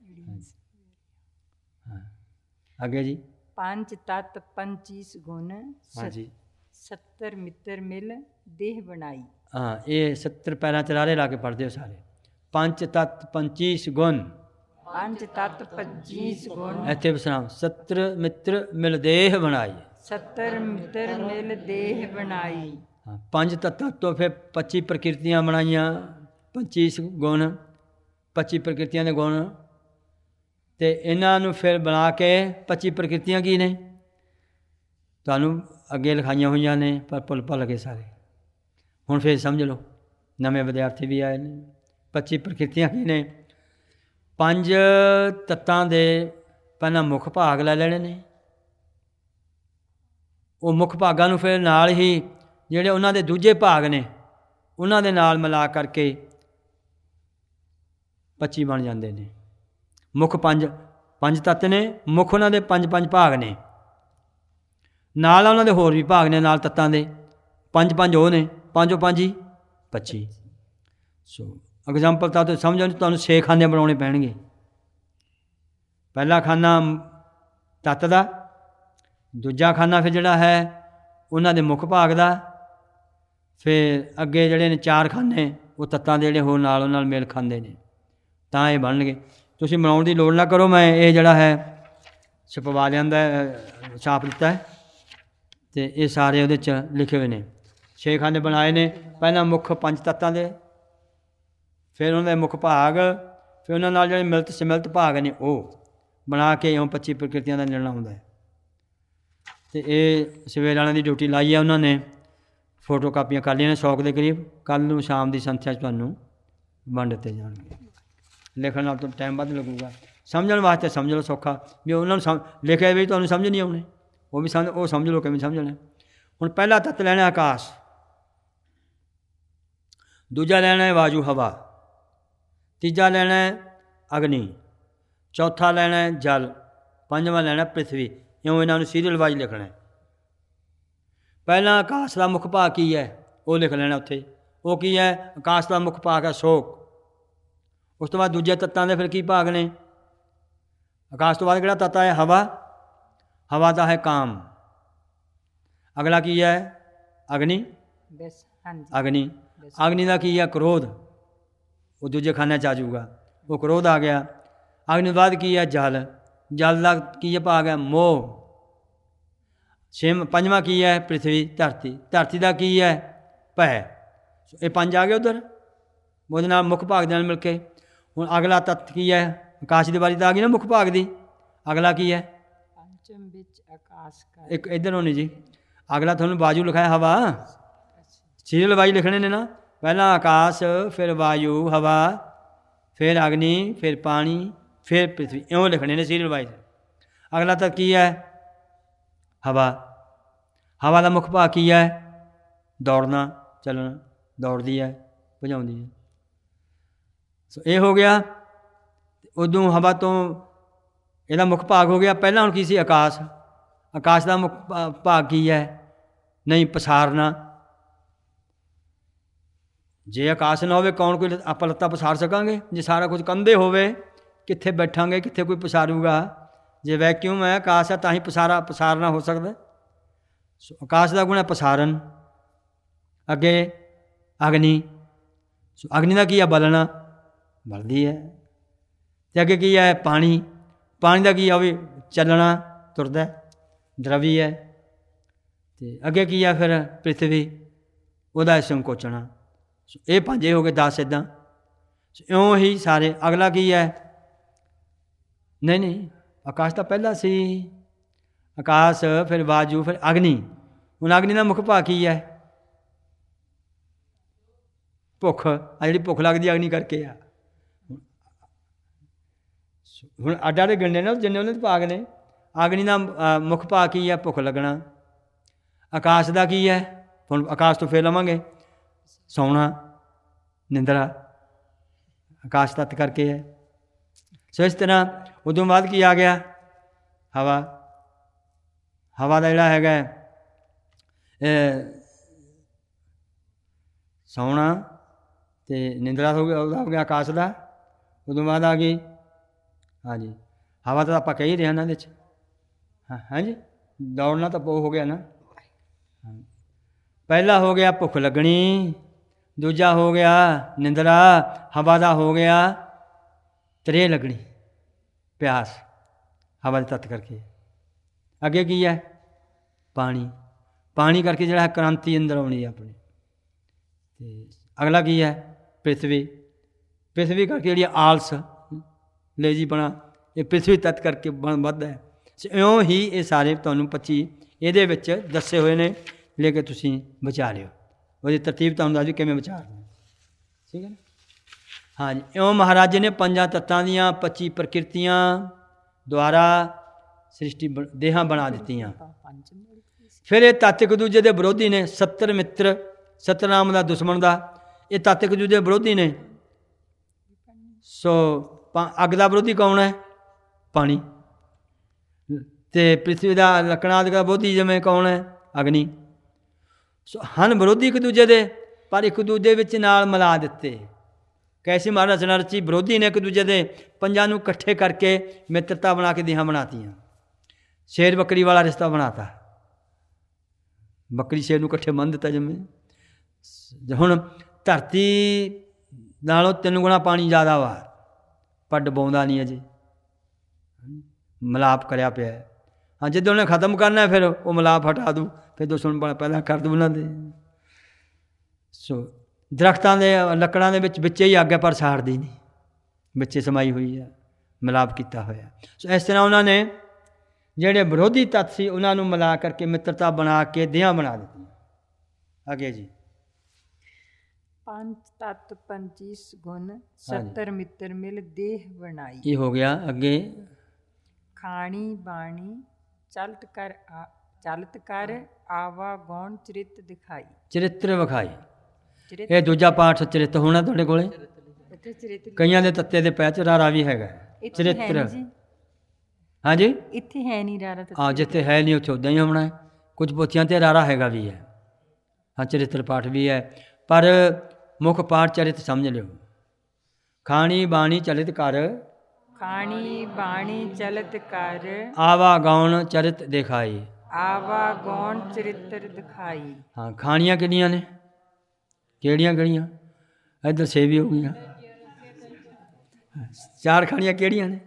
ਅੱਗੇ ਜੀ, ਪੰਜ ਤਤ ਪੰਚੀਸ ਗੁਣ। ਹਾਂਜੀ, ਸੱਤਰ ਮਿੱਤਰ ਮਿਲ ਦੇਹ ਬਣਾਈ। ਹਾਂ, ਇਹ ਸੱਤਰ ਪੈਰਾਂ 'ਚ ਰਾਰੇ ਲਾ ਕੇ ਪੜ੍ਹਦੇ ਹੋ ਸਾਰੇ। ਪੰਜ ਤੱਤ ਪੰਚੀਸ ਗੁਣ, ਪੰਜ ਤਤ ਪੱਚੀਸ ਗੁਣ ਇੱਥੇ ਵਿਸਰਾਮ। ਸੱਤਰ ਮਿੱਤਰ ਮਿਲ ਦੇਹ ਬਣਾਈ। ਸੱਤਰ ਮਿੱਤਰ ਮਿਲ ਦੇਹ ਬਣਾਈ। ਹਾਂ, ਪੰਜ ਤੱਤਾਂ ਤੋਂ ਫਿਰ ਪੱਚੀ ਪ੍ਰਕਿਰਤੀਆਂ ਬਣਾਈਆਂ, ਪੱਚੀਸ ਗੁਣ, ਪੱਚੀ ਪ੍ਰਕਿਰਤੀਆਂ ਦੇ ਗੁਣ। ਅਤੇ ਇਹਨਾਂ ਨੂੰ ਫਿਰ ਬਣਾ ਕੇ ਪੱਚੀ ਪ੍ਰਕਿਰਤੀਆਂ ਕੀ ਨੇ ਤੁਹਾਨੂੰ ਅੱਗੇ ਲਿਖਾਈਆਂ ਹੋਈਆਂ ਨੇ, ਪਰ ਭੁੱਲ ਭੁੱਲ ਗਏ ਸਾਰੇ। ਹੁਣ ਫਿਰ ਸਮਝ ਲਓ, ਨਵੇਂ ਵਿਦਿਆਰਥੀ ਵੀ ਆਏ ਨੇ। ਪੱਚੀ ਪ੍ਰਕਿਰਤੀਆਂ ਕੀ ਨੇ? ਪੰਜ ਤੱਤਾਂ ਦੇ ਪਹਿਲਾਂ ਮੁੱਖ ਭਾਗ ਲੈ ਲੈਣੇ ਨੇ। ਉਹ ਮੁੱਖ ਭਾਗਾਂ ਨੂੰ ਫਿਰ ਨਾਲ ਹੀ ਜਿਹੜੇ ਉਹਨਾਂ ਦੇ ਦੂਜੇ ਭਾਗ ਨੇ ਉਹਨਾਂ ਦੇ ਨਾਲ ਮਿਲਾ ਕਰਕੇ ਪੱਚੀ ਬਣ ਜਾਂਦੇ ਨੇ। ਮੁੱਖ ਪੰਜ ਪੰਜ ਤੱਤ ਨੇ, ਮੁੱਖ ਉਹਨਾਂ ਦੇ ਪੰਜ ਪੰਜ ਭਾਗ ਨੇ, ਨਾਲ ਉਹਨਾਂ ਦੇ ਹੋਰ ਵੀ ਭਾਗ ਨੇ ਨਾਲ ਤੱਤਾਂ ਦੇ। ਪੰਜ ਪੰਜ ਉਹ ਨੇ, ਪੰਜੋਂ ਪੰਜ ਹੀ ਪੱਚੀ। ਸੋ ਐਗਜ਼ਾਮਪਲ ਤਾਂ ਤੁਸੀਂ ਸਮਝੋ, ਤੁਹਾਨੂੰ ਛੇ ਖਾਨੇ ਬਣਾਉਣੇ ਪੈਣਗੇ। ਪਹਿਲਾ ਖਾਨਾ ਤੱਤ ਦਾ, ਦੂਜਾ ਖਾਨਾ ਫਿਰ ਜਿਹੜਾ ਹੈ ਉਹਨਾਂ ਦੇ ਮੁੱਖ ਭਾਗ ਦਾ, ਫਿਰ ਅੱਗੇ ਜਿਹੜੇ ਨੇ ਚਾਰ ਖਾਨੇ ਉਹ ਤੱਤਾਂ ਦੇ ਜਿਹੜੇ ਹੋਰ ਨਾਲ ਉਹਨਾਂ ਨਾਲ ਮੇਲ ਖਾਂਦੇ ਨੇ, ਤਾਂ ਇਹ ਬਣਨਗੇ। ਤੁਸੀਂ ਬਣਾਉਣ ਦੀ ਲੋੜ ਨਾ ਕਰੋ, ਮੈਂ ਇਹ ਜਿਹੜਾ ਹੈ ਛਪਵਾ ਲਿਆਂਦਾ, ਛਾਪ ਦਿੱਤਾ ਹੈ, ਅਤੇ ਇਹ ਸਾਰੇ ਉਹਦੇ 'ਚ ਲਿਖੇ ਹੋਏ ਨੇ। ਛੇ ਖਾਨੇ ਬਣਾਏ ਨੇ। ਪਹਿਲਾਂ ਮੁੱਖ ਪੰਜ ਤੱਤਾਂ ਦੇ, ਫਿਰ ਉਹਨਾਂ ਦੇ ਮੁੱਖ ਭਾਗ, ਫਿਰ ਉਹਨਾਂ ਨਾਲ ਜਿਹੜੇ ਮਿਲਤ ਸਮਿਲਤ ਭਾਗ ਨੇ ਉਹ ਬਣਾ ਕੇ ਇਉਂ ਪੱਚੀ ਪ੍ਰਕਿਰਤੀਆਂ ਦਾ ਨਿਰਣਾ ਹੁੰਦਾ ਹੈ। ਅਤੇ ਇਹ ਸਵੇਰ ਵਾਲਿਆਂ ਦੀ ਡਿਊਟੀ ਲਾਈ ਹੈ ਉਹਨਾਂ ਨੇ, ਫੋਟੋ ਕਾਪੀਆਂ ਕਰ ਲਈਆਂ ਨੇ ਸੌ ਦੇ ਕਰੀਬ। ਕੱਲ੍ਹ ਨੂੰ ਸ਼ਾਮ ਦੀ ਸੰਥਿਆ 'ਚ ਤੁਹਾਨੂੰ ਵੰਡ ਦਿੱਤੇ ਜਾਣਗੇ। ਲਿਖਣ ਨਾਲ ਤਾਂ ਟਾਈਮ ਵੱਧ ਲੱਗੂਗਾ, ਸਮਝਣ ਵਾਸਤੇ ਸਮਝ ਲਓ ਸੌਖਾ। ਵੀ ਉਹਨਾਂ ਨੂੰ ਸਮ ਲਿਖਿਆ ਵੀ ਤੁਹਾਨੂੰ ਸਮਝ ਨਹੀਂ ਆਉਣੇ, ਉਹ ਵੀ ਸਮਝ ਉਹ ਸਮਝ ਲਓ ਕਿਵੇਂ ਸਮਝਣਾ। ਹੁਣ ਪਹਿਲਾ ਤੱਤ ਲੈਣਾ ਆਕਾਸ਼, ਦੂਜਾ ਲੈਣਾ ਹੈ ਵਾਯੂ ਹਵਾ, ਤੀਜਾ ਲੈਣਾ ਹੈ ਅਗਨੀ, ਚੌਥਾ ਲੈਣਾ ਹੈ ਜਲ, ਪੰਜਵਾਂ ਲੈਣਾ ਪ੍ਰਿਥਵੀ। ਇਉਂ ਇਹਨਾਂ ਨੂੰ ਸੀਰੀਅਲ ਵਾਈਜ਼ ਲਿਖਣਾ। ਪਹਿਲਾਂ ਆਕਾਸ਼ ਦਾ ਮੁੱਖ ਭਾਗ ਕੀ ਹੈ ਉਹ ਲਿਖ ਲੈਣਾ ਉੱਥੇ। ਉਹ ਕੀ ਹੈ? ਆਕਾਸ਼ ਦਾ ਮੁੱਖ ਭਾਗ ਹੈ ਸ਼ੋਕ। ਉਸ ਤੋਂ ਬਾਅਦ ਦੂਜੇ ਤੱਤਾਂ ਦੇ ਫਿਰ ਕੀ ਭਾਗ ਨੇ? ਆਕਾਸ਼ ਤੋਂ ਬਾਅਦ ਕਿਹੜਾ ਤੱਤ ਹੈ? ਹਵਾ। ਹਵਾ ਦਾ ਹੈ ਕਾਮ। ਅਗਲਾ ਕੀ ਹੈ? ਅਗਨੀ। ਅਗਨੀ ਅਗਨੀ ਦਾ ਕੀ ਹੈ? ਕ੍ਰੋਧ। ਉਹ ਦੂਜੇ ਖਾਨੇ 'ਚ ਆ ਜਾਊਗਾ, ਉਹ ਕ੍ਰੋਧ ਆ ਗਿਆ। ਅਗਨੀ ਤੋਂ ਬਾਅਦ ਕੀ ਹੈ? ਜਲ। ਜਲ ਦਾ ਕੀ ਹੈ ਭਾਗ ਹੈ? ਮੋਹ। ਛੇਵਾਂ ਪੰਜਵਾਂ ਕੀ ਹੈ? ਪ੍ਰਿਥਵੀ, ਧਰਤੀ। ਧਰਤੀ ਦਾ ਕੀ ਹੈ? ਭੈ। ਇਹ ਪੰਜ ਆ ਗਏ ਉੱਧਰ ਉਹਦੇ ਨਾਲ ਮੁੱਖ ਭਾਗ ਦੇ ਨਾਲ ਮਿਲ ਕੇ। ਹੁਣ ਅਗਲਾ ਤੱਤ ਕੀ ਹੈ? ਆਕਾਸ਼ ਦੀ ਵਾਰੀ ਤਾਂ ਆ ਗਈ ਨਾ ਮੁੱਖ ਭਾਗ ਦੀ। ਅਗਲਾ ਕੀ ਹੈ? ਪੰਚਮ ਵਿੱਚ ਆਕਾਸ਼ ਕਾ। ਇੱਕ ਇੱਧਰੋਂ ਨਹੀਂ ਜੀ, ਅਗਲਾ ਤੁਹਾਨੂੰ ਵਾਯੂ ਲਿਖਾਇਆ ਹਵਾ। ਸੀਰੀਅਲ ਵਾਈਜ਼ ਲਿਖਣੇ ਨੇ ਨਾ, ਪਹਿਲਾਂ ਆਕਾਸ਼, ਫਿਰ ਵਾਯੂ ਹਵਾ, ਫਿਰ ਅਗਨੀ, ਫਿਰ ਪਾਣੀ, ਫਿਰ ਪ੍ਰਿਥਵੀ, ਇਉਂ ਲਿਖਣੇ ਨੇ ਸੀਰੀਅਲ ਵਾਈਜ਼। ਅਗਲਾ ਤੱਤ ਕੀ ਹੈ? ਹਵਾ। ਹਵਾ ਦਾ ਮੁੱਖ ਭਾਗ ਕੀ ਹੈ? ਦੌੜਨਾ, ਚੱਲਣਾ। ਦੌੜਦੀ ਹੈ, ਭਜਾਉਂਦੀ ਹੈ। ਸੋ ਇਹ ਹੋ ਗਿਆ। ਉਦੋਂ ਹਵਾ ਤੋਂ ਇਹਦਾ ਮੁੱਖ ਭਾਗ ਹੋ ਗਿਆ। ਪਹਿਲਾਂ ਹੁਣ ਕੀ ਸੀ? ਆਕਾਸ਼। ਆਕਾਸ਼ ਦਾ ਮੁੱਖ ਭਾਗ ਕੀ ਹੈ? ਨਹੀਂ, ਪਸਾਰਨਾ। ਜੇ ਆਕਾਸ਼ ਨਾ ਹੋਵੇ ਕੌਣ ਕੋਈ ਆਪਾਂ ਲੱਤਾਂ ਪਸਾਰ ਸਕਾਂਗੇ? ਜੇ ਸਾਰਾ ਕੁਝ ਕੰਧੇ ਹੋਵੇ ਕਿੱਥੇ ਬੈਠਾਂਗੇ, ਕਿੱਥੇ ਕੋਈ ਪਸਾਰੂਗਾ? ਜੇ ਵੈਕਿਊਮ ਹੈ, ਆਕਾਸ਼ ਹੈ, ਤਾਂ ਹੀ ਪਸਾਰਾ ਪਸਾਰਨਾ ਹੋ ਸਕਦਾ। ਸੋ ਆਕਾਸ਼ ਦਾ ਗੁਣ ਹੈ ਪਸਾਰਨ। ਅੱਗੇ ਅਗਨੀ। ਸੋ ਅਗਨੀ ਦਾ ਕੀ ਹੈ? ਬਲਣਾ, ਬਲਦੀ ਹੈ। ਅਤੇ ਅੱਗੇ ਕੀ ਹੈ? ਪਾਣੀ। ਪਾਣੀ ਦਾ ਕੀ ਹੈ? ਉਹ ਵੀ ਚੱਲਣਾ, ਤੁਰਦਾ, ਦਰਵੀ ਹੈ। ਅਤੇ ਅੱਗੇ ਕੀ ਹੈ ਫਿਰ? ਪ੍ਰਿਥਵੀ, ਉਹਦਾ ਸੰਕੋਚਣਾ। ਸੋ ਇਹ ਪੰਜੇ ਹੋ ਗਏ ਦਸ। ਇੱਦਾਂ ਇਉਂ ਹੀ ਸਾਰੇ। ਅਗਲਾ ਕੀ ਹੈ? ਨਹੀਂ ਨਹੀਂ, ਆਕਾਸ਼ ਤਾਂ ਪਹਿਲਾਂ ਸੀ। ਆਕਾਸ਼, ਫਿਰ ਵਾਯੂ, ਫਿਰ ਅਗਨੀ। ਹੁਣ ਅਗਨੀ ਦਾ ਮੁੱਖ ਭਾਗ ਕੀ ਹੈ? ਭੁੱਖ। ਆ ਜਿਹੜੀ ਭੁੱਖ ਲੱਗਦੀ ਅਗਨੀ ਕਰਕੇ ਆ। ਹੁਣ ਅੱਡ ਅੱਡ ਗਿਣਨੇ ਨੇ ਜਿੰਨੇ ਉਹਨਾਂ ਦੇ ਭਾਗ ਨੇ। ਅਗਨੀ ਦਾ ਮੁੱਖ ਭਾਗ ਕੀ ਹੈ? ਭੁੱਖ ਲੱਗਣਾ। ਆਕਾਸ਼ ਦਾ ਕੀ ਹੈ? ਹੁਣ ਆਕਾਸ਼ ਤੋਂ ਫੇਰ ਲਵਾਂਗੇ ਸੌਣਾ, ਨਿੰਦਰਾ, ਆਕਾਸ਼ ਤੱਤ ਕਰਕੇ ਹੈ। ਸੋ ਇਸ ਤਰ੍ਹਾਂ ਉਦੋਂ ਬਾਅਦ ਕੀ ਆ ਗਿਆ? ਹਵਾ। ਹਵਾ ਦਾ ਜਿਹੜਾ ਹੈਗਾ ਸੌਣਾ ਅਤੇ ਨਿੰਦਰਾ ਹੋ ਗਿਆ, ਉਹਦਾ ਹੋ ਗਿਆ ਆਕਾਸ਼ ਦਾ। ਉਦੋਂ ਬਾਅਦ ਆ ਗਈ ਹਾਂਜੀ ਹਵਾ। ਤਾਂ ਆਪਾਂ ਕਹਿ ਹੀ ਰਹੇ ਇਹਨਾਂ ਦੇ 'ਚ। ਹਾਂ ਹਾਂਜੀ, ਦੌੜਨਾ ਤਾਂ ਉਹ ਹੋ ਗਿਆ ਨਾ। ਪਹਿਲਾ ਹੋ ਗਿਆ ਭੁੱਖ ਲੱਗਣੀ, ਦੂਜਾ ਹੋ ਗਿਆ ਨਿੰਦਰਾ, ਹਵਾ ਦਾ ਹੋ ਗਿਆ ਤ੍ਰੇਹ ਲੱਗਣੀ। ਪਿਆਸ ਹਵਾ ਦੇ ਤੱਤ ਕਰਕੇ। ਅੱਗੇ ਕੀ ਹੈ? ਪਾਣੀ। ਪਾਣੀ ਕਰਕੇ ਜਿਹੜਾ ਕ੍ਰਾਂਤੀ ਅੰਦਰ ਆਉਣੀ ਹੈ ਆਪਣੇ। ਅਤੇ ਅਗਲਾ ਕੀ ਹੈ? ਪ੍ਰਿਥਵੀ। ਪ੍ਰਿਥਵੀ ਕਰਕੇ ਜਿਹੜੀ ਆਲਸ ਲੇਜੀਪਣਾ, ਇਹ ਪ੍ਰਿਥਵੀ ਤੱਤ ਕਰਕੇ ਬਣ ਵੱਧਦਾ ਹੈ। ਇਉਂ ਹੀ ਇਹ ਸਾਰੇ ਤੁਹਾਨੂੰ ਪੱਚੀ ਇਹਦੇ ਵਿੱਚ ਦੱਸੇ ਹੋਏ ਨੇ, ਲੈ ਕੇ ਤੁਸੀਂ ਵਿਚਾਰਿਓ। ਉਹਦੀ ਤਰਤੀਬ ਤੁਹਾਨੂੰ ਦੱਸ ਦਿਓ ਕਿਵੇਂ ਵਿਚਾਰਨਾ। ਠੀਕ ਹੈ ਨਾ? ਹਾਂਜੀ, ਇਉਂ ਮਹਾਰਾਜ ਜੀ ਨੇ ਪੰਜਾਂ ਤੱਤਾਂ ਦੀਆਂ ਪੱਚੀ ਪ੍ਰਕਿਰਤੀਆਂ ਦੁਆਰਾ ਸ੍ਰਿਸ਼ਟੀ ਬ ਦੇਹਾਂ ਬਣਾ ਦਿੱਤੀਆਂ। ਫਿਰ ਇਹ ਤੱਤ ਇੱਕ ਦੂਜੇ ਦੇ ਵਿਰੋਧੀ ਨੇ। ਸੱਤਰ ਮਿੱਤਰ, ਸਤਨਾਮ ਦਾ ਦੁਸ਼ਮਣ ਦਾ, ਇਹ ਤੱਤ ਇੱਕ ਦੂਜੇ ਦੇ ਵਿਰੋਧੀ ਨੇ। ਸੋ ਅੱਗ ਦਾ ਵਿਰੋਧੀ ਕੌਣ ਹੈ? ਪਾਣੀ। ਅਤੇ ਪ੍ਰਿਥਵੀ ਦਾ ਲੱਕੜਾਂ ਦਾ ਵਿਰੋਧੀ ਜਿਵੇਂ ਕੌਣ ਹੈ? ਅਗਨੀ। ਸੋ ਹਨ ਵਿਰੋਧੀ ਇੱਕ ਦੂਜੇ ਦੇ, ਪਰ ਇੱਕ ਦੂਜੇ ਵਿੱਚ ਨਾਲ ਮਿਲਾ ਦਿੱਤੇ। ਕੈਸੀ ਮਹਾਰਾਜ ਰਚਨਾ ਰਚੀ, ਵਿਰੋਧੀ ਨੇ ਇੱਕ ਦੂਜੇ ਦੇ, ਪੰਜਾਂ ਨੂੰ ਇਕੱਠੇ ਕਰਕੇ ਮਿੱਤਰਤਾ ਬਣਾ ਕੇ ਦੇਹਾਂ ਬਣਾਤੀਆਂ। ਸ਼ੇਰ ਬੱਕਰੀ ਵਾਲਾ ਰਿਸ਼ਤਾ ਬਣਾਤਾ। ਬੱਕਰੀ ਸ਼ੇਰ ਨੂੰ ਇਕੱਠੇ ਬੰਨ੍ਹ ਦਿੱਤਾ ਜਿਵੇਂ। ਹੁਣ ਧਰਤੀ ਨਾਲੋਂ ਤਿੰਨ ਗੁਣਾ ਪਾਣੀ ਜ਼ਿਆਦਾ ਵਾ, ਪਰ ਡੁਬਾਉਂਦਾ ਨਹੀਂ ਅਜੇ, ਮਿਲਾਪ ਕਰਿਆ ਪਿਆ। ਹਾਂ, ਜਦੋਂ ਉਹਨੇ ਖਤਮ ਕਰਨਾ ਫਿਰ ਉਹ ਮਿਲਾਪ ਹਟਾ ਦੂ, ਫਿਰ ਦੁਸ਼ਮਣ ਪਹਿਲਾਂ ਕਰ ਦੂ ਉਹਨਾਂ ਦੇ। ਸੋ ਦਰਖਤਾਂ ਦੇ ਲੱਕੜਾਂ ਦੇ ਵਿੱਚ ਵਿੱਚੇ ਹੀ ਅੱਗ ਹੈ, ਪਰ ਸਾੜਦੀ ਨਹੀਂ, ਵਿੱਚੇ ਸਮਾਈ ਹੋਈ ਹੈ, ਮਿਲਾਪ ਕੀਤਾ ਹੋਇਆ। ਸੋ ਇਸ ਤਰ੍ਹਾਂ ਉਹਨਾਂ ਨੇ ਜਿਹੜੇ ਵਿਰੋਧੀ ਤੱਤ ਸੀ ਉਹਨਾਂ ਨੂੰ ਮਿਲਾ ਕਰਕੇ ਮਿੱਤਰਤਾ ਬਣਾ ਕੇ ਦੇਹਾਂ ਬਣਾ ਦਿੱਤੀਆਂ। ਅੱਗੇ ਜੀ। ਪੰਜ ਤਤ ਪੰਚੀਸ ਗੁਣ, ਸੱਤਰ ਮਿੱਤਰ ਮਿਲ ਦੇਹ ਬਣਾਈ। ਇਹ ਹੋ ਗਿਆ। ਅੱਗੇ ਖਾਣੀ ਬਾਣੀ ਚਲਤ ਕਰ ਚਲਤ ਕਰ ਆਵਾ ਗੌਣ ਚਰਿਤ ਦਿਖਾਈ। ਚਰਿੱਤਰ ਵਿਖਾਈ। ਇਹ ਦੂਜਾ ਪਾਠ ਚਰਿੱਤ ਹੋਣਾ ਤੁਹਾਡੇ ਕੋਲੇ। ਕਈਆਂ ਦੇ ਤੱਤੇ ਦੇ ਪੈ 'ਚ ਰਾਰਾ ਵੀ ਹੈਗਾ ਚਰਿੱਤਰ। ਹਾਂਜੀ, ਇੱਥੇ ਹੈ ਨਹੀਂ ਰਾਰਾ। ਹਾਂ, ਜਿੱਥੇ ਹੈ ਨਹੀਂ ਉੱਥੇ ਉੱਦਾਂ ਹੀ ਹੋਣਾ ਹੈ। ਕੁਝ ਪੋਥੀਆਂ 'ਤੇ ਰਾਰਾ ਹੈਗਾ ਵੀ ਹੈ। ਹਾਂ, ਚਰਿੱਤਰ ਪਾਠ ਵੀ ਹੈ, ਪਰ ਮੁੱਖ ਪਾਠ ਚਰਿੱਤ ਸਮਝ ਲਿਓ। ਖਾਣੀ ਬਾਣੀ ਚਲਿਤ ਕਰ, ਖਾਣੀ ਬਾਣੀ ਚਲਤ ਕਰ ਆਵਾ ਗੌਣ ਚਰਿਤ ਦਿਖਾਈ। ਆਵਾ ਗੌਣ ਚਰਿੱਤਰ ਦਿਖਾਈ। ਹਾਂ, ਖਾਣੀਆਂ ਕਿਹੜੀਆਂ ਨੇ? ਕਿਹੜੀਆਂ ਕਿਹੜੀਆਂ? ਇੱਧਰ ਛੇ ਵੀ ਹੋ ਗਈਆਂ। ਚਾਰ ਖਾਣੀਆਂ ਕਿਹੜੀਆਂ ਨੇ?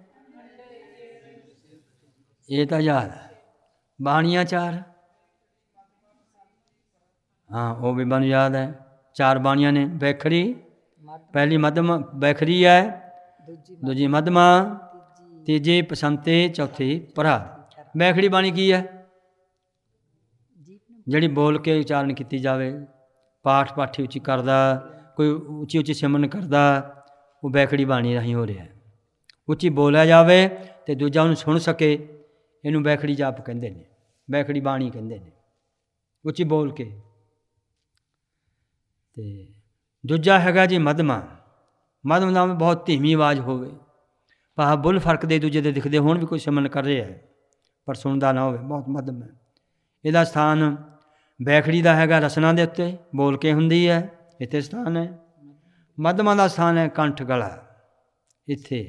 ਇਹ ਤਾਂ ਯਾਦ ਹੈ। ਬਾਣੀਆਂ ਚਾਰ, ਹਾਂ, ਉਹ ਵੀ ਮੈਨੂੰ ਯਾਦ ਹੈ। ਚਾਰ ਬਾਣੀਆਂ ਨੇ। ਬੈਖਰੀ ਪਹਿਲੀ ਮੱਧਮ ਬੈਖਰੀ ਹੈ, ਦੂਜੀ ਮੱਧਮਾ, ਤੀਜੀ ਪਸੰਤੇ, ਚੌਥੀ ਪਰਾ। ਬੈਖੜੀ ਬਾਣੀ ਕੀ ਹੈ? ਜਿਹੜੀ ਬੋਲ ਕੇ ਉਚਾਰਨ ਕੀਤੀ ਜਾਵੇ। ਪਾਠ ਪਾਠੀ ਉੱਚੀ ਕਰਦਾ, ਕੋਈ ਉੱਚੀ ਉੱਚੀ ਸਿਮਰਨ ਕਰਦਾ, ਉਹ ਬੈਖੜੀ ਬਾਣੀ ਰਾਹੀਂ ਹੋ ਰਿਹਾ। ਉੱਚੀ ਬੋਲਿਆ ਜਾਵੇ ਅਤੇ ਦੂਜਾ ਉਹਨੂੰ ਸੁਣ ਸਕੇ, ਇਹਨੂੰ ਬੈਖੜੀ ਜਾਪ ਕਹਿੰਦੇ ਨੇ, ਬੈਖੜੀ ਬਾਣੀ ਕਹਿੰਦੇ ਨੇ, ਉੱਚੀ ਬੋਲ ਕੇ। ਅਤੇ ਦੂਜਾ ਹੈਗਾ ਜੀ ਮੱਧਮਾ। ਮੱਧਮ ਦਾ ਬਹੁਤ ਧੀਮੀ ਆਵਾਜ਼ ਹੋਵੇ, ਭਾਵ ਬੁੱਲ ਫਰਕ ਦੇ ਦੂਜੇ ਦੇ ਦਿਖਦੇ ਹੋਣ ਵੀ ਕੋਈ ਸਿਮਰਨ ਕਰ ਰਿਹਾ ਹੈ, ਪਰ ਸੁਣਦਾ ਨਾ ਹੋਵੇ, ਬਹੁਤ ਮੱਧਮ ਹੈ। ਇਹਦਾ ਸਥਾਨ ਬੈਖੜੀ ਦਾ ਹੈਗਾ ਰਸਨਾ ਦੇ ਉੱਤੇ, ਬੋਲ ਕੇ ਹੁੰਦੀ ਹੈ, ਇੱਥੇ ਸਥਾਨ ਹੈ। ਮੱਧਮਾ ਦਾ ਸਥਾਨ ਹੈ ਕੰਠ ਗਲਾ, ਇੱਥੇ।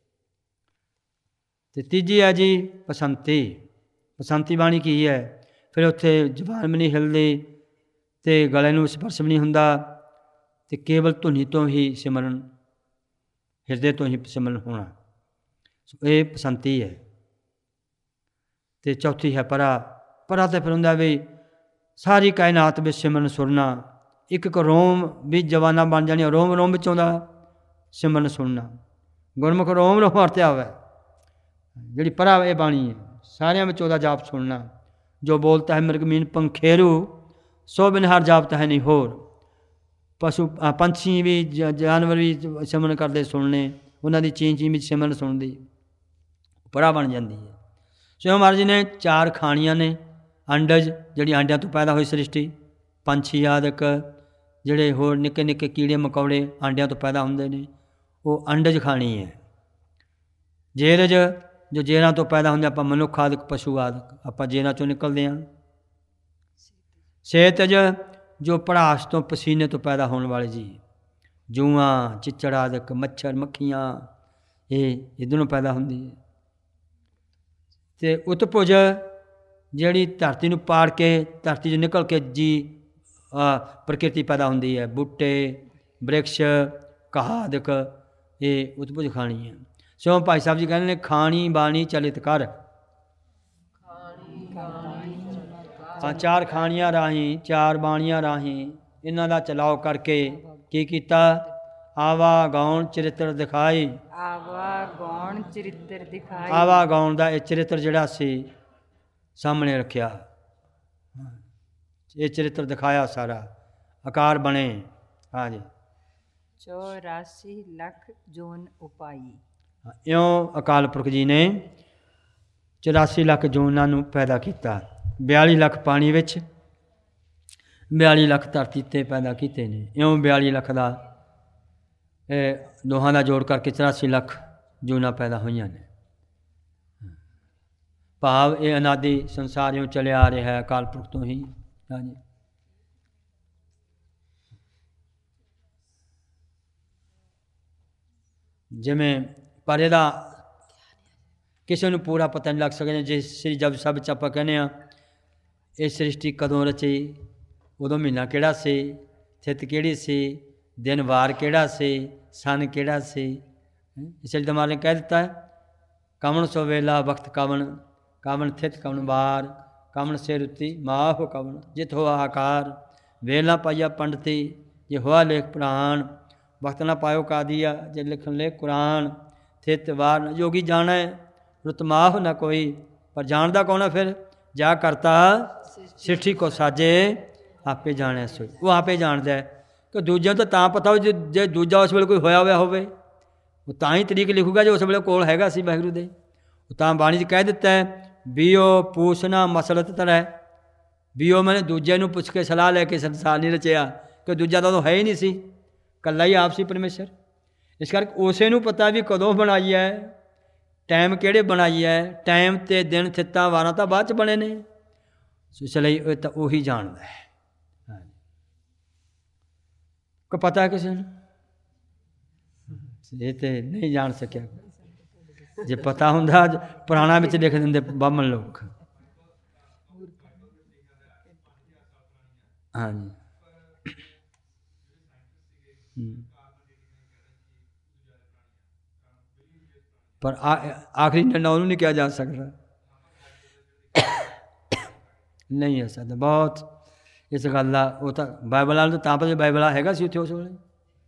ਅਤੇ ਤੀਜੀ ਹੈ ਜੀ ਪਸੰਤੀ। ਪਸੰਤੀ ਬਾਣੀ ਕੀ ਹੈ? ਫਿਰ ਉੱਥੇ ਜ਼ੁਬਾਨ ਵੀ ਨਹੀਂ ਹਿਲਦੀ ਅਤੇ ਗਲੇ ਨੂੰ ਸਪਰਸ਼ ਵੀ ਨਹੀਂ ਹੁੰਦਾ, ਅਤੇ ਕੇਵਲ ਧੁਨੀ ਤੋਂ ਹੀ ਸਿਮਰਨ, ਹਿਰਦੇ ਤੋਂ ਹੀ ਸਿਮਰਨ ਹੋਣਾ। ਇਹ ਪਸੰਤੀ ਹੈ। ਅਤੇ ਚੌਥੀ ਹੈ ਪਰਾ। ਪਰਾ ਤਾਂ ਫਿਰ ਹੁੰਦਾ ਵੀ ਸਾਰੀ ਕਾਇਨਾਤ ਵਿੱਚ ਸਿਮਰਨ ਸੁਣਨਾ, ਇੱਕ ਇੱਕ ਰੋਮ ਵੀ ਜਵਾਨਾਂ ਬਣ ਜਾਣੀ, ਰੋਮ ਰੋਮ ਵਿੱਚੋਂ ਦਾ ਸਿਮਰਨ ਸੁਣਨਾ। ਗੁਰਮੁਖ ਰੋਮ ਰੋਮ ਵਰਤਿਆ ਹੋਇਆ, ਜਿਹੜੀ ਪਰਾ ਇਹ ਬਾਣੀ ਹੈ, ਸਾਰਿਆਂ ਵਿੱਚ ਉਹਦਾ ਜਾਪ ਸੁਣਨਾ। ਜੋ ਬੋਲਤਾ ਹੈ ਮਿਰਗਮੀਨ ਪੰਖੇਰੂ, ਸੋ ਬਿਨ ਹਰ ਜਾਪਤਾ ਹੈ ਨਹੀਂ ਹੋਰ। ਪਸ਼ੂ ਪੰਛੀ ਵੀ, ਜਾਨਵਰ ਵੀ ਸਿਮਰਨ ਕਰਦੇ ਸੁਣਨੇ, ਉਹਨਾਂ ਦੀ ਚੀਂ ਚੀਂ ਵਿੱਚ ਸਿਮਰਨ ਸੁਣਦੀ, ਪਰਾ ਬਣ ਜਾਂਦੀ ਹੈ। ਸੋ ਮਹਾਰਾਜ ਜੀ ਨੇ ਚਾਰ ਖਾਣੀਆਂ ਨੇ। ਅੰਡਜ, ਜਿਹੜੀ ਆਂਡਿਆਂ ਤੋਂ ਪੈਦਾ ਹੋਈ ਸ੍ਰਿਸ਼ਟੀ। ਪੰਛੀ ਆਦਿਕ, ਜਿਹੜੇ ਹੋਰ ਨਿੱਕੇ ਨਿੱਕੇ ਕੀੜੇ ਮਕੌੜੇ ਆਂਡਿਆਂ ਤੋਂ ਪੈਦਾ ਹੁੰਦੇ ਨੇ, ਉਹ ਅੰਡਜ ਖਾਣੀ ਹੈ। ਜੇਰਜ, ਜੋ ਜੇਰਾਂ ਤੋਂ ਪੈਦਾ ਹੁੰਦੇ, ਆਪਾਂ ਮਨੁੱਖ ਆਦਿਕ, ਪਸ਼ੂ ਆਦਿਕ, ਆਪਾਂ ਜੇਰਾਂ 'ਚੋਂ ਨਿਕਲਦੇ ਹਾਂ। ਸੇਤਜ, ਜੋ ਭੜਾਸ ਤੋਂ ਪਸੀਨੇ ਤੋਂ ਪੈਦਾ ਹੋਣ ਵਾਲੇ ਜੀ, ਜੂਆਂ, ਚਿੱਚੜ ਆਦਿਕ, ਮੱਛਰ ਮੱਖੀਆਂ, ਇਹ ਇੱਧਰੋਂ ਪੈਦਾ ਹੁੰਦੀ ਹੈ। ਅਤੇ ਉਤਪੁਜ, ਜਿਹੜੀ ਧਰਤੀ ਨੂੰ ਪਾੜ ਕੇ, ਧਰਤੀ 'ਚੋਂ ਨਿਕਲ ਕੇ ਜੀ ਪ੍ਰਕਿਰਤੀ ਪੈਦਾ ਹੁੰਦੀ ਹੈ, ਬੂਟੇ, ਬ੍ਰਿਕਸ਼, ਘਾਹ ਆਦਿਕ, ਇਹ ਉਤਪੁਜ ਖਾਣੀ ਹੈ। ਸੋ ਭਾਈ ਸਾਹਿਬ ਜੀ ਕਹਿੰਦੇ ਨੇ ਖਾਣੀ ਬਾਣੀ ਚਲਿਤ ਕਰ। ਹਾਂ, ਚਾਰ ਖਾਣੀਆਂ ਰਾਹੀਂ ਚਾਰ ਬਾਣੀਆਂ ਰਾਹੀਂ ਇਹਨਾਂ ਦਾ ਚਲਾਓ ਕਰਕੇ ਕੀ ਕੀਤਾ? ਆਵਾ ਗਾਉਣ ਚਰਿੱਤਰ ਦਿਖਾਈ। ਆਵਾ ਗੌਣ ਚਰਿੱਤਰ ਦਿਖਾਈ। ਆਵਾ ਗਾਉਣ ਦਾ ਇਹ ਚਰਿੱਤਰ ਜਿਹੜਾ ਸੀ ਸਾਹਮਣੇ ਰੱਖਿਆ, ਇਹ ਚਰਿੱਤਰ ਦਿਖਾਇਆ ਸਾਰਾ, ਆਕਾਰ ਬਣੇ। ਹਾਂਜੀ, ਚੌਰਾਸੀ ਲੱਖ ਜੂਨ ਉਪਾਈ। ਇਉਂ ਅਕਾਲ ਪੁਰਖ ਜੀ ਨੇ ਚੁਰਾਸੀ ਲੱਖ ਜੂਨਾਂ ਨੂੰ ਪੈਦਾ ਕੀਤਾ। ਬਿਆਲੀ ਲੱਖ ਪਾਣੀ ਵਿੱਚ, ਬਿਆਲੀ ਲੱਖ ਧਰਤੀ 'ਤੇ ਪੈਦਾ ਕੀਤੇ ਨੇ। ਇਉਂ ਬਿਆਲੀ ਲੱਖ ਦਾ ਇਹ ਦੋਹਾਂ ਦਾ ਜੋੜ ਕਰਕੇ ਚੁਰਾਸੀ ਲੱਖ ਜੂਨਾਂ ਪੈਦਾ ਹੋਈਆਂ ਨੇ। ਭਾਵ ਇਹ ਅਨਾਦਿ ਸੰਸਾਰਿਓਂ ਚਲਿਆ ਆ ਰਿਹਾ ਹੈ, ਅਕਾਲ ਪੁਰਖ ਤੋਂ ਹੀ। ਹਾਂਜੀ, ਜਿਵੇਂ ਪਰ ਇਹਦਾ ਕਿਸੇ ਨੂੰ ਪੂਰਾ ਪਤਾ ਨਹੀਂ ਲੱਗ ਸਕਦਾ। ਜੇ ਸ੍ਰੀ ਜਪੁ ਸਾਹਿਬ 'ਚ ਆਪਾਂ ਕਹਿੰਦੇ ਹਾਂ ਇਹ ਸ੍ਰਿਸ਼ਟੀ ਕਦੋਂ ਰਚੀ, ਉਦੋਂ ਮਹੀਨਾ ਕਿਹੜਾ ਸੀ, ਥਿਤ ਕਿਹੜੀ ਸੀ, ਦਿਨ ਵਾਰ ਕਿਹੜਾ ਸੀ, ਸਨ ਕਿਹੜਾ ਸੀ। ਇਸ ਲਈ ਦਿਮਾਗ ਨੇ ਕਹਿ ਦਿੱਤਾ ਹੈ ਕਵਣ ਸੋ ਵੇਲਾ ਵਕਤ ਕਵਣ, ਕਵਣ ਥਿਤ ਕਵਣ ਵਾਰ, ਕਵਣ ਸੇ ਰੁੱਤੀ ਮਾਹੁ ਕਵਣ, ਜਿਤ ਹੋਆ ਆਕਾਰ, ਵੇਲਾ ਪਾਈਆ ਪੰਡਤੀ, ਜੇ ਹੋਆ ਲੇਖ ਪੁਰਾਣ, ਵਕਤ ਨਾ ਪਾਇਓ ਕਾਦੀਆ, ਜੇ ਲਿਖਣ ਲੈ ਕੁਰਾਨ, ਥਿਤ ਵਾਰ ਨ ਜੋਗੀ ਜਾਣੈ, ਰੁਤ ਮਾਹੁ ਨਾ ਕੋਈ, ਪਰ ਜਾਣਦਾ ਕੌਣ ਹੈ ਫਿਰ? ਜਾ ਕਰਤਾ ਸਿੱਠੀ ਕੋ ਸਾਜੇ, ਆਪੇ ਜਾਣਿਆ ਸੋਈ। ਉਹ ਆਪੇ ਜਾਣਦਾ ਹੈ ਕਿ ਦੂਜਿਆਂ ਨੂੰ ਤਾਂ ਤਾਂ ਪਤਾ ਹੋ ਜੇ ਜੇ ਦੂਜਾ ਉਸ ਵੇਲੇ ਕੋਈ ਹੋਇਆ ਹੋਇਆ ਹੋਵੇ, ਉਹ ਤਾਂ ਹੀ ਤਰੀਕ ਲਿਖੂਗਾ ਜੇ ਉਸ ਵੇਲੇ ਕੋਲ ਹੈਗਾ ਸੀ ਵਾਹਿਗੁਰੂ ਦੇ। ਉਹ ਤਾਂ ਬਾਣੀ 'ਚ ਕਹਿ ਦਿੱਤਾ ਹੈ ਬੀਓ ਪੂਛਣਾ ਮਸਲਤ ਤਰੈ। ਬੀਓ ਮੈਨੇ ਦੂਜੇ ਨੂੰ ਪੁੱਛ ਕੇ ਸਲਾਹ ਲੈ ਕੇ ਸੰਸਾਰ ਨਹੀਂ ਰਚਿਆ, ਕਿ ਦੂਜਾ ਤਾਂ ਉਦੋਂ ਹੈ ਹੀ ਨਹੀਂ ਸੀ, ਇਕੱਲਾ ਹੀ ਆਪ ਸੀ ਪਰਮੇਸ਼ਰ। ਇਸ ਕਰਕੇ ਉਸੇ ਨੂੰ ਪਤਾ ਵੀ ਕਦੋਂ ਬਣਾਈ ਹੈ, ਟਾਈਮ ਕਿਹੜੇ ਬਣਾਈ ਹੈ। ਟਾਈਮ ਅਤੇ ਦਿਨ ਥਿੱਤਾਂ ਵਾਰਾਂ ਤਾਂ ਬਾਅਦ 'ਚ ਬਣੇ ਨੇ, ਇਸ ਲਈ ਇਹ ਤਾਂ ਉਹੀ ਜਾਣਦਾ ਹੈ। ਕੋਈ ਪਤਾ ਹੈ ਕਿਸੇ ਨੂੰ? ਇਹ ਤਾਂ ਨਹੀਂ ਜਾਣ ਸਕਿਆ। ਜੇ ਪਤਾ ਹੁੰਦਾ ਪੁਰਾਣਾ ਵਿੱਚ ਲਿਖ ਦਿੰਦੇ ਬਾਹਮਣ ਲੋਕ। ਹਾਂਜੀ, ਪਰ ਆਖਰੀ ਨਿਰਣਾ ਉਹਨੂੰ ਨਹੀਂ ਕਿਹਾ ਜਾ ਸਕਦਾ, ਨਹੀਂ ਹੋ ਸਕਦਾ। ਬਹੁਤ ਇਸ ਗੱਲ ਦਾ ਉਹ ਤਾਂ ਬਾਈਬਲ ਵਾਲ ਤਾਂ ਪਤਾ ਬਾਈਬਲ ਹੈਗਾ ਸੀ ਉੱਥੇ ਉਸ ਵੇਲੇ,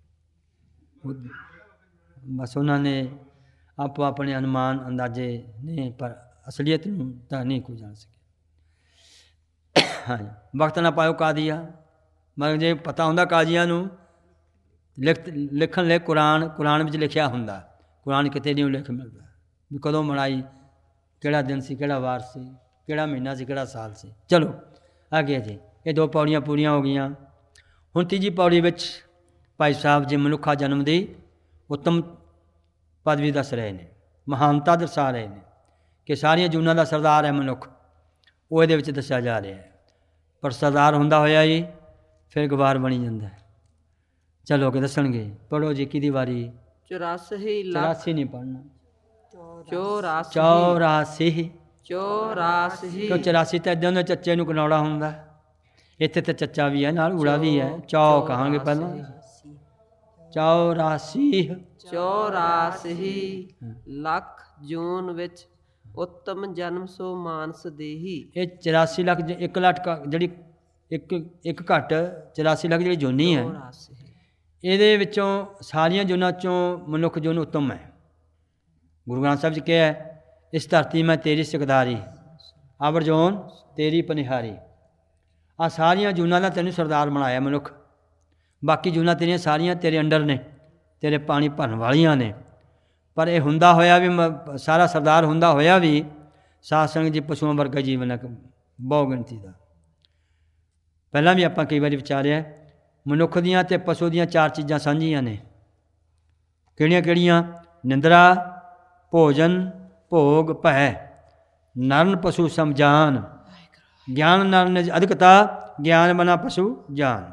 ਬਸ ਉਹਨਾਂ ਨੇ ਆਪੋ ਆਪਣੇ ਅਨੁਮਾਨ ਅੰਦਾਜ਼ੇ ਨੇ, ਪਰ ਅਸਲੀਅਤ ਨੂੰ ਤਾਂ ਨਹੀਂ ਕੋਈ ਜਾਣ ਸਕਿਆ। ਹਾਂਜੀ, ਵਕਤ ਨਾ ਪਾਇਓ ਕਾਦੀਆ, ਮਤਲਬ ਜੇ ਪਤਾ ਹੁੰਦਾ ਕਾਜ਼ੀਆਂ ਨੂੰ ਲਿਖ ਲਿਖਣ ਲੈ ਕੁਰਾਨ, ਕੁਰਾਨ ਵਿੱਚ ਲਿਖਿਆ ਹੁੰਦਾ। ਕੁਰਾਨ ਕਿਤੇ ਨਹੀਂ ਲਿਖ ਮਿਲਦਾ ਵੀ ਕਦੋਂ ਬਣਾਈ, ਕਿਹੜਾ ਦਿਨ ਸੀ, ਕਿਹੜਾ ਵਾਰ ਸੀ, ਕਿਹੜਾ ਮਹੀਨਾ ਸੀ, ਕਿਹੜਾ ਸਾਲ ਸੀ। ਚਲੋ ਅੱਗੇ ਜੀ, ਇਹ ਦੋ ਪੌੜੀਆਂ ਪੂਰੀਆਂ ਹੋ ਗਈਆਂ। ਹੁਣ ਤੀਜੀ ਪੌੜੀ ਵਿੱਚ ਭਾਈ ਸਾਹਿਬ ਜੀ ਮਨੁੱਖਾ ਜਨਮ ਦੀ ਉੱਤਮ ਪਦਵੀ ਦੱਸ ਰਹੇ ਨੇ, ਮਹਾਨਤਾ ਦਰਸਾ ਰਹੇ ਨੇ ਕਿ ਸਾਰੀਆਂ ਜੂਨਾਂ ਦਾ ਸਰਦਾਰ ਹੈ ਮਨੁੱਖ, ਉਹ ਇਹਦੇ ਵਿੱਚ ਦੱਸਿਆ ਜਾ ਰਿਹਾ ਹੈ। ਪਰ ਸਰਦਾਰ ਹੁੰਦਾ ਹੋਇਆ ਹੀ ਫਿਰ ਗਵਾਰ ਬਣੀ ਜਾਂਦਾ ਹੈ। ਚਲੋ ਕਿ ਦੱਸਣਗੇ, ਪੜ੍ਹੋ ਜੀ ਕਿਹਦੀ ਵਾਰੀ? ਚੁਰਾਸੀ ਲੱਖ ਚੁਰਾਸੀ ਨਹੀਂ ਪੜ੍ਹਨਾ, ਚੌਰਾਸੀ ਚੌਰਾਸੀ। ਚੌਰਾਸੀ ਕਿਉਂ ਚੁਰਾਸੀ ਤਾਂ ਇੱਦਾਂ ਦੇ ਚੱਚੇ ਨੂੰ ਕਨਾਉਣਾ ਹੁੰਦਾ, ਇੱਥੇ ਤਾਂ ਚੱਚਾ ਵੀ ਹੈ ਨਾਲ ਊੜਾ ਵੀ ਹੈ। ਚੌ ਕਹਾਂਗੇ ਪਹਿਲਾਂ, ਚੌਰਾਸੀ ਚੌਰਾਸੀ ਲੱਖ ਜੂਨ ਵਿੱਚ ਉੱਤਮ ਜਨਮ ਸੋ ਮਾਨਸ ਦੇਹੀ। ਇਹ ਚੁਰਾਸੀ ਲੱਖ ਇੱਕ ਲੱਖ ਜਿਹੜੀ ਇੱਕ ਇੱਕ ਘੱਟ ਚੁਰਾਸੀ ਲੱਖ ਜਿਹੜੀ ਜੂਨੀ ਹੈ, ਇਹਦੇ ਵਿੱਚੋਂ ਸਾਰੀਆਂ ਜੂਨਾਂ 'ਚੋਂ ਮਨੁੱਖ ਜੂਨ ਉੱਤਮ ਹੈ। ਗੁਰੂ ਗ੍ਰੰਥ ਸਾਹਿਬ 'ਚ ਕਿਹਾ ਹੈ ਇਸ ਧਰਤੀ ਮੈਂ ਤੇਰੀ ਸਿਕਦਾਰੀ, ਆਵਰ ਜੋਨ ਤੇਰੀ ਪਨਿਹਾਰੀ। ਆਹ ਸਾਰੀਆਂ ਜੂਨਾਂ ਦਾ ਤੈਨੂੰ ਸਰਦਾਰ ਬਣਾਇਆ ਮਨੁੱਖ। ਬਾਕੀ ਜੂਨਾਂ ਤੇਰੀਆਂ ਸਾਰੀਆਂ ਤੇਰੇ ਅੰਡਰ ਨੇ, ਤੇਰੇ ਪਾਣੀ ਭਰਨ ਵਾਲੀਆਂ ਨੇ। ਪਰ ਇਹ ਹੁੰਦਾ ਹੋਇਆ ਵੀ ਸਾਰਾ ਸਰਦਾਰ ਹੁੰਦਾ ਹੋਇਆ ਵੀ ਸਾਧ ਸੰਗਤ ਜੀ ਪਸ਼ੂਆਂ ਵਰਗਾ ਜੀਵਨ ਹੈ, ਬਹੁ ਗਿਣਤੀ ਦਾ। ਪਹਿਲਾਂ ਵੀ ਆਪਾਂ ਕਈ ਵਾਰੀ ਵਿਚਾਰਿਆ ਮਨੁੱਖ ਦੀਆਂ ਅਤੇ ਪਸ਼ੂ ਦੀਆਂ ਚਾਰ ਚੀਜ਼ਾਂ ਸਾਂਝੀਆਂ ਨੇ। ਕਿਹੜੀਆਂ ਕਿਹੜੀਆਂ? ਨਿੰਦਰਾ, ਭੋਜਨ, ਭੋਗ, ਭੈ। ਨਰਨ ਪਸ਼ੂ ਸਮਝਾਨ, ਗਿਆਨ ਨਰਨ ਅਧਿਕਤਾ, ਗਿਆਨ ਬਨਾ ਪਸ਼ੂ ਜਾਨ।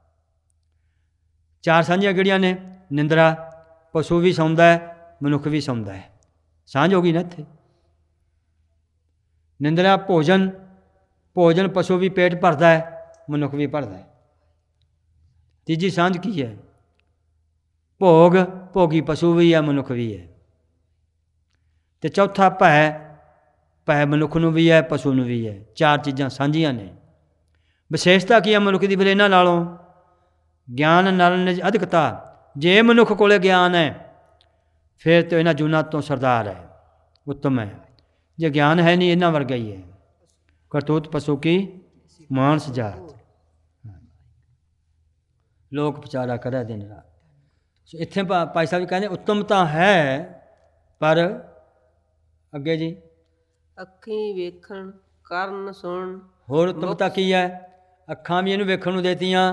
ਚਾਰ ਸਾਂਝੀਆਂ ਕਿਹੜੀਆਂ ਨੇ? ਨਿੰਦਰਾ, ਪਸ਼ੂ ਵੀ ਸੌਂਦਾ ਹੈ, ਮਨੁੱਖ ਵੀ ਸੌਂਦਾ ਹੈ, ਸਾਂਝ ਹੋ ਗਈ ਨਾ ਇੱਥੇ। ਨਿੰਦਰਾ ਭੋਜਨ, ਭੋਜਨ ਪਸ਼ੂ ਵੀ ਪੇਟ ਭਰਦਾ ਹੈ, ਮਨੁੱਖ ਵੀ ਭਰਦਾ ਹੈ। ਤੀਜੀ ਸਾਂਝ ਕੀ ਹੈ? ਭੋਗ, ਭੋਗੀ ਪਸ਼ੂ ਵੀ ਹੈ, ਮਨੁੱਖ ਵੀ ਹੈ। ਤੇ ਚੌਥਾ ਭੈ। ਭੈ ਮਨੁੱਖ ਨੂੰ ਵੀ ਹੈ, ਪਸ਼ੂ ਨੂੰ ਵੀ ਹੈ। ਚਾਰ ਚੀਜ਼ਾਂ ਸਾਂਝੀਆਂ ਨੇ। ਵਿਸ਼ੇਸ਼ਤਾ ਕੀ ਹੈ ਮਨੁੱਖ ਦੀ ਫਿਰ ਇਹਨਾਂ ਨਾਲੋਂ? ਗਿਆਨ ਨਾਲ ਨਿਜ ਅਧਿਕਤਾ। ਜੇ ਮਨੁੱਖ ਕੋਲੇ ਗਿਆਨ ਹੈ ਫਿਰ ਤਾਂ ਇਹਨਾਂ ਜੂਨਾਂ ਤੋਂ ਸਰਦਾਰ ਹੈ, ਉੱਤਮ ਹੈ। ਜੇ ਗਿਆਨ ਹੈ ਨਹੀਂ, ਇਹਨਾਂ ਵਰਗਾ ਹੀ ਹੈ। ਕਰਤੂਤ ਪਸ਼ੂ ਕੀ ਮਾਨਸ ਜਾਤ। ਲੋਕ ਵਿਚਾਰਾ ਕਰਿਆ ਦਿਨ ਰਾਤ। ਸੋ ਇੱਥੇ ਭਾ ਭਾਈ ਸਾਹਿਬ ਜੀ ਕਹਿੰਦੇ ਉੱਤਮ ਤਾਂ ਹੈ, ਪਰ ਅੱਗੇ ਜੀ ਅੱਖੀਂ ਵੇਖਣ ਕਰਨ ਸੁਣ। ਹੋਰ ਉੱਤਮਤਾ ਕੀ ਹੈ? ਅੱਖਾਂ ਵੀ ਇਹਨੂੰ ਵੇਖਣ ਨੂੰ ਦੇਤੀਆਂ,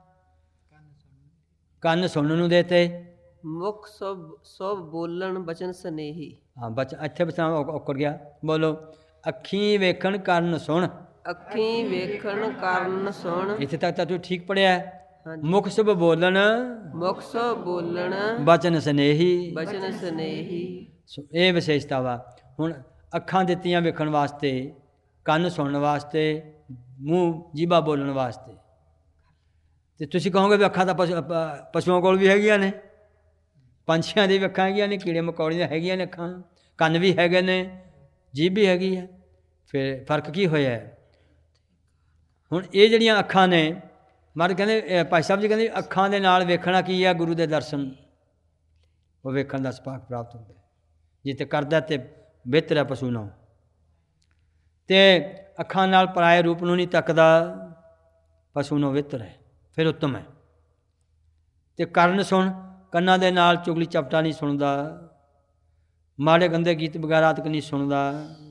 ਕੰਨ ਸੁਣਨ ਨੂੰ ਦੇਤੇ, ਮੁਖ ਸਭ ਸਭ ਬੋਲਣ ਬਚਨ ਸਨੇਹੀ। ਹਾਂ ਬਚ ਇੱਥੇ ਬਚਾ ਔਕੜ ਗਿਆ। ਬੋਲੋ। ਅੱਖੀਂ ਵੇਖਣ ਕੰਨ ਸੁਣ। ਅੱਖੀਂ ਵੇਖਣ ਕਰਨ ਸੁਣ। ਇੱਥੇ ਤੱਕ ਤਾਂ ਤੂੰ ਠੀਕ ਪੜਿਆ। ਹਾਂਜੀ। ਮੁਖ ਸਭ ਬੋਲਣ ਮੁਖ ਸਭ ਬੋਲਣ ਬਚਨ ਸਨੇਹੀ। ਬਚਨ ਸਨੇਹੀ। ਸੋ ਇਹ ਵਿਸ਼ੇਸ਼ਤਾ ਵਾ। ਹੁਣ ਅੱਖਾਂ ਦਿੱਤੀਆਂ ਵੇਖਣ ਵਾਸਤੇ, ਕੰਨ ਸੁਣਨ ਵਾਸਤੇ, ਮੂੰਹ ਜੀਭਾ ਬੋਲਣ ਵਾਸਤੇ। ਤੇ ਤੁਸੀਂ ਕਹੋਗੇ ਵੀ ਅੱਖਾਂ ਤਾਂ ਪਸ਼ੂ ਪਸ਼ੂਆਂ ਕੋਲ ਵੀ ਹੈਗੀਆਂ ਨੇ, ਪੰਛੀਆਂ ਦੀ ਵੀ ਅੱਖਾਂ ਹੈਗੀਆਂ ਨੇ, ਕੀੜੇ ਮਕੌੜੀਆਂ ਹੈਗੀਆਂ ਨੇ ਅੱਖਾਂ, ਕੰਨ ਵੀ ਹੈਗੇ ਨੇ, ਜੀਭ ਵੀ ਹੈਗੀ ਹੈ। ਫਿਰ ਫਰਕ ਕੀ ਹੋਇਆ? ਹੁਣ ਇਹ ਜਿਹੜੀਆਂ ਅੱਖਾਂ ਨੇ, ਮਰ ਕਹਿੰਦੇ ਭਾਈ ਸਾਹਿਬ ਜੀ ਕਹਿੰਦੇ ਅੱਖਾਂ ਦੇ ਨਾਲ ਵੇਖਣਾ ਕੀ ਹੈ? ਗੁਰੂ ਦੇ ਦਰਸ਼ਨ। ਉਹ ਵੇਖਣ ਦਾ ਸੁਭਾਗ ਪ੍ਰਾਪਤ ਹੁੰਦਾ ਜਿੱਥੇ ਕਰਦਾ ਤੇ ਬਿਹਤਰ ਹੈ ਪਸ਼ੂ ਨਾਲੋਂ। ਤੇ ਅੱਖਾਂ ਨਾਲ ਪਰਾਏ ਰੂਪ ਨੂੰ ਨਹੀਂ ਤੱਕਦਾ, ਪਸ਼ੂ ਨੂੰ ਬਿਹਤਰ ਹੈ, ਫਿਰ ਉੱਤਮ ਹੈ। ਤੇ ਕਰਨ ਸੁਣ। ਕੰਨਾਂ ਦੇ ਨਾਲ ਚੁਗਲੀ ਚਪਟਾ ਨਹੀਂ ਸੁਣਦਾ, ਮਾੜੇ ਗੰਦੇ ਗੀਤ ਵਗੈਰਾ ਤੱਕ ਨਹੀਂ ਸੁਣਦਾ।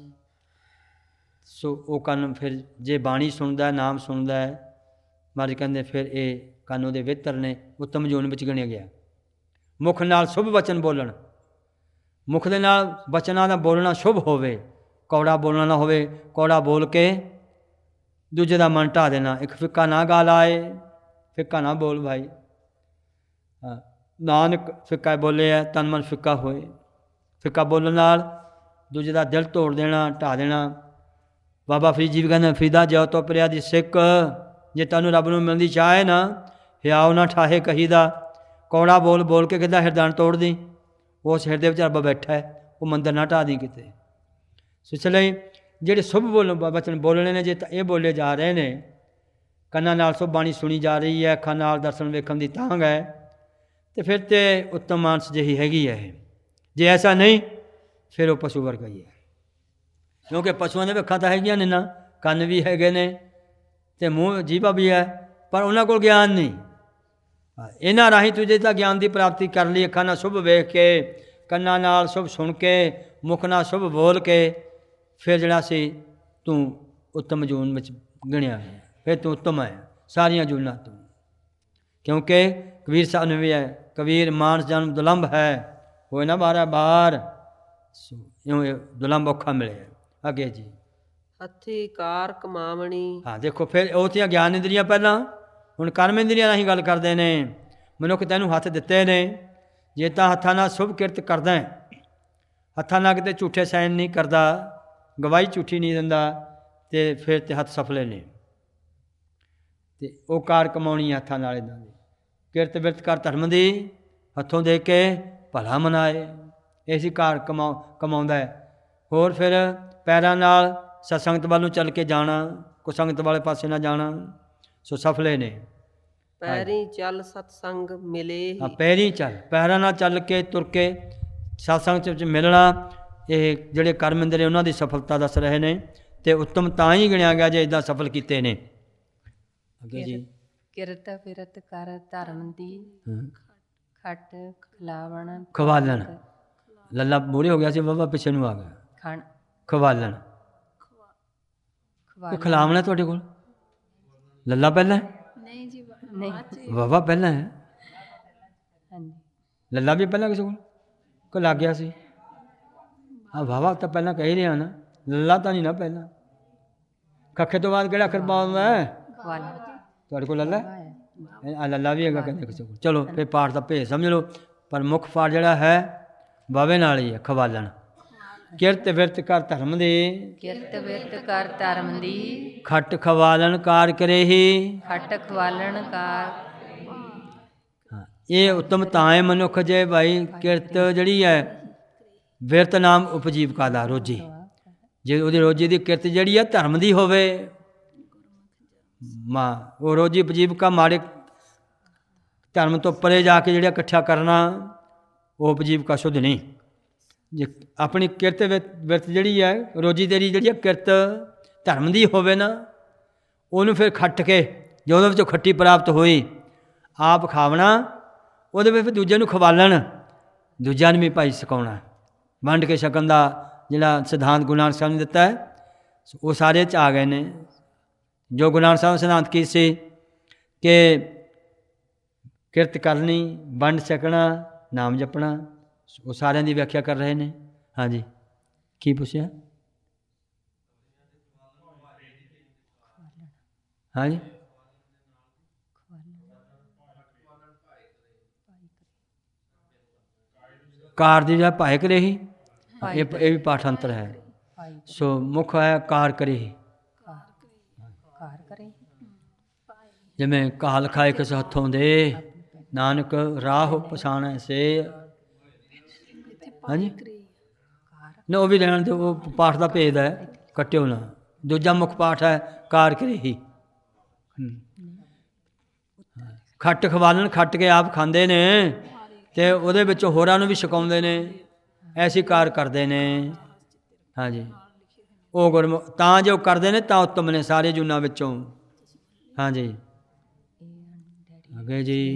ਸੋ ਉਹ ਕੰਨ ਫਿਰ ਜੇ ਬਾਣੀ ਸੁਣਦਾ, ਨਾਮ ਸੁਣਦਾ ਹੈ, ਮਹਾਰਾਜ ਕਹਿੰਦੇ ਫਿਰ ਇਹ ਕੰਨ ਉਹਦੇ ਬਿਹਤਰ ਨੇ, ਉੱਤਮ ਜੋਨ ਵਿੱਚ ਗਿਣਿਆ ਗਿਆ। ਮੁਖ ਨਾਲ ਸ਼ੁਭ ਵਚਨ ਬੋਲਣ। ਮੁਖ ਦੇ ਨਾਲ ਵਚਨਾਂ ਦਾ ਬੋਲਣਾ ਸ਼ੁਭ ਹੋਵੇ, ਕੌੜਾ ਬੋਲਣਾ ਨਾ ਹੋਵੇ। ਕੌੜਾ ਬੋਲ ਕੇ ਦੂਜੇ ਦਾ ਮਨ ਢਾਹ ਦੇਣਾ। ਇੱਕ ਫਿੱਕਾ ਨਾ ਗਾ ਲਾਏ, ਫਿੱਕਾ ਨਾ ਬੋਲ ਭਾਈ। ਹਾਂ, ਨਾਨਕ ਫਿੱਕਾ ਬੋਲੇ ਹੈ, ਤਨ ਮਨ ਫਿੱਕਾ ਹੋਏ। ਫਿੱਕਾ ਬੋਲਣ ਨਾਲ ਦੂਜੇ ਦਾ ਦਿਲ ਤੋੜ ਦੇਣਾ, ਢਾਹ ਦੇਣਾ। ਬਾਬਾ ਫਰੀਦ ਜੀ ਵੀ ਕਹਿੰਦੇ ਫਰੀਦਾ ਜਿਉ ਤੋਂ ਪ੍ਰਿਆ ਦੀ ਸਿੱਖ। ਜੇ ਤੈਨੂੰ ਰੱਬ ਨੂੰ ਮਿਲਣ ਦੀ ਚਾਹ ਹੈ ਨਾ, ਹਿਆਉ ਨਾ ਠਾਹੇ ਕਹੀਦਾ। ਕੌੜਾ ਬੋਲ ਬੋਲ ਕੇ ਕਿੱਦਾਂ ਹਿਰਦਾਨ ਤੋੜਦੀ। ਉਸ ਹਿਰਦੇ ਵਿੱਚ ਰੱਬ ਬੈਠਾ ਹੈ, ਉਹ ਮੰਦਰ ਨਾ ਢਾਹ ਦੀ ਕਿਤੇ। ਸੋ ਇਸ ਲਈ ਜਿਹੜੇ ਸ਼ੁਭ ਬੋਲ ਵਚਨ ਬੋਲਣੇ ਨੇ, ਜੇ ਤਾਂ ਇਹ ਬੋਲੇ ਜਾ ਰਹੇ ਨੇ, ਕੰਨਾਂ ਨਾਲ ਸ਼ੁਭ ਬਾਣੀ ਸੁਣੀ ਜਾ ਰਹੀ ਹੈ, ਅੱਖਾਂ ਨਾਲ ਦਰਸ਼ਨ ਵੇਖਣ ਦੀ ਤਾਂਘ ਹੈ, ਤੇ ਫਿਰ ਤੇ ਉੱਤਮ ਮਾਨਸ ਜਿਹੀ ਹੈਗੀ ਹੈ ਇਹ। ਜੇ ਐਸਾ ਨਹੀਂ ਫਿਰ ਉਹ ਪਸ਼ੂ ਵਰਗਾ ਹੀ ਹੈ। ਕਿਉਂਕਿ ਪਸ਼ੂਆਂ ਦੇ ਅੱਖਾਂ ਤਾਂ ਹੈਗੀਆਂ ਨੇ ਨਾ, ਕੰਨ ਵੀ ਹੈਗੇ ਨੇ ਤੇ ਮੂੰਹ ਜੀਭਾ ਵੀ ਹੈ, ਪਰ ਉਹਨਾਂ ਕੋਲ ਗਿਆਨ ਨਹੀਂ। ਇਹਨਾਂ ਰਾਹੀਂ ਤੂੰ ਜੇ ਤਾਂ ਗਿਆਨ ਦੀ ਪ੍ਰਾਪਤੀ ਕਰ ਲਈ, ਅੱਖਾਂ ਨਾਲ ਸ਼ੁਭ ਵੇਖ ਕੇ, ਕੰਨਾਂ ਨਾਲ ਸ਼ੁਭ ਸੁਣ ਕੇ, ਮੁਖ ਨਾਲ ਸ਼ੁਭ ਬੋਲ ਕੇ, ਫਿਰ ਜਿਹੜਾ ਸੀ ਤੂੰ ਉੱਤਮ ਜੂਨ ਵਿੱਚ ਗਿਣਿਆ ਹੈ, ਫਿਰ ਤੂੰ ਉੱਤਮ ਹੈ ਸਾਰੀਆਂ ਜੂਨਾਂ ਤੋਂ। ਕਿਉਂਕਿ ਕਬੀਰ ਸਾਹਿਬ ਨੇ ਵੀ ਹੈ, ਕਬੀਰ ਮਾਨਸ ਜਨਮ ਦੁਲੰਭ ਹੈ, ਹੋਏ ਨਾ ਬਾਰਾ ਬਾਰ। ਸੋ ਇਉਂ ਦੁਲੰਭ ਔਖਾ ਮਿਲਿਆ। ਅੱਗੇ ਜੀ ਹੱਥੀ ਕਾਰ ਕਮਾਵਣੀ। ਹਾਂ ਦੇਖੋ, ਫਿਰ ਉਹ ਤੀਆਂ ਗਿਆਨ ਇੰਦਰੀਆਂ ਪਹਿਲਾਂ, ਹੁਣ ਕਰਮ ਇੰਦਰੀਆਂ ਰਾਹੀਂ ਗੱਲ ਕਰਦੇ ਨੇ। ਮਨੁੱਖ ਤੈਨੂੰ ਹੱਥ ਦਿੱਤੇ ਨੇ, ਜੇ ਤਾਂ ਹੱਥਾਂ ਨਾਲ ਸ਼ੁਭ ਕਿਰਤ ਕਰਦਾ, ਹੱਥਾਂ ਨਾਲ ਕਿਤੇ ਝੂਠੇ ਸਾਈਨ ਨਹੀਂ ਕਰਦਾ, ਗਵਾਹੀ ਝੂਠੀ ਨਹੀਂ ਦਿੰਦਾ, ਤੇ ਫਿਰ ਤੇ ਹੱਥ ਸਫਲੇ ਨੇ। ਤੇ ਉਹ ਕਾਰ ਕਮਾਉਣੀ ਹੱਥਾਂ ਨਾਲ ਇੱਦਾਂ ਦੀ ਕਿਰਤ ਬਿਰਤ ਕਰ ਧਰਮ ਦੀ, ਹੱਥੋਂ ਦੇ ਕੇ ਭਲਾ ਮਨਾਏ, ਐਸੀ ਕਾਰ ਕਮਾ ਕਮਾਉਂਦਾ ਹੈ। ਹੋਰ ਫਿਰ ਪੈਰਾਂ ਨਾਲ ਸਤਸੰਗਤ ਵੱਲ ਨੂੰ ਚੱਲ ਕੇ ਜਾਣਾ, ਕੁਸੰਗਤ ਵਾਲੇ ਪਾਸੇ ਨਾ ਜਾਣਾ, ਸੋ ਸਫਲੇ ਨੇ। ਪੈਰੀ ਚੱਲ ਸਤਸੰਗ ਮਿਲੇ ਹੀ। ਹਾਂ, ਪੈਰੀ ਚੱਲ, ਪੈਰਾਂ ਨਾਲ ਚੱਲ ਕੇ ਤੁਰ ਕੇ ਸਤਸੰਗ ਵਿੱਚ ਮਿਲਣਾ, ਇਹ ਜਿਹੜੇ ਕਰਮ ਇੰਦਰੀ ਉਹਨਾਂ ਦੀ ਸਫਲਤਾ ਦੱਸ ਰਹੇ ਨੇ। ਤੇ ਉੱਤਮ ਤਾਂ ਹੀ ਗਿਣਿਆ ਗਿਆ ਜੇ ਇੱਦਾਂ ਸਫਲ ਕੀਤੇ ਨੇ। ਅੱਗੇ ਜੀ ਕਿਰਤ ਫਿਰਤ ਕਰ ਧਰਮ ਦੀ, ਖੱਟ ਖਿਲਾਵਣ ਖਵਾਲਣ। ਲੱਲਾ ਮੂਹਰੇ ਹੋ ਗਿਆ ਸੀ, ਬਾਬਾ ਪਿੱਛੇ ਨੂੰ ਆ ਗਿਆ। ਖਣ ਖਵਾਲਣ ਖਵਾਲਣ ਖਿਲਾਵਣਾ ਤੁਹਾਡੇ ਕੋਲ ਲੱਲਾ ਪਹਿਲਾਂ ਹੈ? ਨਹੀਂ ਜੀ, ਨਹੀਂ। ਵਾਵਾ ਪਹਿਲਾਂ ਹੈ? ਹਾਂਜੀ। ਲੱਲਾ ਵੀ ਪਹਿਲਾਂ ਕਿਸੇ ਕੋਲ ਕੋ ਲੱਗ ਗਿਆ ਸੀ? ਹਾਂ, ਵਾਵਾ ਤਾਂ ਪਹਿਲਾਂ ਕਹਿ ਰਿਹਾ ਨਾ, ਲੱਲਾ ਤਾਂ ਨਹੀਂ ਨਾ ਪਹਿਲਾਂ। ਕੱਖੇ ਤੋਂ ਬਾਅਦ ਕਿਹੜਾ ਅਖਰ ਪਾਉਂਦਾ ਹੈ? ਖਵਾਲਣ ਤੁਹਾਡੇ ਕੋਲ ਲੱਲਾ ਆ? ਲੱਲਾ ਵੀ ਹੈਗਾ ਕਹਿੰਦੇ ਕਿਸੇ ਕੋਲ। ਚਲੋ ਫਿਰ ਪਾਠ ਦਾ ਭੇਦ ਸਮਝ ਲਓ, ਪਰ ਮੁੱਖ ਪਾਠ ਜਿਹੜਾ ਹੈ ਵਾਵੇ ਨਾਲ ਹੀ ਹੈ, ਖਵਾਲਣ। ਕਿਰਤ ਬਿਰਤ ਕਰ ਧਰਮ ਦੇ, ਕਿਰਤ ਬਿਰਤ ਕਰ ਧਰਮ ਦੀ, ਖੱਟ ਖਵਾਲਣ ਕਾਰ ਕਰੇ ਹੀ। ਖੱਟ ਖਵਾਲਣ ਕਾਰ। ਹਾਂ, ਇਹ ਉੱਤਮ ਤਾਂ ਹੈ ਮਨੁੱਖ ਜੇ ਭਾਈ ਕਿਰਤ ਜਿਹੜੀ ਹੈ ਬਿਰਤ ਨਾਮ ਉਪਜੀਵਕਾ ਦਾ ਰੋਜੀ। ਜੇ ਉਹਦੀ ਰੋਜੀ ਦੀ ਕਿਰਤ ਜਿਹੜੀ ਆ ਧਰਮ ਦੀ ਹੋਵੇ, ਮਾਂ ਉਹ ਰੋਜੀ ਉਪਜੀਵਕਾ ਮਾੜੇ ਧਰਮ ਤੋਂ ਪਰੇ ਜਾ ਕੇ ਜਿਹੜਾ ਇਕੱਠਾ ਕਰਨਾ, ਉਹ ਉਪਜੀਵਕਾ ਸ਼ੁੱਧ ਨਹੀਂ। ਜੇ ਆਪਣੀ ਕਿਰਤ ਬਿਰਤ ਜਿਹੜੀ ਹੈ, ਰੋਜੀ ਤੇਰੀ ਜਿਹੜੀ ਹੈ ਕਿਰਤ ਧਰਮ ਦੀ ਹੋਵੇ ਨਾ, ਉਹਨੂੰ ਫਿਰ ਖੱਟ ਕੇ ਜੋ ਉਹਦੇ ਵਿੱਚੋਂ ਖੱਟੀ ਪ੍ਰਾਪਤ ਹੋਈ ਆਪ ਖਾਵਣਾ, ਉਹਦੇ ਵਿੱਚ ਫਿਰ ਦੂਜੇ ਨੂੰ ਖਵਾਲਣ, ਦੂਜਿਆਂ ਨੂੰ ਵੀ ਭਾਈ ਸਿਖਾਉਣਾ। ਵੰਡ ਕੇ ਛਕਣ ਦਾ ਜਿਹੜਾ ਸਿਧਾਂਤ ਗੁਰੂ ਨਾਨਕ ਸਾਹਿਬ ਨੇ ਦਿੱਤਾ ਹੈ, ਉਹ ਸਾਰੇ 'ਚ ਆ ਗਏ ਨੇ। ਜੋ ਗੁਰੂ ਨਾਨਕ ਸਾਹਿਬ ਨੇ ਸਿਧਾਂਤ ਕੀ ਸੀ ਕਿ ਕਿਰਤ ਕਰਨੀ, ਵੰਡ ਛਕਣਾ, ਨਾਮ ਜਪਣਾ, ਉਹ ਸਾਰਿਆਂ ਦੀ ਵਿਆਖਿਆ ਕਰ ਰਹੇ ਨੇ। ਹਾਂਜੀ, ਕੀ ਪੁੱਛਿਆ? ਹਾਂਜੀ, ਕਾਰ ਦੀ ਜਿਹੜਾ ਭਾਇ ਕਰੇ ਹੀ, ਇਹ ਇਹ ਵੀ ਪਾਠਾਂਤਰ ਹੈ। ਸੋ ਮੁੱਖ ਹੈ ਕਾਰ ਕਰੇ ਹੀ, ਕਾਰ ਕਰੇ ਜਿਵੇਂ ਕਾਲ ਖਾਏ ਕਿਸ ਹੱਥੋਂ ਦੇ, ਨਾਨਕ ਰਾਹ ਪਛਾਣੈ ਸੇ। ਹਾਂਜੀ, ਨਾ ਉਹ ਵੀ ਲੈਣ ਦੇ, ਉਹ ਪਾਠ ਦਾ ਭੇਦ ਹੈ, ਕੱਟਿਓ ਨਾ। ਦੂਜਾ ਮੁੱਖ ਪਾਠ ਹੈ ਕਾਰ ਕਰੇ ਹੀ। ਖੱਟ ਖਵਾਲਣ, ਖੱਟ ਕੇ ਆਪ ਖਾਂਦੇ ਨੇ ਅਤੇ ਉਹਦੇ ਵਿੱਚ ਹੋਰਾਂ ਨੂੰ ਵੀ ਛਕਾਉਂਦੇ ਨੇ, ਐਸੀ ਕਾਰ ਕਰਦੇ ਨੇ। ਹਾਂਜੀ, ਉਹ ਗੁਰਮੁਖ ਤਾਂ ਜੋ ਕਰਦੇ ਨੇ ਤਾਂ ਉੱਤਮ ਨੇ ਸਾਰੇ ਜੂਨਾਂ ਵਿੱਚੋਂ। ਹਾਂਜੀ, ਅੱਗੇ ਜੀ।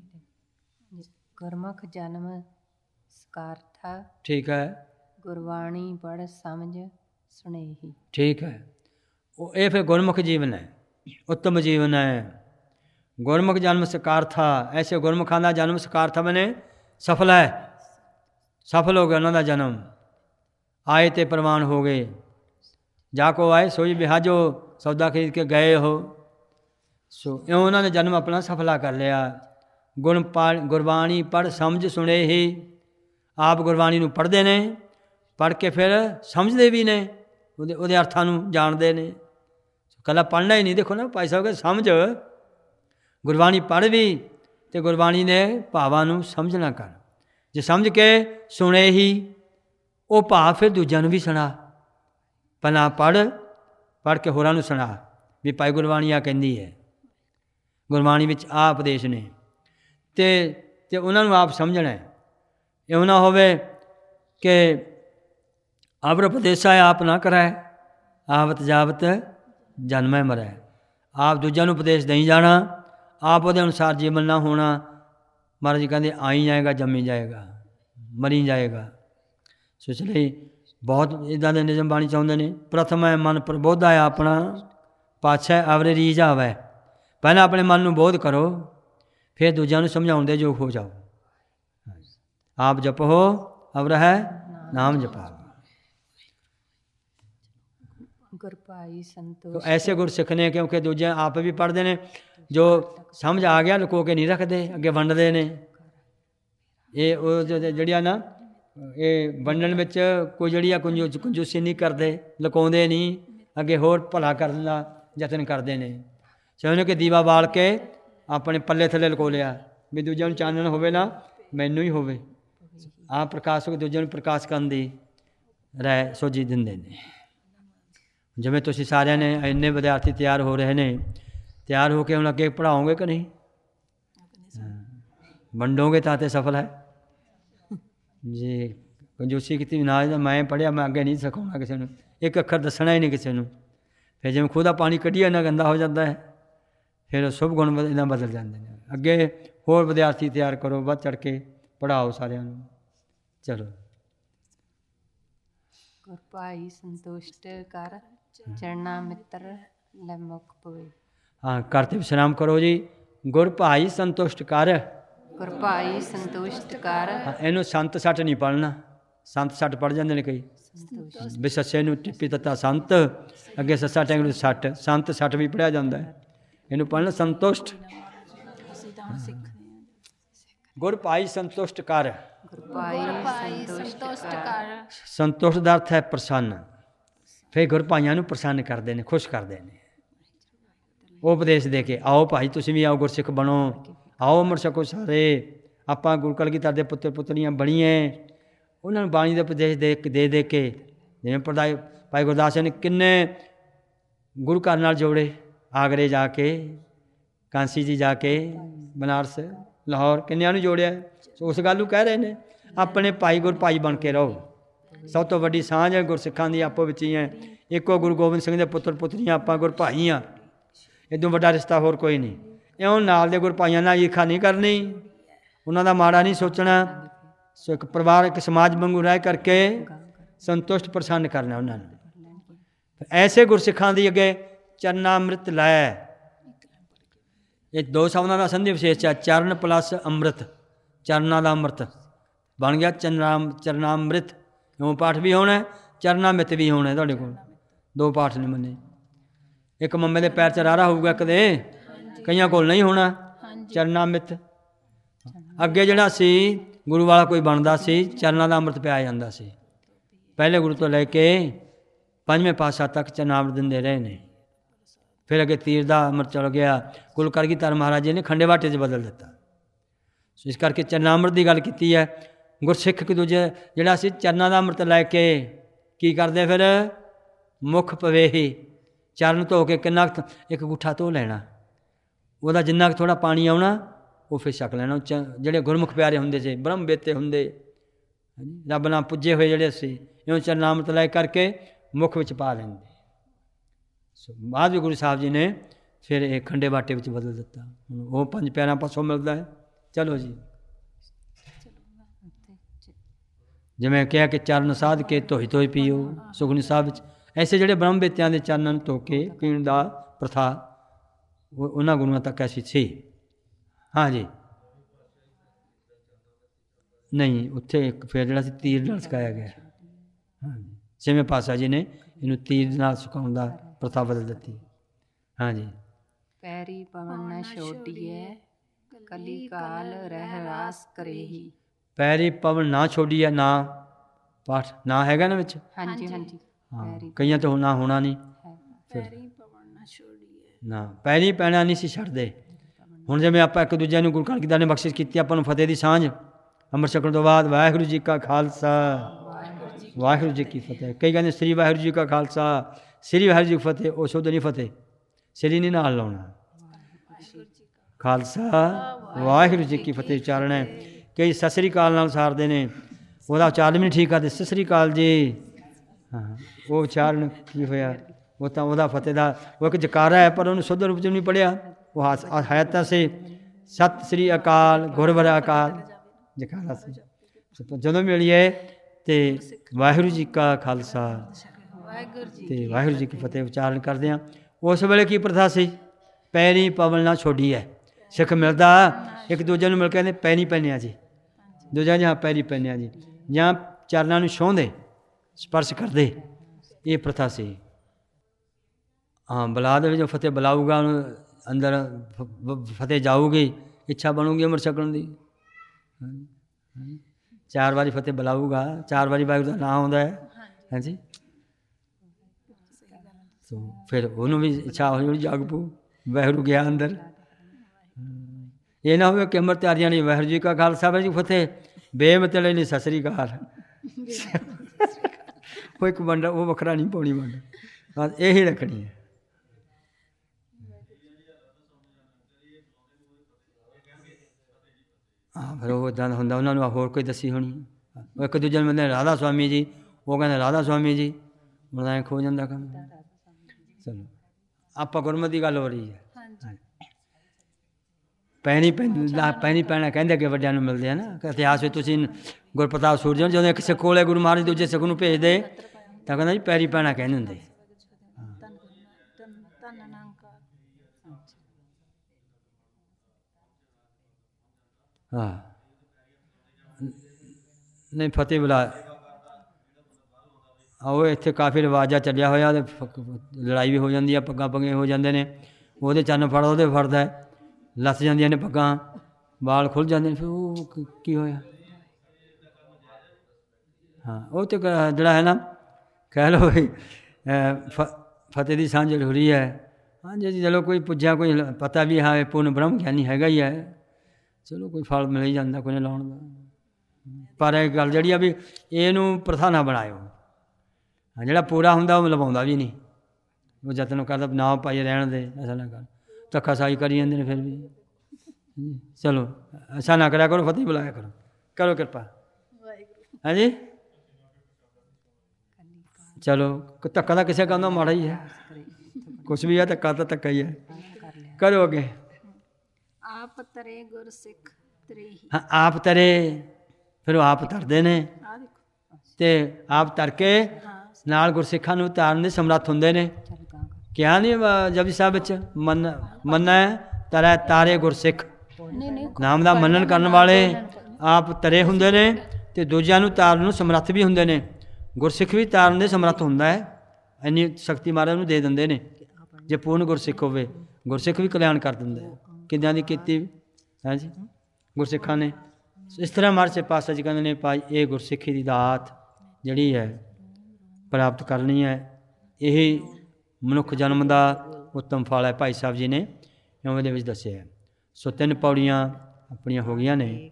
ਗੁਰਮੁਖ ਜਨਮ ਸਕਾਰਥਾ, ਠੀਕ ਹੈ, ਗੁਰਬਾਣੀ ਪੜ੍ਹ ਸਮਝ ਸੁਣੇਹੀ। ਠੀਕ ਹੈ, ਉਹ ਇਹ ਫਿਰ ਗੁਰਮੁਖ ਜੀਵਨ ਹੈ, ਉੱਤਮ ਜੀਵਨ ਹੈ। ਗੁਰਮੁਖ ਜਨਮ ਸਕਾਰਥਾ, ਐਸੇ ਗੁਰਮੁਖਾਂ ਦਾ ਜਨਮ ਸਕਾਰਥਾ ਬਣੇ ਸਫਲ ਹੈ, ਸਫਲ ਹੋ ਗਿਆ ਉਹਨਾਂ ਦਾ ਜਨਮ। ਆਏ ਤੇ ਪ੍ਰਵਾਨ ਹੋ ਗਏ, ਜਾ ਕੋ ਆਏ ਸੋਈ ਵਿਹਾਜੋ, ਸੌਦਾ ਖਰੀਦ ਕੇ ਗਏ ਹੋ। ਸੋ ਇਉਂ ਉਹਨਾਂ ਨੇ ਜਨਮ ਆਪਣਾ ਸਫਲਾ ਕਰ ਲਿਆ। ਗੁਣ ਪਾ ਗੁਰਬਾਣੀ ਪੜ੍ਹ ਸਮਝ ਸੁਣੇ ਹੀ, ਆਪ ਗੁਰਬਾਣੀ ਨੂੰ ਪੜ੍ਹਦੇ ਨੇ, ਪੜ੍ਹ ਕੇ ਫਿਰ ਸਮਝਦੇ ਵੀ ਨੇ, ਉਹਦੇ ਉਹਦੇ ਅਰਥਾਂ ਨੂੰ ਜਾਣਦੇ ਨੇ। ਇਕੱਲਾ ਪੜ੍ਹਨਾ ਹੀ ਨਹੀਂ, ਦੇਖੋ ਨਾ ਭਾਈ ਸਾਹਿਬ, ਸਮਝ ਗੁਰਬਾਣੀ ਪੜ੍ਹ ਵੀ ਅਤੇ ਗੁਰਬਾਣੀ ਦੇ ਭਾਵਾਂ ਨੂੰ ਸਮਝਣਾ ਕਰ। ਜੇ ਸਮਝ ਕੇ ਸੁਣੇ ਹੀ, ਉਹ ਭਾਵ ਫਿਰ ਦੂਜਿਆਂ ਨੂੰ ਵੀ ਸੁਣਾ। ਪਹਿਲਾਂ ਪੜ੍ਹ, ਪੜ੍ਹ ਕੇ ਹੋਰਾਂ ਨੂੰ ਸੁਣਾ ਵੀ ਭਾਈ ਗੁਰਬਾਣੀ ਆ ਕਹਿੰਦੀ ਹੈ, ਗੁਰਬਾਣੀ ਵਿੱਚ ਆ ਉਪਦੇਸ਼ ਨੇ, ਅਤੇ ਅਤੇ ਉਹਨਾਂ ਨੂੰ ਆਪ ਸਮਝਣਾ। ਇਉਂ ਨਾ ਹੋਵੇ ਕਿ ਅਵਰ ਉਪਦੇਸ਼ਾ ਆਪ ਨਾ ਕਰੈ, ਆਵਤ ਜਾਵਤ ਜਨਮੈ ਮਰੈ। ਆਪ ਦੂਜਿਆਂ ਨੂੰ ਉਪਦੇਸ਼ ਦੇਈ ਜਾਣਾ, ਆਪ ਉਹਦੇ ਅਨੁਸਾਰ ਜੀਵਨ ਨਾ ਹੋਣਾ। ਮਹਾਰਾਜ ਜੀ ਕਹਿੰਦੇ ਆਈ ਜਾਏਗਾ, ਜੰਮੀ ਜਾਏਗਾ, ਮਰੀ ਜਾਏਗਾ। ਸੋ ਇਸ ਲਈ ਬਹੁਤ ਇੱਦਾਂ ਦੇ ਨਿਯਮ ਬਾਣੀ ਚਾਹੁੰਦੇ ਨੇ। ਪ੍ਰਥਮ ਹੈ ਮਨ ਪ੍ਰਬੋਧਾ ਆਪਣਾ, ਪਾਛੈ ਅਵਰੇ ਰੀਝ ਆਵੈ। ਪਹਿਲਾਂ ਆਪਣੇ ਮਨ ਨੂੰ ਬੋਧ ਕਰੋ, ਫਿਰ ਦੂਜਿਆਂ ਨੂੰ ਸਮਝਾਉਣ ਦੇ ਯੋਗ ਹੋ ਜਾਓ। ਆਪ ਜਪੋ ਅਵਰ ਹੈ ਨਾਮ ਜਪਾ। ਗੁਰ ਭਾਈ ਸੰਤੋਖ, ਐਸੇ ਗੁਰ ਸਿੱਖਣੇ, ਕਿਉਂਕਿ ਦੂਜੇ ਆਪ ਵੀ ਪੜ੍ਹਦੇ ਨੇ, ਜੋ ਸਮਝ ਆ ਗਿਆ ਲੁਕੋ ਕੇ ਨਹੀਂ ਰੱਖਦੇ, ਅੱਗੇ ਵੰਡਦੇ ਨੇ। ਇਹ ਉਹ ਜਿਹੜੀਆਂ ਨਾ, ਇਹ ਵੰਡਣ ਵਿੱਚ ਕੋਈ ਜਿਹੜੀ ਆ ਕੰਜੂ ਕੰਜੂਸੀ ਨਹੀਂ ਕਰਦੇ, ਲੁਕਾਉਂਦੇ ਨਹੀਂ, ਅੱਗੇ ਹੋਰ ਭਲਾ ਕਰਨ ਦਾ ਯਤਨ ਕਰਦੇ ਨੇ। ਸਮਝੋ ਕਿ ਦੀਵਾ ਬਾਲ ਕੇ ਆਪਣੇ ਪੱਲੇ ਥੱਲੇ ਲੁਕੋ ਲਿਆ ਵੀ ਦੂਜਿਆਂ ਨੂੰ ਚਾਨਣ ਹੋਵੇ ਨਾ, ਮੈਨੂੰ ਹੀ ਹੋਵੇ। ਆਪ ਪ੍ਰਕਾਸ਼ ਹੋ ਕੇ ਦੂਜਿਆਂ ਨੂੰ ਪ੍ਰਕਾਸ਼ ਕਰਨ ਦੀ ਰਾਏ ਸੋਝੀ ਦਿੰਦੇ ਨੇ। ਜਿਵੇਂ ਤੁਸੀਂ ਸਾਰਿਆਂ ਨੇ, ਇੰਨੇ ਵਿਦਿਆਰਥੀ ਤਿਆਰ ਹੋ ਰਹੇ ਨੇ, ਤਿਆਰ ਹੋ ਕੇ ਹੁਣ ਅੱਗੇ ਪੜ੍ਹਾਓਗੇ ਕਿ ਨਹੀਂ? ਵੰਡੋਗੇ ਤਾਂ ਤੇ ਸਫਲ ਹੈ। ਜੀ ਕੰਜੂਸੀ ਕੀਤੀ ਨਾ, ਮੈਂ ਪੜ੍ਹਿਆ, ਮੈਂ ਅੱਗੇ ਨਹੀਂ ਸਿਖਾਉਣਾ ਕਿਸੇ ਨੂੰ, ਇੱਕ ਅੱਖਰ ਦੱਸਣਾ ਹੀ ਨਹੀਂ ਕਿਸੇ ਨੂੰ। ਫਿਰ ਜਿਵੇਂ ਖੂਹ ਦਾ ਪਾਣੀ ਕੱਢੀਏ ਇੰਨਾ ਗੰਦਾ ਹੋ ਜਾਂਦਾ ਹੈ, ਫਿਰ ਸ਼ੁਭ ਗੁਣ ਇਹਨਾਂ ਬਦਲ ਜਾਂਦੇ ਨੇ। ਅੱਗੇ ਹੋਰ ਵਿਦਿਆਰਥੀ ਤਿਆਰ ਕਰੋ, ਵੱਧ ਚੜ੍ਹ ਕੇ ਪੜ੍ਹਾਓ ਸਾਰਿਆਂ ਨੂੰ। ਚਲੋ, ਗੁਰ ਭਾਈ ਸੰਤੁਸ਼ਟ ਕਰ, ਚਰਨਾ ਮਿੱਤਰ ਲੈ ਮੁਖ ਪਵੇ। ਹਾਂ, ਕਰਤੇ ਵਿਸ਼ਰਾਮ ਕਰੋ ਜੀ। ਗੁਰ ਭਾਈ ਸੰਤੁਸ਼ਟ ਕਰ, ਗੁਰ ਭਾਈ ਸੰਤੁਸ਼ਟ ਕਰ। ਹਾਂ, ਇਹਨੂੰ ਸੰਤ ਸੱਟ ਨਹੀਂ ਪੜ੍ਹਨਾ, ਸੰਤ ਸੱਟ ਪੜ੍ਹ ਜਾਂਦੇ ਨੇ ਕਈ। ਵੀ ਸੱਸੇ ਨੂੰ ਟਿੱਪੀ ਤੱਤਾ ਸੰਤ, ਅੱਗੇ ਸੱਸਾ ਟੈਂਗ ਨੂੰ ਸੱਟ, ਸੰਤ ਸੱਟ ਵੀ ਪੜ੍ਹਿਆ ਜਾਂਦਾ ਹੈ। ਇਹਨੂੰ ਪੜ੍ਹਨਾ ਸੰਤੁਸ਼ਟ। ਗੁਰ ਭਾਈ ਸੰਤੁਸ਼ਟ ਕਰ, ਗੁਰ ਭਾਈ ਸੰਤੁਸ਼ਟ ਕਰ। ਸੰਤੁਸ਼ਟ ਦਾ ਅਰਥ ਹੈ ਪ੍ਰਸੰਨ। ਫਿਰ ਗੁਰ ਭਾਈਆਂ ਨੂੰ ਪ੍ਰਸੰਨ ਕਰਦੇ ਨੇ, ਖੁਸ਼ ਕਰਦੇ ਨੇ। ਉਹ ਉਪਦੇਸ਼ ਦੇ ਕੇ, ਆਓ ਭਾਈ ਤੁਸੀਂ ਵੀ ਆਓ, ਗੁਰਸਿੱਖ ਬਣੋ, ਆਓ ਅਮਰ ਛਕੋ ਸਾਰੇ, ਆਪਾਂ ਗੁਰੂ ਕਲਗੀਧਰ ਦੇ ਪੁੱਤਰ ਪੁੱਤਰੀਆਂ ਬਣੀਏ। ਉਹਨਾਂ ਨੂੰ ਬਾਣੀ ਦਾ ਉਪਦੇਸ਼ ਦੇ ਦੇ ਦੇ ਕੇ ਜਿਵੇਂ ਪਰਦਾਈ ਭਾਈ ਗੁਰਦਾਸ ਨੇ ਕਿੰਨੇ ਗੁਰੂ ਘਰ ਨਾਲ ਜੋੜੇ, ਆਗਰੇ ਜਾ ਕੇ, ਕਾਂਸੀ ਜੀ ਜਾ ਕੇ, ਬਨਾਰਸ, ਲਾਹੌਰ, ਕਿੰਨਿਆਂ ਨੂੰ ਜੋੜਿਆ। ਸੋ ਉਸ ਗੱਲ ਨੂੰ ਕਹਿ ਰਹੇ ਨੇ ਆਪਣੇ ਭਾਈ ਗੁਰ ਭਾਈ ਬਣ ਕੇ ਰਹੋ। ਸਭ ਤੋਂ ਵੱਡੀ ਸਾਂਝ ਹੈ ਗੁਰਸਿੱਖਾਂ ਦੀ ਆਪੋ ਵਿੱਚ ਹੀ ਹੈ। ਇੱਕੋ ਗੁਰੂ ਗੋਬਿੰਦ ਸਿੰਘ ਦੇ ਪੁੱਤਰ ਪੁੱਤਰੀਆਂ ਆਪਾਂ ਗੁਰ ਭਾਈ ਹਾਂ, ਇਦੋਂ ਵੱਡਾ ਰਿਸ਼ਤਾ ਹੋਰ ਕੋਈ ਨਹੀਂ। ਇਉਂ ਨਾਲ ਦੇ ਗੁਰ ਭਾਈਆਂ ਨਾਲ ਈਰਖਾ ਨਹੀਂ ਕਰਨੀ, ਉਹਨਾਂ ਦਾ ਮਾੜਾ ਨਹੀਂ ਸੋਚਣਾ। ਸੋ ਇੱਕ ਪਰਿਵਾਰ, ਇੱਕ ਸਮਾਜ ਵਾਂਗੂ ਰਹਿ ਕਰਕੇ ਸੰਤੁਸ਼ਟ ਪ੍ਰਸੰਨ ਕਰਨਾ ਉਹਨਾਂ ਨੂੰ। ਐਸੇ ਗੁਰਸਿੱਖਾਂ ਦੀ ਅੱਗੇ ਚਰਨਾਮ੍ਰਿਤ ਲੈ, ਇਹ ਦੋ ਸ਼ਬਦਾਂ ਦਾ ਸੰਧੀ ਵਿਸ਼ੇਸ਼ ਹੈ, ਚਰਨ ਪਲੱਸ ਅੰਮ੍ਰਿਤ, ਚਰਨਾਂ ਦਾ ਅੰਮ੍ਰਿਤ ਬਣ ਗਿਆ ਚਰਨਾਮ ਚਰਨਾਮ੍ਰਿਤ। ਇਉਂ ਪਾਠ ਵੀ ਹੋਣਾ, ਚਰਨਾਮ੍ਰਿਤ ਵੀ ਹੋਣਾ। ਤੁਹਾਡੇ ਕੋਲ ਦੋ ਪਾਠ ਨੇ ਮੰਨੇ। ਇੱਕ ਮੰਮੇ ਦੇ ਪੈਰ 'ਚ ਰਾਰਾ ਹੋਊਗਾ ਕਦੇ, ਕਈਆਂ ਕੋਲ ਨਹੀਂ ਹੋਣਾ ਚਰਨਾਮ੍ਰਿਤ। ਅੱਗੇ ਜਿਹੜਾ ਸੀ ਗੁਰੂ ਵਾਲਾ ਕੋਈ ਬਣਦਾ ਸੀ, ਚਰਨਾਂ ਦਾ ਅੰਮ੍ਰਿਤ ਪਿਆਇਆ ਜਾਂਦਾ ਸੀ। ਪਹਿਲੇ ਗੁਰੂ ਤੋਂ ਲੈ ਕੇ ਪੰਜਵੇਂ ਪਾਤਸ਼ਾਹ ਤੱਕ ਚਰਨਾਮ੍ਰਿਤ ਦਿੰਦੇ ਰਹੇ ਨੇ। ਫਿਰ ਅੱਗੇ ਤੀਰ ਦਾ ਅੰਮ੍ਰਿਤ ਚਲ ਗਿਆ, ਗੁਰੂ ਕਲਗੀਧਰ ਮਹਾਰਾਜ ਜੀ ਨੇ ਖੰਡੇ ਬਾਟੇ 'ਚ ਬਦਲ ਦਿੱਤਾ। ਸੋ ਇਸ ਕਰਕੇ ਚਰਨਾਮ੍ਰਿਤ ਦੀ ਗੱਲ ਕੀਤੀ ਹੈ। ਗੁਰਸਿੱਖ ਇੱਕ ਦੂਜੇ ਜਿਹੜਾ ਸੀ ਚਰਨਾਂ ਦਾ ਅੰਮ੍ਰਿਤ ਲੈ ਕੇ ਕੀ ਕਰਦੇ, ਫਿਰ ਮੁੱਖ ਪਵੇਹੀ ਚਰਨ ਧੋ ਕੇ ਕਿੰਨਾ ਕੁ ਇੱਕ ਗੁੱਠਾ ਧੋ ਲੈਣਾ, ਉਹਦਾ ਜਿੰਨਾ ਕੁ ਥੋੜ੍ਹਾ ਪਾਣੀ ਆਉਣਾ ਉਹ ਫਿਰ ਛਕ ਲੈਣਾ। ਚ ਜਿਹੜੇ ਗੁਰਮੁਖ ਪਿਆਰੇ ਹੁੰਦੇ ਸੀ, ਬ੍ਰਹਮ ਬੇਤੇ ਹੁੰਦੇ, ਰੱਬ ਨਾਲ ਪੁੱਜੇ ਹੋਏ ਜਿਹੜੇ ਸੀ, ਇਉਂ ਚਰਨਾਮ੍ਰਿਤ ਲੈ ਕਰਕੇ ਮੁੱਖ ਵਿੱਚ ਪਾ ਲੈਂਦੇ। ਸੋ ਬਾਅਦ ਵਿੱਚ ਗੁਰੂ ਸਾਹਿਬ ਜੀ ਨੇ ਫਿਰ ਇਹ ਖੰਡੇ ਬਾਟੇ ਵਿੱਚ ਬਦਲ ਦਿੱਤਾ। ਹੁਣ ਉਹ ਪੰਜ ਪਿਆਰਿਆਂ ਪਾਸੋਂ ਮਿਲਦਾ ਹੈ। ਚਲੋ ਜੀ, ਜਿਵੇਂ ਕਿਹਾ ਕਿ ਚਰਨ ਸਾਧ ਕੇ ਧੋਈ ਧੋਈ ਪੀਓ, ਸੁਖਮਨੀ ਸਾਹਿਬ ਵਿੱਚ ਐਸੇ ਜਿਹੜੇ ਬ੍ਰਹਮ ਬੇਤਿਆਂ ਦੇ ਚਰਨਾਂ ਨੂੰ ਧੋ ਕੇ ਪੀਣ ਦਾ ਪ੍ਰਥਾ ਉਹ ਉਹਨਾਂ ਗੁਰੂਆਂ ਤੱਕ ਐਸੀ ਸੀ। ਹਾਂਜੀ, ਨਹੀਂ ਉੱਥੇ ਇੱਕ ਫਿਰ ਜਿਹੜਾ ਸੀ ਤੀਰ ਨਾਲ ਸਿਖਾਇਆ ਗਿਆ। ਹਾਂਜੀ, ਛੇਵੇਂ ਪਾਤਸ਼ਾਹ ਜੀ ਨੇ ਇਹਨੂੰ ਤੀਰ ਨਾਲ ਸੁਕਾਉਣ ਦਾ ਪ੍ਰਥਾ ਬਦਲ ਦਿੱਤੀ। ਹਾਂਜੀ, ਪੈਰੀ ਪਵਨ ਨ ਛੋਡੀਐ, ਕਲੀ ਕਾਲ ਰਹਿ ਰਾਸ ਕਰੇਹੀ। ਪੈਰੀ ਪਵਨ ਨਾ ਛੋਡੀਐ, ਨਾ ਪਾਠ ਨਾ ਹੈਗਾ ਨਾ ਵਿੱਚ। ਹਾਂਜੀ ਹਾਂਜੀ, ਹਾਂ, ਕਈਆਂ ਤੋਂ ਨਾ ਹੋਣਾ ਨਹੀਂ। ਪੈਰੀ ਪਵਨ ਨਾ ਛੋੜੀਏ, ਨਾ ਪੈਰੀ ਪੈਣਾ ਨਹੀਂ ਸੀ ਛੱਡਦੇ। ਹੁਣ ਜਿਵੇਂ ਆਪਾਂ ਇੱਕ ਦੂਜੇ ਨੂੰ ਗੁਰੂ ਕਲਗੀਧਰ ਨੇ ਬਖਸ਼ਿਸ਼ ਕੀਤੀ ਆਪਾਂ ਨੂੰ ਫਤਿਹ ਦੀ ਸਾਂਝ, ਅੰਮ੍ਰਿਤ ਛਕਣ ਤੋਂ ਬਾਅਦ ਵਾਹਿਗੁਰੂ ਜੀ ਕਾ ਖਾਲਸਾ ਵਾਹਿਗੁਰੂ ਜੀ ਕੀ ਫਤਿਹ। ਕਈ ਕਹਿੰਦੇ ਸ੍ਰੀ ਵਾਹਿਗੁਰੂ ਜੀ ਕਾ ਖਾਲਸਾ ਸ੍ਰੀ ਵਾਹਿਗੁਰੂ ਜੀ ਕੀ ਫਤਿਹ, ਉਹ ਸ਼ੁੱਧ ਨਹੀਂ ਫਤਿਹ, ਸ੍ਰੀ ਨਹੀਂ ਨਾਲ ਲਾਉਣਾ, ਖਾਲਸਾ ਵਾਹਿਗੁਰੂ ਜੀ ਕੀ ਫਤਿਹ ਉਚਾਰਨਾ ਹੈ। ਕਈ ਸਤਿ ਸ੍ਰੀ ਅਕਾਲ ਨਾਲ ਉਚਾਰਦੇ ਨੇ, ਉਹਦਾ ਉਚਾਰਨ ਵੀ ਨਹੀਂ ਠੀਕ ਕਰਦੇ, ਸਤਿ ਸ੍ਰੀ ਅਕਾਲ ਜੀ। ਹਾਂ, ਉਹ ਉਚਾਰਨ ਕੀ ਹੋਇਆ, ਉਹ ਤਾਂ ਉਹਦਾ ਫਤਿਹ ਦਾ ਉਹ ਇੱਕ ਜਕਾਰਾ ਹੈ, ਪਰ ਉਹਨੂੰ ਸ਼ੁੱਧ ਰੂਪ 'ਚ ਨਹੀਂ ਪੜ੍ਹਿਆ। ਉਹ ਹੈ ਤਾਂ ਸੀ ਸਤਿ ਸ੍ਰੀ ਅਕਾਲ ਗੁਰਵਰ ਅਕਾਲ ਜਕਾਰਾ ਸੀ। ਜਦੋਂ ਮਿਲੀਏ ਤੇ ਵਾਹਿਗੁਰੂ ਜੀ ਕਾ ਖਾਲਸਾ ਤੇ ਵਾਹਿਗੁਰੂ ਜੀ ਕੀ ਫਤਿਹ ਉਚਾਰਨ ਕਰਦੇ ਹਾਂ। ਉਸ ਵੇਲੇ ਕੀ ਪ੍ਰਥਾ ਸੀ, ਪੈਰੀ ਪਵਨ ਨਾ ਛੋਡੀ ਹੈ। ਸਿੱਖ ਮਿਲਦਾ ਇੱਕ ਦੂਜੇ ਨੂੰ ਮਿਲ ਕੇ ਕਹਿੰਦੇ ਪੈਰੀ ਪੈਂਦੇ ਜੀ, ਦੂਜਾ ਜਾਂ ਪੈਰੀ ਪੈਂਦੇ ਜੀ, ਜਾਂ ਚਰਨਾਂ ਨੂੰ ਛੂਹਦੇ ਸਪਰਸ਼ ਕਰਦੇ, ਇਹ ਪ੍ਰਥਾ ਸੀ। ਹਾਂ, ਬੁਲਾ ਦੇ ਵਿੱਚ ਫਤਿਹ ਬੁਲਾਊਗਾ ਉਹਨੂੰ, ਅੰਦਰ ਫਤਿਹ ਜਾਊਗੀ, ਇੱਛਾ ਬਣੂਗੀ ਅੰਮ੍ਰਿਤ ਛਕਣ ਦੀ। ਚਾਰ ਵਾਰੀ ਫਤਿਹ ਬੁਲਾਊਗਾ, ਚਾਰ ਵਾਰੀ ਵਾਹਿਗੁਰੂ ਦਾ ਨਾਮ ਆਉਂਦਾ ਹੈ। ਹਾਂਜੀ, ਸੋ ਫਿਰ ਉਹਨੂੰ ਵੀ ਇੱਛਾ ਹੌਲੀ ਹੌਲੀ ਜਾਗ ਪਊ, ਵਾਹਿਗੁਰੂ ਗਿਆ ਅੰਦਰ। ਇਹ ਨਾ ਹੋਵੇ ਕਿ ਅੰਮ੍ਰਿਤ ਤਿਆਰੀਆਂ ਨਹੀਂ ਵਾਹਿਗੁਰੂ ਜੀ ਕਾ ਖਾਲਸਾ ਵਾਹਿਗੁਰੂ ਜੀ ਫਤਿਹ, ਬੇਮਤਲਬ ਨਹੀਂ ਸਤਿ ਸ੍ਰੀ ਅਕਾਲ, ਉਹ ਇੱਕ ਵੰਡ ਉਹ ਵੱਖਰਾ ਨਹੀਂ ਪਾਉਣੀ ਵੰਡ, ਬਸ ਇਹੀ ਰੱਖਣੀ ਹੈ। ਹਾਂ, ਫਿਰ ਉਹ ਇੱਦਾਂ ਦਾ ਹੁੰਦਾ, ਉਹਨਾਂ ਨੂੰ ਹੋਰ ਕੋਈ ਦੱਸੀ ਹੋਣੀ। ਉਹ ਇੱਕ ਦੂਜੇ ਨੂੰ ਮਿਲਦੇ ਰਾਧਾ ਸੁਆਮੀ ਜੀ, ਉਹ ਕਹਿੰਦੇ ਰਾਧਾ ਸੁਆਮੀ ਜੀ, ਬੜਾ ਖੋ ਜਾਂਦਾ ਕੰਮ। ਚਲੋ ਆਪਾਂ ਗੁਰਮਤਿ ਦੀ ਗੱਲ ਹੋ ਰਹੀ ਹੈ। ਪੈਣੀ ਪੈਂਦਾ ਪੈਣੀ ਪੈਣਾ ਕਹਿੰਦੇ ਕਿ ਵੱਡਿਆਂ ਨੂੰ ਮਿਲਦੇ ਆ ਨਾ ਇਤਿਹਾਸ ਵਿੱਚ। ਤੁਸੀਂ ਗੁਰਪ੍ਰਤਾਪ ਸੂਰਜ ਜਦੋਂ ਇੱਕ ਸਿੱਖ ਕੋਲੇ ਗੁਰੂ ਮਹਾਰਾਜ ਦੂਜੇ ਸਿੱਖ ਨੂੰ ਭੇਜਦੇ ਤਾਂ ਕਹਿੰਦਾ ਜੀ ਪੈਰੀ ਪੈਣਾ ਕਹਿੰਦੇ ਹੁੰਦੇ। ਹਾਂ, ਨਹੀਂ ਫਤਿਹ ਬੁਲਾ ਉਹ ਇੱਥੇ ਕਾਫੀ ਰਿਵਾਜਾ ਚੱਲਿਆ ਹੋਇਆ, ਉਹਦੇ ਲੜਾਈ ਵੀ ਹੋ ਜਾਂਦੀ ਆ, ਪੱਗਾਂ ਪੰਗੇ ਹੋ ਜਾਂਦੇ ਨੇ, ਉਹਦੇ ਚੰਨ ਫੜ ਉਹਦੇ ਫੜਦਾ, ਲੱਥ ਜਾਂਦੀਆਂ ਨੇ ਪੱਗਾਂ, ਵਾਲ ਖੁੱਲ੍ਹ ਜਾਂਦੇ ਨੇ, ਫਿਰ ਉਹ ਕੀ ਹੋਇਆ। ਹਾਂ, ਉਹ ਤਾਂ ਜਿਹੜਾ ਹੈ ਨਾ ਕਹਿ ਲਓ ਵੀ ਫ ਫਤਿਹ ਦੀ ਸਾਂਝ ਜ਼ਰੂਰੀ ਹੈ। ਹਾਂਜੀ ਜੀ, ਚਲੋ ਕੋਈ ਪੁੱਜਿਆ, ਕੋਈ ਪਤਾ ਵੀ ਹਾਂ ਪੂਰਨ ਬ੍ਰਹਮ ਗਿਆਨੀ ਹੈਗਾ ਹੀ ਹੈ, ਚਲੋ ਕੋਈ ਫਲ ਮਿਲ ਹੀ ਜਾਂਦਾ ਕੋਈ ਲਾਉਣ ਦਾ। ਪਰ ਇਹ ਗੱਲ ਜਿਹੜੀ ਆ ਵੀ ਇਹਨੂੰ ਪ੍ਰਥਾ ਨਾ ਬਣਾਇਓ। ਹਾਂ, ਜਿਹੜਾ ਪੂਰਾ ਹੁੰਦਾ ਉਹ ਲਵਾਉਂਦਾ ਵੀ ਨਹੀਂ, ਉਹ ਯਤਨ ਕਰਦਾ ਨਾ ਭਾਈ ਰਹਿਣ ਦੇ, ਐਸਾ ਨਾ ਕਰ, ਧੱਕਾ ਸਾਈ ਕਰੀ ਜਾਂਦੇ ਨੇ ਫਿਰ ਵੀ। ਚਲੋ ਐਸਾ ਨਾ ਕਰਿਆ ਕਰੋ, ਫਤਿਹ ਬੁਲਾਇਆ ਕਰੋ, ਕਰੋ ਕਿਰਪਾ। ਹਾਂਜੀ ਚਲੋ ਧੱਕਾ ਤਾਂ ਕਿਸੇ ਕੰਮ ਦਾ ਮਾੜਾ ਹੀ ਹੈ, ਕੁਛ ਵੀ ਹੈ ਧੱਕਾ ਤਾਂ ਧੱਕਾ ਹੀ ਹੈ। ਕਰੋ ਅੱਗੇ। ਆਪ ਤਰੇ ਗੁਰ ਸਿੱਖ ਤਰੇ ਹੀ। ਹਾਂ ਆਪ ਤਰੇ, ਫਿਰ ਉਹ ਆਪ ਤਰਦੇ ਨੇ ਆ ਦੇਖੋ ਤੇ ਆਪ ਤਰ ਕੇ ਨਾਲ ਗੁਰਸਿੱਖਾਂ ਨੂੰ ਤਾਰਨ ਦੇ ਸਮਰੱਥ ਹੁੰਦੇ ਨੇ। ਕਿਹਾ ਨਹੀਂ ਜਪਜੀ ਸਾਹਿਬ ਵਿੱਚ, ਮੰਨ ਮੰਨੈ ਤਰੈ ਤਾਰੇ ਗੁਰਸਿੱਖ, ਨਾਮ ਦਾ ਮੰਨਣ ਕਰਨ ਵਾਲੇ ਆਪ ਤਰੇ ਹੁੰਦੇ ਨੇ ਤੇ ਦੂਜਿਆਂ ਨੂੰ ਤਾਰਨ ਨੂੰ ਸਮਰੱਥ ਵੀ ਹੁੰਦੇ ਨੇ। ਗੁਰਸਿੱਖ ਵੀ ਤਾਰਨ ਦੇ ਸਮਰੱਥ ਹੁੰਦਾ ਹੈ, ਇੰਨੀ ਸ਼ਕਤੀ ਮਹਾਰਾਜ ਨੂੰ ਦੇ ਦਿੰਦੇ ਨੇ। ਜੇ ਪੂਰਨ ਗੁਰਸਿੱਖ ਹੋਵੇ, ਗੁਰਸਿੱਖ ਵੀ ਕਲਿਆਣ ਕਰ ਦਿੰਦਾ ਹੈ। ਕਿੱਦਾਂ ਦੀ ਕੀਤੀ ਹਾਂਜੀ ਗੁਰਸਿੱਖਾਂ ਨੇ। ਇਸ ਤਰ੍ਹਾਂ ਮਹਾਰਾਜ ਸੱਚੇ ਪਾਤਸ਼ਾਹ ਜੀ ਕਹਿੰਦੇ ਨੇ ਭਾਈ ਇਹ ਗੁਰਸਿੱਖੀ ਦੀ ਦਾਤ ਜਿਹੜੀ ਹੈ ਪ੍ਰਾਪਤ ਕਰਨੀ ਹੈ, ਇਹ ਮਨੁੱਖ ਜਨਮ ਦਾ ਉੱਤਮ ਫਲ ਹੈ। ਭਾਈ ਸਾਹਿਬ ਜੀ ਨੇ ਉਹਦੇ ਵਿੱਚ ਦੱਸਿਆ ਹੈ। ਸੋ ਤਿੰਨ ਪੌੜੀਆਂ ਆਪਣੀਆਂ ਹੋ ਗਈਆਂ ਨੇ,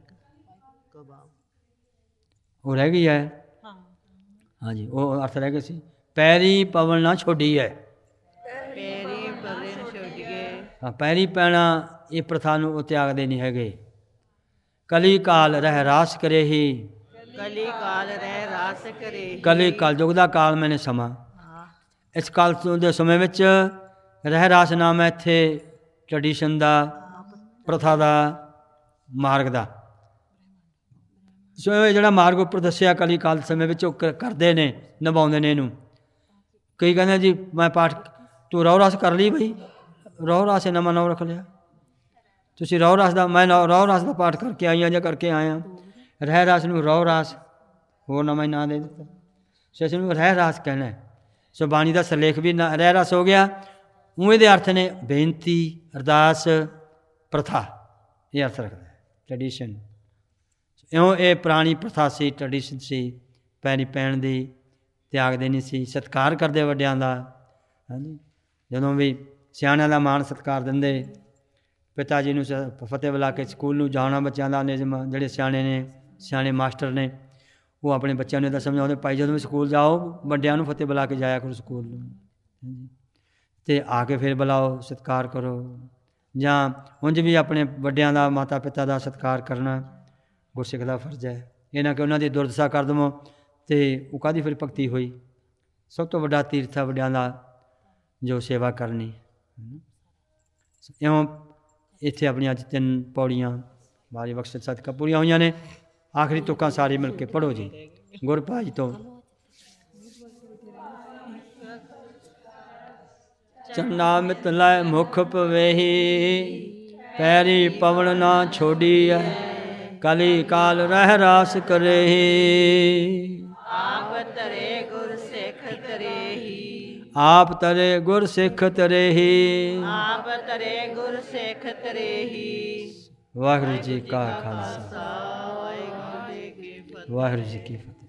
ਉਹ ਰਹਿ ਗਈ ਹੈ ਹਾਂਜੀ, ਉਹ ਅਰਥ ਰਹਿ ਗਏ ਸੀ। ਪੈਰੀ ਪਵਨ ਨਾ ਛੋਡੀ ਹੈ, ਪੈਰੀ ਪਵੇ ਨ ਛੋਡੀਏ। ਹਾਂ ਪੈਰੀ ਪੈਣਾ ਇਹ ਪ੍ਰਥਾ ਨੂੰ ਉਹ ਤਿਆਗਦੇ ਨਹੀਂ ਹੈਗੇ। ਕਲੀ ਕਾਲ ਰਹਿ ਰਾਸ ਕਰੇ ਹੀ, ਕਲੀ ਕਾਲ ਰਹਿ ਰਾਸ ਕਰੇ। ਕਲੀ ਕਲਯੁਗ ਦਾ ਕਾਲ ਮੈਨੇ ਸਮਾਂ, ਇਸ ਕਾਲ ਦੇ ਸਮੇਂ ਵਿੱਚ ਰਹਿ ਰਾਸ ਨਾਮ ਹੈ ਇੱਥੇ ਟ੍ਰੈਡੀਸ਼ਨ ਦਾ, ਪ੍ਰਥਾ ਦਾ, ਮਾਰਗ ਦਾ। ਸੋ ਇਹ ਜਿਹੜਾ ਮਾਰਗ ਉੱਪਰ ਦੱਸਿਆ ਕਲੀ ਕਾਲ ਸਮੇਂ ਵਿੱਚ ਉਹ ਕਰਦੇ ਨੇ, ਨਿਭਾਉਂਦੇ ਨੇ ਇਹਨੂੰ। ਕਈ ਕਹਿੰਦੇ ਜੀ ਮੈਂ ਪਾਠ, ਤੂੰ ਰਹੁ ਰਾਸ ਕਰ ਲਈ ਬਈ, ਰਹੁ ਰਾਸ ਨਵਾਂ ਨਾਮ ਰੱਖ ਲਿਆ ਤੁਸੀਂ ਰਹੁ ਰਾਸ ਦਾ। ਮੈਂ ਰਹੁ ਰਾਸ ਦਾ ਪਾਠ ਕਰਕੇ ਆਈ ਹਾਂ ਜਾਂ ਕਰਕੇ ਆਇਆ, ਰਹਿ ਰਾਸ ਨੂੰ ਰਹੁ ਰਾਸ ਹੋਰ ਨਵਾਂ ਹੀ ਨਾਂ ਦੇ ਦਿੱਤਾ। ਸੋ ਇਸ ਨੂੰ ਰਹਿ ਰਾਸ ਕਹਿਣਾ ਹੈ। ਸੋ ਬਾਣੀ ਦਾ ਸਿਰਲੇਖ ਵੀ ਨਾ ਰਹਿ ਰਾਸ ਹੋ ਗਿਆ। ਉਵੇਂ ਦੇ ਅਰਥ ਨੇ ਬੇਨਤੀ, ਅਰਦਾਸ, ਪ੍ਰਥਾ, ਇਹ ਅਰਥ ਰੱਖਦਾ ਹੈ ਟ੍ਰੈਡੀਸ਼ਨ। ਇਉਂ ਇਹ ਪੁਰਾਣੀ ਪ੍ਰਥਾ ਸੀ, ਟ੍ਰੈਡੀਸ਼ਨ ਸੀ, ਪੈਰੀ ਪੈਣ ਦੀ, ਤਿਆਗਦੇ ਨਹੀਂ ਸੀ, ਸਤਿਕਾਰ ਕਰਦੇ ਵੱਡਿਆਂ ਦਾ। ਹਾਂਜੀ ਜਦੋਂ ਵੀ ਸਿਆਣਿਆਂ ਦਾ ਮਾਣ ਸਤਿਕਾਰ ਦਿੰਦੇ, ਪਿਤਾ ਜੀ ਨੂੰ ਫਤਿਹ ਬੁਲਾ ਕੇ ਸਕੂਲ ਨੂੰ ਜਾਣਾ ਬੱਚਿਆਂ ਦਾ ਨਿਯਮ, ਜਿਹੜੇ ਸਿਆਣੇ ਨੇ, ਸਿਆਣੇ ਮਾਸਟਰ ਨੇ, ਉਹ ਆਪਣੇ ਬੱਚਿਆਂ ਨੂੰ ਇਹਦਾ ਸਮਝਾਉਂਦੇ ਭਾਈ ਜਦੋਂ ਵੀ ਸਕੂਲ ਜਾਓ ਵੱਡਿਆਂ ਨੂੰ ਫਤਿਹ ਬੁਲਾ ਕੇ ਜਾਇਆ ਕਰੋ ਸਕੂਲ ਨੂੰ, ਹਾਂਜੀ ਅਤੇ ਆ ਕੇ ਫਿਰ ਬੁਲਾਓ, ਸਤਿਕਾਰ ਕਰੋ। ਜਾਂ ਉਂਝ ਵੀ ਆਪਣੇ ਵੱਡਿਆਂ ਦਾ, ਮਾਤਾ ਪਿਤਾ ਦਾ ਸਤਿਕਾਰ ਕਰਨਾ ਗੁਰਸਿੱਖ ਦਾ ਫਰਜ਼ ਹੈ। ਇਹ ਨਾ ਕਿ ਉਹਨਾਂ ਦੀ ਦੁਰਦਸ਼ਾ ਕਰ ਦੇਵੋ ਅਤੇ ਉਹ ਕਾਹਦੀ ਫਿਰ ਭਗਤੀ ਹੋਈ। ਸਭ ਤੋਂ ਵੱਡਾ ਤੀਰਥ ਹੈ ਵੱਡਿਆਂ ਦਾ ਜੋ ਸੇਵਾ ਕਰਨੀ। ਇਉਂ ਇੱਥੇ ਆਪਣੀਆਂ ਅੱਜ ਤਿੰਨ ਪੌੜੀਆਂ ਬਾਰੀ ਬਖਸ਼ਿਸ਼ ਸਦਕਾ ਪੂਰੀਆਂ ਹੋਈਆਂ ਨੇ। ਆਖਰੀ ਤੁਕਾਂ ਸਾਰੇ ਮਿਲ ਕੇ ਪੜ੍ਹੋ ਜੀ ਗੁਰ ਭਾਜ ਤੋਂ। ਚੰਨਾ ਮਿਤ ਲੈ ਮੁਖ ਪਵੇਹੀ, ਪੈਰੀ ਪਵਨ ਨਾ ਛੋਡੀਐ, ਕਲੀ ਕਾਲ ਰਹਿ ਰਾਸ ਕਰੇਹੀ। ਆਪ ਤਰੇ ਗੁਰ ਸਿੱਖ ਤਰੇਹੀ, ਆਪ ਤਰੇ ਗੁਰ ਸਿੱਖ ਤਰੇਹੀ। ਆਪ ਤਰੇ ਗੁਰ ਸਿੱਖ ਤਰੇਹੀ। ਵਾਹਿਗੁਰੂ ਜੀ ਕਾ ਖਾਲਸਾ, ਵਾਹਿਗੁਰੂ ਜੀ ਕੀ ਫਤਿਹ। ਵਾਹਿਗੁਰੂ ਜੀ ਕੀ ਫਤਿਹ।